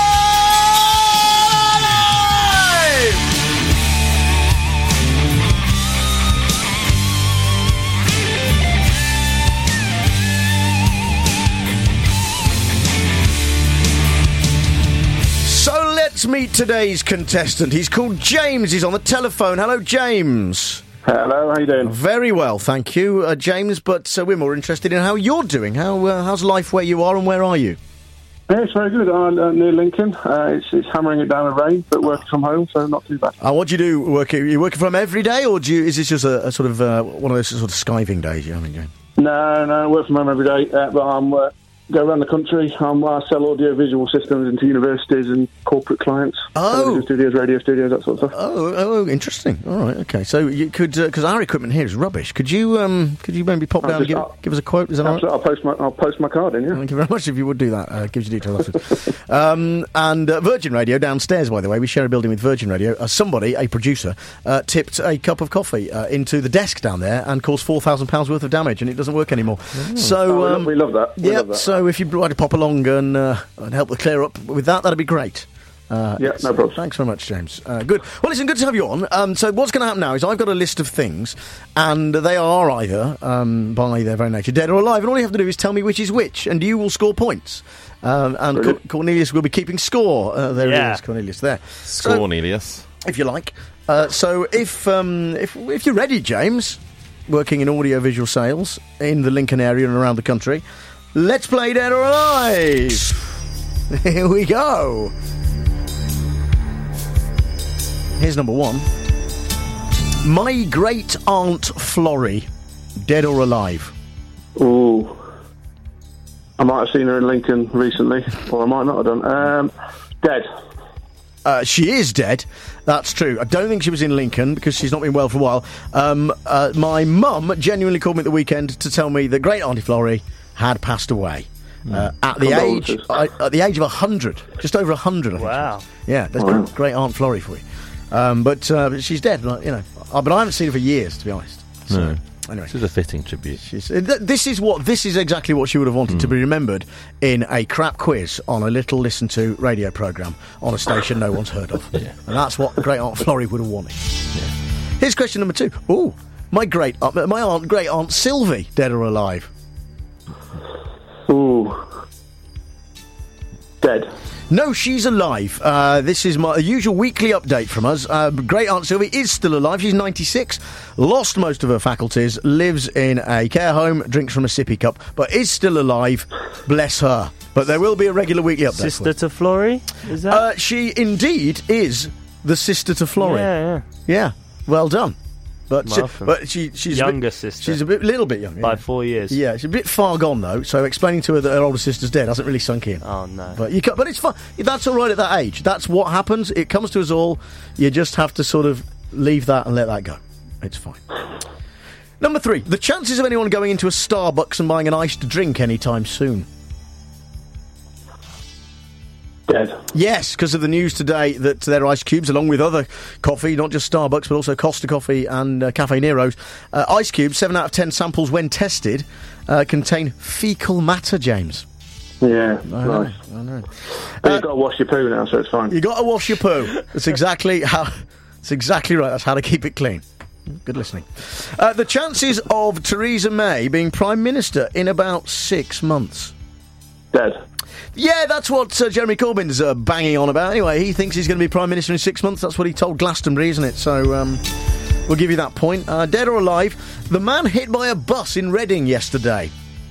So let's meet today's contestant. He's called James. He's on the telephone. Hello, James. Hello, how you doing? Very well, thank you, uh, James. But uh, we're more interested in how you're doing. How uh, how's life where you are, and where are you? Yeah, it's very good. I'm uh, near Lincoln. Uh, it's, it's hammering it down with rain, but working from home, so not too bad. Uh, what do you do? Working? Are you working from every day, or do you, is this just a, a sort of uh, one of those sort of skiving days? You having, James? No, no, I work from home every day, uh, but I'm uh, go around the country. Um, I sell audio-visual systems into universities and corporate clients. Oh. Television studios, radio studios, that sort of stuff. Oh, oh, interesting. All right, okay. So you could, because uh, our equipment here is rubbish. Could you, um, could you maybe pop I'll down just, and give, give us a quote? Is that all right? I'll post my, I'll post my card in. Yeah. Thank you very much. If you would do that, uh, gives you details. um, and uh, Virgin Radio downstairs, by the way, we share a building with Virgin Radio. Uh, somebody, a producer, uh, tipped a cup of coffee uh, into the desk down there and caused four thousand pounds worth of damage, and it doesn't work anymore. Oh. So Oh, um, we love that. We yeah. love that. So if you'd like to pop along and, uh, and help clear up with that, that'd be great. Uh, yeah, no problem. Thanks very much, James. Uh, good. Well, listen, good to have you on. Um, so what's going to happen now is I've got a list of things, and they are either, um, by their very nature, dead or alive, and all you have to do is tell me which is which, and you will score points. Um, and Cor- Cornelius will be keeping score. Uh, there Yeah. he is, Cornelius, there. Score, Cornelius. If you like. Uh, so if, um, if, if you're ready, James, working in audio-visual sales in the Lincoln area and around the country, let's play Dead or Alive! Here we go! Here's number one. My great-aunt Florrie, dead or alive? Ooh. I might have seen her in Lincoln recently, or I might not have done. Um, dead. Uh, she is dead. That's true. I don't think she was in Lincoln because she's not been well for a while. Um, uh, my mum genuinely called me at the weekend to tell me that great auntie Florrie had passed away uh, at the age uh, at the age of a hundred, just over a hundred. I think. Wow. Yeah, that's Wow. great, great aunt Florrie for you. Um, but, uh, but she's dead. Like, you know, uh, but I haven't seen her for years, to be honest. So, No. Anyway, This is a fitting tribute. she's, uh, th- this is what this is exactly what she would have wanted to be remembered in a crap quiz on a little listened to radio programme on a station no one's heard of. Yeah. And that's what great aunt Florrie would have wanted. Here's question number two. Ooh, my great aunt, my aunt, great aunt Sylvie, dead or alive? Ooh. Dead. No, she's alive. Uh, this is my usual weekly update from us. Uh, great Aunt Sylvie is still alive. She's ninety-six, lost most of her faculties, lives in a care home, drinks from a sippy cup, but is still alive. Bless her. But there will be a regular weekly update. Sister to Florrie? Is that? Uh, she indeed is the sister to Florrie. Yeah, yeah. Yeah, well done. But she, Muffin. but she she's Younger a bit, sister. She's a bit, little bit younger By yeah. four years. Yeah, she's a bit far gone though. So explaining to her that her older sister's dead hasn't really sunk in. Oh no! But you can, but it's fine. That's all right at that age. That's what happens. It comes to us all. You just have to sort of leave that and let that go. It's fine. Number three. The chances of anyone going into a Starbucks and buying an iced drink anytime soon. Dead. Yes, because of the news today that their ice cubes, along with other coffee, not just Starbucks, but also Costa Coffee and uh, Cafe Nero's, uh, ice cubes, seven out of ten samples when tested, uh, contain fecal matter, James. Yeah, I know, nice. I know. But Uh, you've got to wash your poo now, so it's fine. You got to wash your poo. That's exactly how. That's exactly right. That's how to keep it clean. Good listening. Uh, the chances of Theresa May being Prime Minister in about six months. Dead. Yeah, that's what uh, Jeremy Corbyn's uh, banging on about. Anyway, he thinks he's going to be Prime Minister in six months. That's what he told Glastonbury, isn't it? So um, we'll give you that point. Uh, dead or alive, the man hit by a bus in Reading yesterday.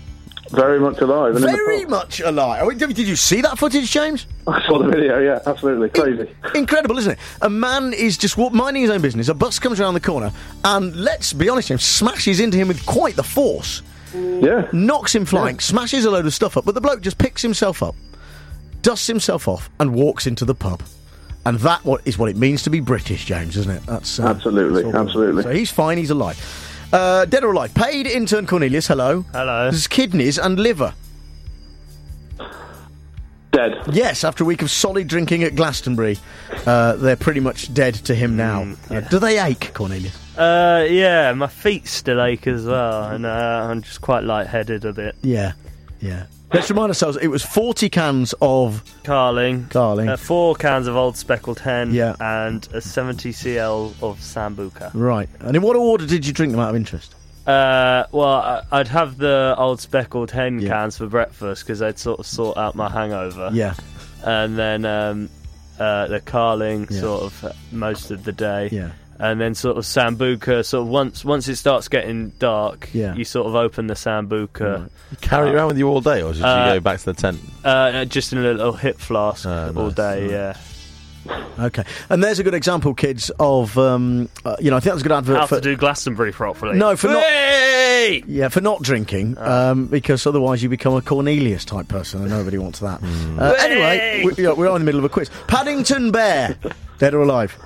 Very much alive. And Very in the much alive. Oh, did you see that footage, James? I saw the video, yeah, absolutely. Crazy. Incredible, isn't it? A man is just walk- minding his own business, a bus comes around the corner, and let's be honest, James, smashes into him with quite the force. Yeah. Knocks him flying, yeah. smashes a load of stuff up, but the bloke just picks himself up, dusts himself off, and walks into the pub. And that what is what it means to be British, James, isn't it? That's uh, Absolutely, that's absolutely. So he's fine, he's alive. Uh, dead or alive? Paid intern Cornelius, hello. Hello. There's kidneys and liver. Dead. Yes, after a week of solid drinking at Glastonbury, uh, they're pretty much dead to him now. Mm, uh, yeah. Do they ache, Cornelius? Uh, yeah, my feet still ache as well, and uh, I'm just quite lightheaded a bit. Yeah, yeah. Let's remind ourselves, it was forty cans of... Carling. Carling. Uh, four cans of Old Speckled Hen. Yeah. And a seventy centiliters of Sambuca. Right. And in what order did you drink them out of interest? Uh, well, I- I'd have the Old Speckled Hen Yeah. cans for breakfast because I'd sort of sort out my hangover. Yeah. And then um, uh, the Carling Yeah. sort of uh, most of the day. Yeah. And then sort of Sambuca, sort of once once it starts getting dark, Yeah. you sort of open the Sambuca. You carry it around with you all day, or did Uh, you go back to the tent? Uh, just in a little hip flask Oh, all nice. day, yeah. Okay. And there's a good example, kids, of, um, uh, you know, I think that's a good advert How for... to do Glastonbury properly. No, for not... Hey! Yeah, for not drinking, um, because otherwise you become a Cornelius-type person, and nobody wants that. Uh, anyway, we, yeah, we're in the middle of a quiz. Paddington Bear, dead or alive?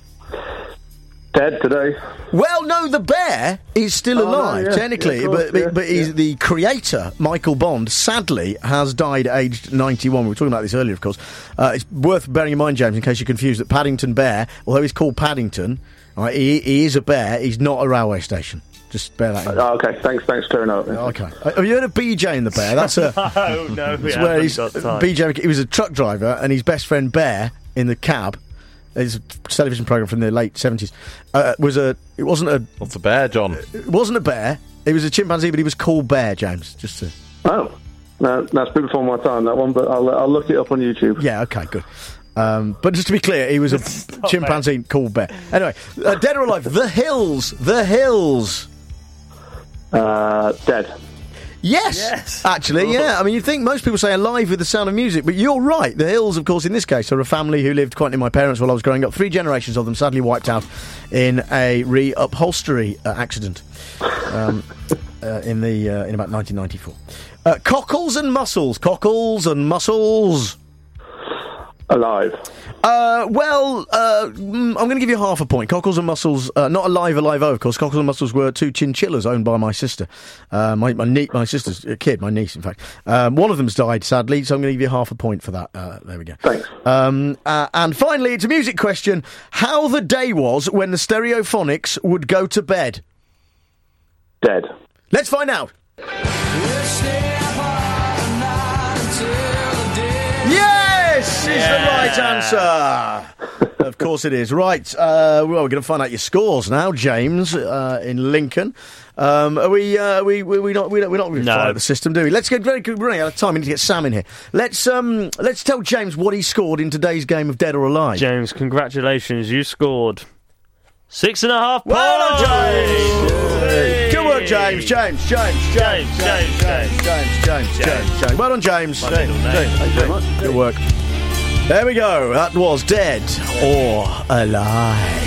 Dead today. Well, no, the bear is still Oh, no, alive, yeah, technically, yeah, of course, but, yeah, but he's yeah. the creator, Michael Bond, sadly, has died aged ninety-one. We were talking about this earlier, of course. Uh, it's worth bearing in mind, James, in case you're confused, that Paddington Bear, although he's called Paddington, right, he, he is a bear, he's not a railway station. Just bear that in mind. Oh, okay, thanks, thanks for clearing up. Okay. Uh, Have you heard of B J and the Bear? That's a... no, no, we It's where haven't he's, got time. B J, he was a truck driver, and his best friend Bear in the cab. It's a television program from the late seventies. Uh, was a. It wasn't a. What's a bear, John? It wasn't a bear. It was a chimpanzee, but he was called Bear. James, just to. Oh, no, that's a bit before my time, that one, but I'll, I'll look it up on YouTube. Yeah. Okay. Good. Um, but just to be clear, he was a chimpanzee it. called Bear. Anyway, uh, dead or alive? The Hills. The Hills. Uh, dead. Yes, Yes. actually, yeah. I mean, you think most people say alive with the sound of music, but you're right. The Hills, of course, in this case, are a family who lived quite near my parents while I was growing up. Three generations of them sadly wiped out in a re-upholstery uh, accident um, uh, in the uh, in about nineteen ninety-four. Uh, cockles and mussels. Cockles and mussels. Alive. Uh, well, uh, mm, I'm going to give you half a point. Cockles and mussels, uh, not alive, alive, oh, of course. Cockles and mussels were two chinchillas owned by my sister. Uh, my my, nie- my sister's uh, kid, my niece, in fact. Um, one of them's died, sadly, so I'm going to give you half a point for that. Uh, there we go. Thanks. Um, uh, and finally, it's a music question. How the day was when the Stereophonics would go to bed? Dead. Let's find out. Yes, is the right answer. Of course it is. Right, uh, well, we're going to find out your scores now, James, uh, in Lincoln. Um, are we, uh, we, we, we not, we don't, we're not going to No. follow the system, do we? Let's get very good. We're running out of time. We need to get Sam in here. Let's, um, let's tell James what he scored in today's game of Dead or Alive. James, congratulations, you scored six and a half points. Well done, James. Good work, James. James, James, James, James, James, James, James, James, James, James. Well done, James. My middle name. James, thank you very much. Good work. There we go. That was Dead or Alive.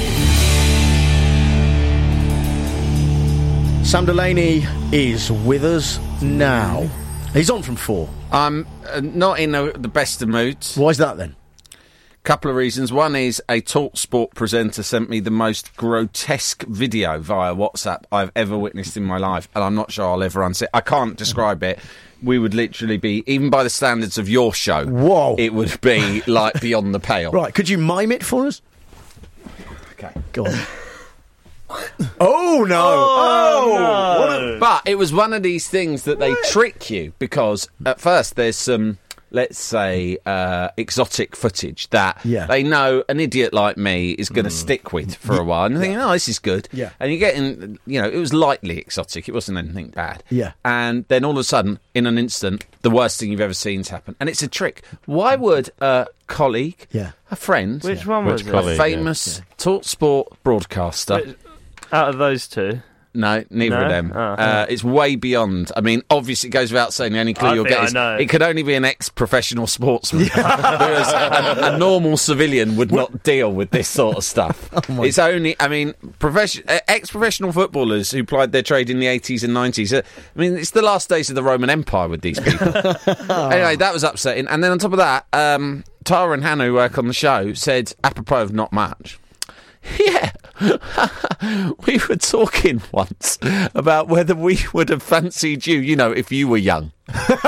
Sam Delaney is with us now. He's on from four. I'm uh, not in a, the best of moods. Why's that then? Couple of reasons. One is a Talk Sport presenter sent me the most grotesque video via WhatsApp I've ever witnessed in my life, and I'm not sure I'll ever unsee it. I can't describe it. We would literally be, even by the standards of your show, whoa, it would be like beyond the pale. Right, could you mime it for us? Okay. Go on. Oh, no. Oh, Oh, what a- but it was one of these things that they trick you, because at first there's some, let's say, uh, exotic footage that Yeah. they know an idiot like me is going to stick with for a while. And you're thinking, oh, this is good. Yeah. And you're getting, you know, it was lightly exotic. It wasn't anything bad. Yeah. And then all of a sudden, in an instant, the worst thing you've ever seen's happened. And it's a trick. Why would a colleague, Yeah. a friend, Which one Which was colleague? a famous Talk Sport broadcaster... it? Out of those two. no, neither No? of them. Oh, uh, it's way beyond. I mean, obviously, it goes without saying. The only clue I you'll think get I is know. it could only be an ex-professional sportsman, whereas a, a normal civilian would not deal with this sort of stuff. Oh It's only, I mean, profession, uh, ex-professional footballers who plied their trade in the eighties and nineties. Uh, I mean, it's the last days of the Roman Empire with these people. Anyway, that was upsetting. And then on top of that, um, Tara and Hannah, who work on the show, said, apropos of not much, yeah, we were talking once about whether we would have fancied you, you know, if you were young. But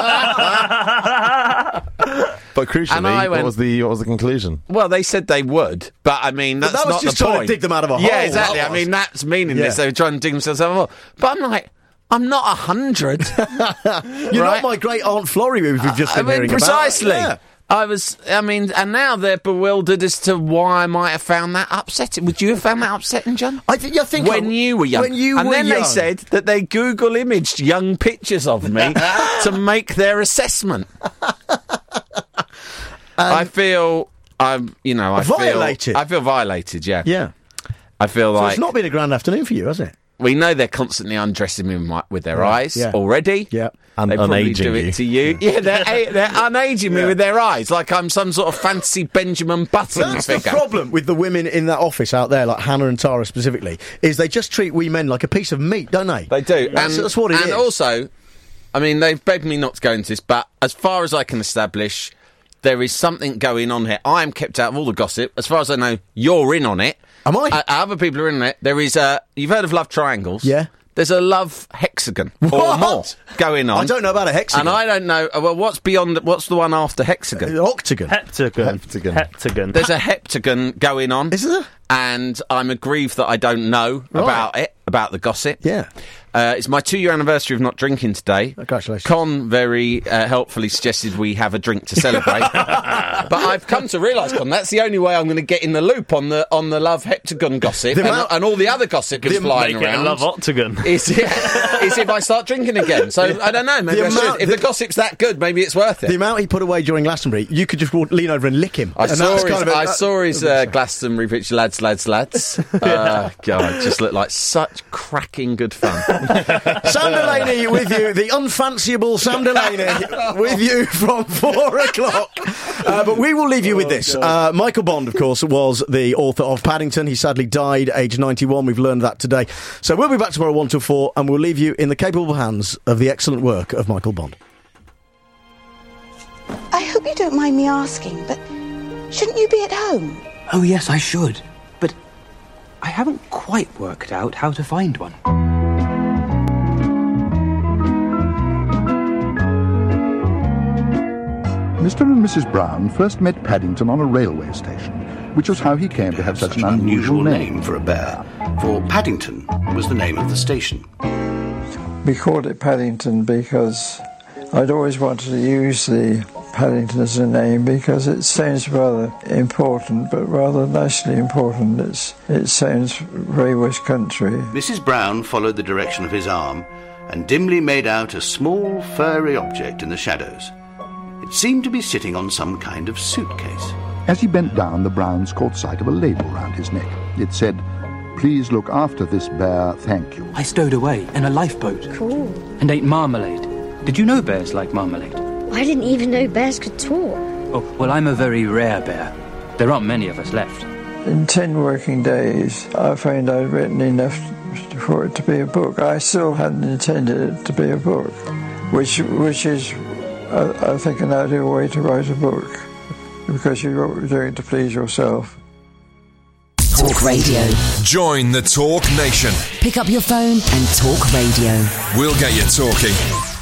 crucially, And I what went- was the what was the conclusion? Well, they said they would, but I mean, But that's that was not just the trying to point. dig them out of a Yeah, hole, exactly. that I mean, was. that's meaningless. Yeah. They were trying to dig themselves out of a hole. But I'm like, I'm not a hundred. You're not my great Aunt Florrie who we've just I been mean, hearing precisely. about. Yeah. I was, I mean, and now they're bewildered as to why I might have found that upsetting. Would you have found that upsetting, John? I, th- I think when I- you were young. when you and were then young. they said that they Google imaged young pictures of me to make their assessment. I feel I'm, you know, I Violated. feel I feel violated. Yeah, Yeah. I feel So like it's not been a grand afternoon for you, has it? we know they're constantly undressing me with, my, with their Right, eyes yeah. already. Yeah. And They probably unaging do it you. to you. Yeah, they're, a- they're unaging me with their eyes, like I'm some sort of fancy Benjamin Button That's figure. the problem with the women in that office out there, like Hannah and Tara specifically, is they just treat we men like a piece of meat, don't they? They do. That's, and that's what it and is. also, I mean, they've begged me not to go into this, but as far as I can establish, there is something going on here. I am kept out of all the gossip. As far as I know, you're in on it. Am I? Uh, other people are in on it. There is a... You've heard of love triangles? Yeah. There's a love hexagon or What? more going on. I don't know about a hexagon. And I don't know... uh, Well, what's beyond... What's the one after hexagon? Octagon. Heptagon. Heptagon. Heptagon. There's a heptagon going on. Is there? And I'm aggrieved that I don't know Right. about it, about the gossip. Yeah. Uh, it's my two-year anniversary of not drinking today. Congratulations. Con very uh, helpfully suggested we have a drink to celebrate. But I've come to realise, Con, that's the only way I'm going to get in the loop on the on the love heptagon gossip The and, amount- and all the other gossip that's flying Make it a around. love octagon. Is, yeah, is if I start drinking again. So I don't know. Maybe The I amount- should. If the, the- gossip's that good, maybe it's worth it. The amount he put away during Glastonbury, you could just walk, lean over and lick him. I and saw that's his, kind of a- I that- saw his uh, Glastonbury picture, lads, lads, lads. Uh, God, it just looked like such cracking good fun. Sam Delaney with you, the unfanciable Sam Delaney with you from four o'clock. Uh, but we will leave you with this. Uh, Michael Bond, of course, was the author of Paddington. He sadly died aged ninety-one. We've learned that today. So we'll be back tomorrow one till four, and we'll leave you in the capable hands of the excellent work of Michael Bond. I hope you don't mind me asking, but shouldn't you be at home? Oh, yes, I should. But I haven't quite worked out how to find one. Mister and Missus Brown first met Paddington on a railway station, which was how he came to have such, an unusual name. for a bear, for Paddington was the name of the station. We called it Paddington because I'd always wanted to use the Paddington as a name because it sounds rather important, but rather nicely important. It's, it sounds very West Country. Missus Brown followed the direction of his arm and dimly made out a small furry object in the shadows. It seemed to be sitting on some kind of suitcase. As he bent down, the Browns caught sight of a label round his neck. It said, "Please look after this bear, thank you." I stowed away in a lifeboat. Cool. And ate marmalade. Did you know bears like marmalade? I didn't even know bears could talk. Oh, well, I'm a very rare bear. There aren't many of us left. In ten working days, I found I'd written enough for it to be a book. I still hadn't intended it to be a book, which which is, I, I think, an ideal way to write a book, because you're doing it to please yourself. Talk Radio. Join the Talk Nation. Pick up your phone and talk radio. We'll get you talking.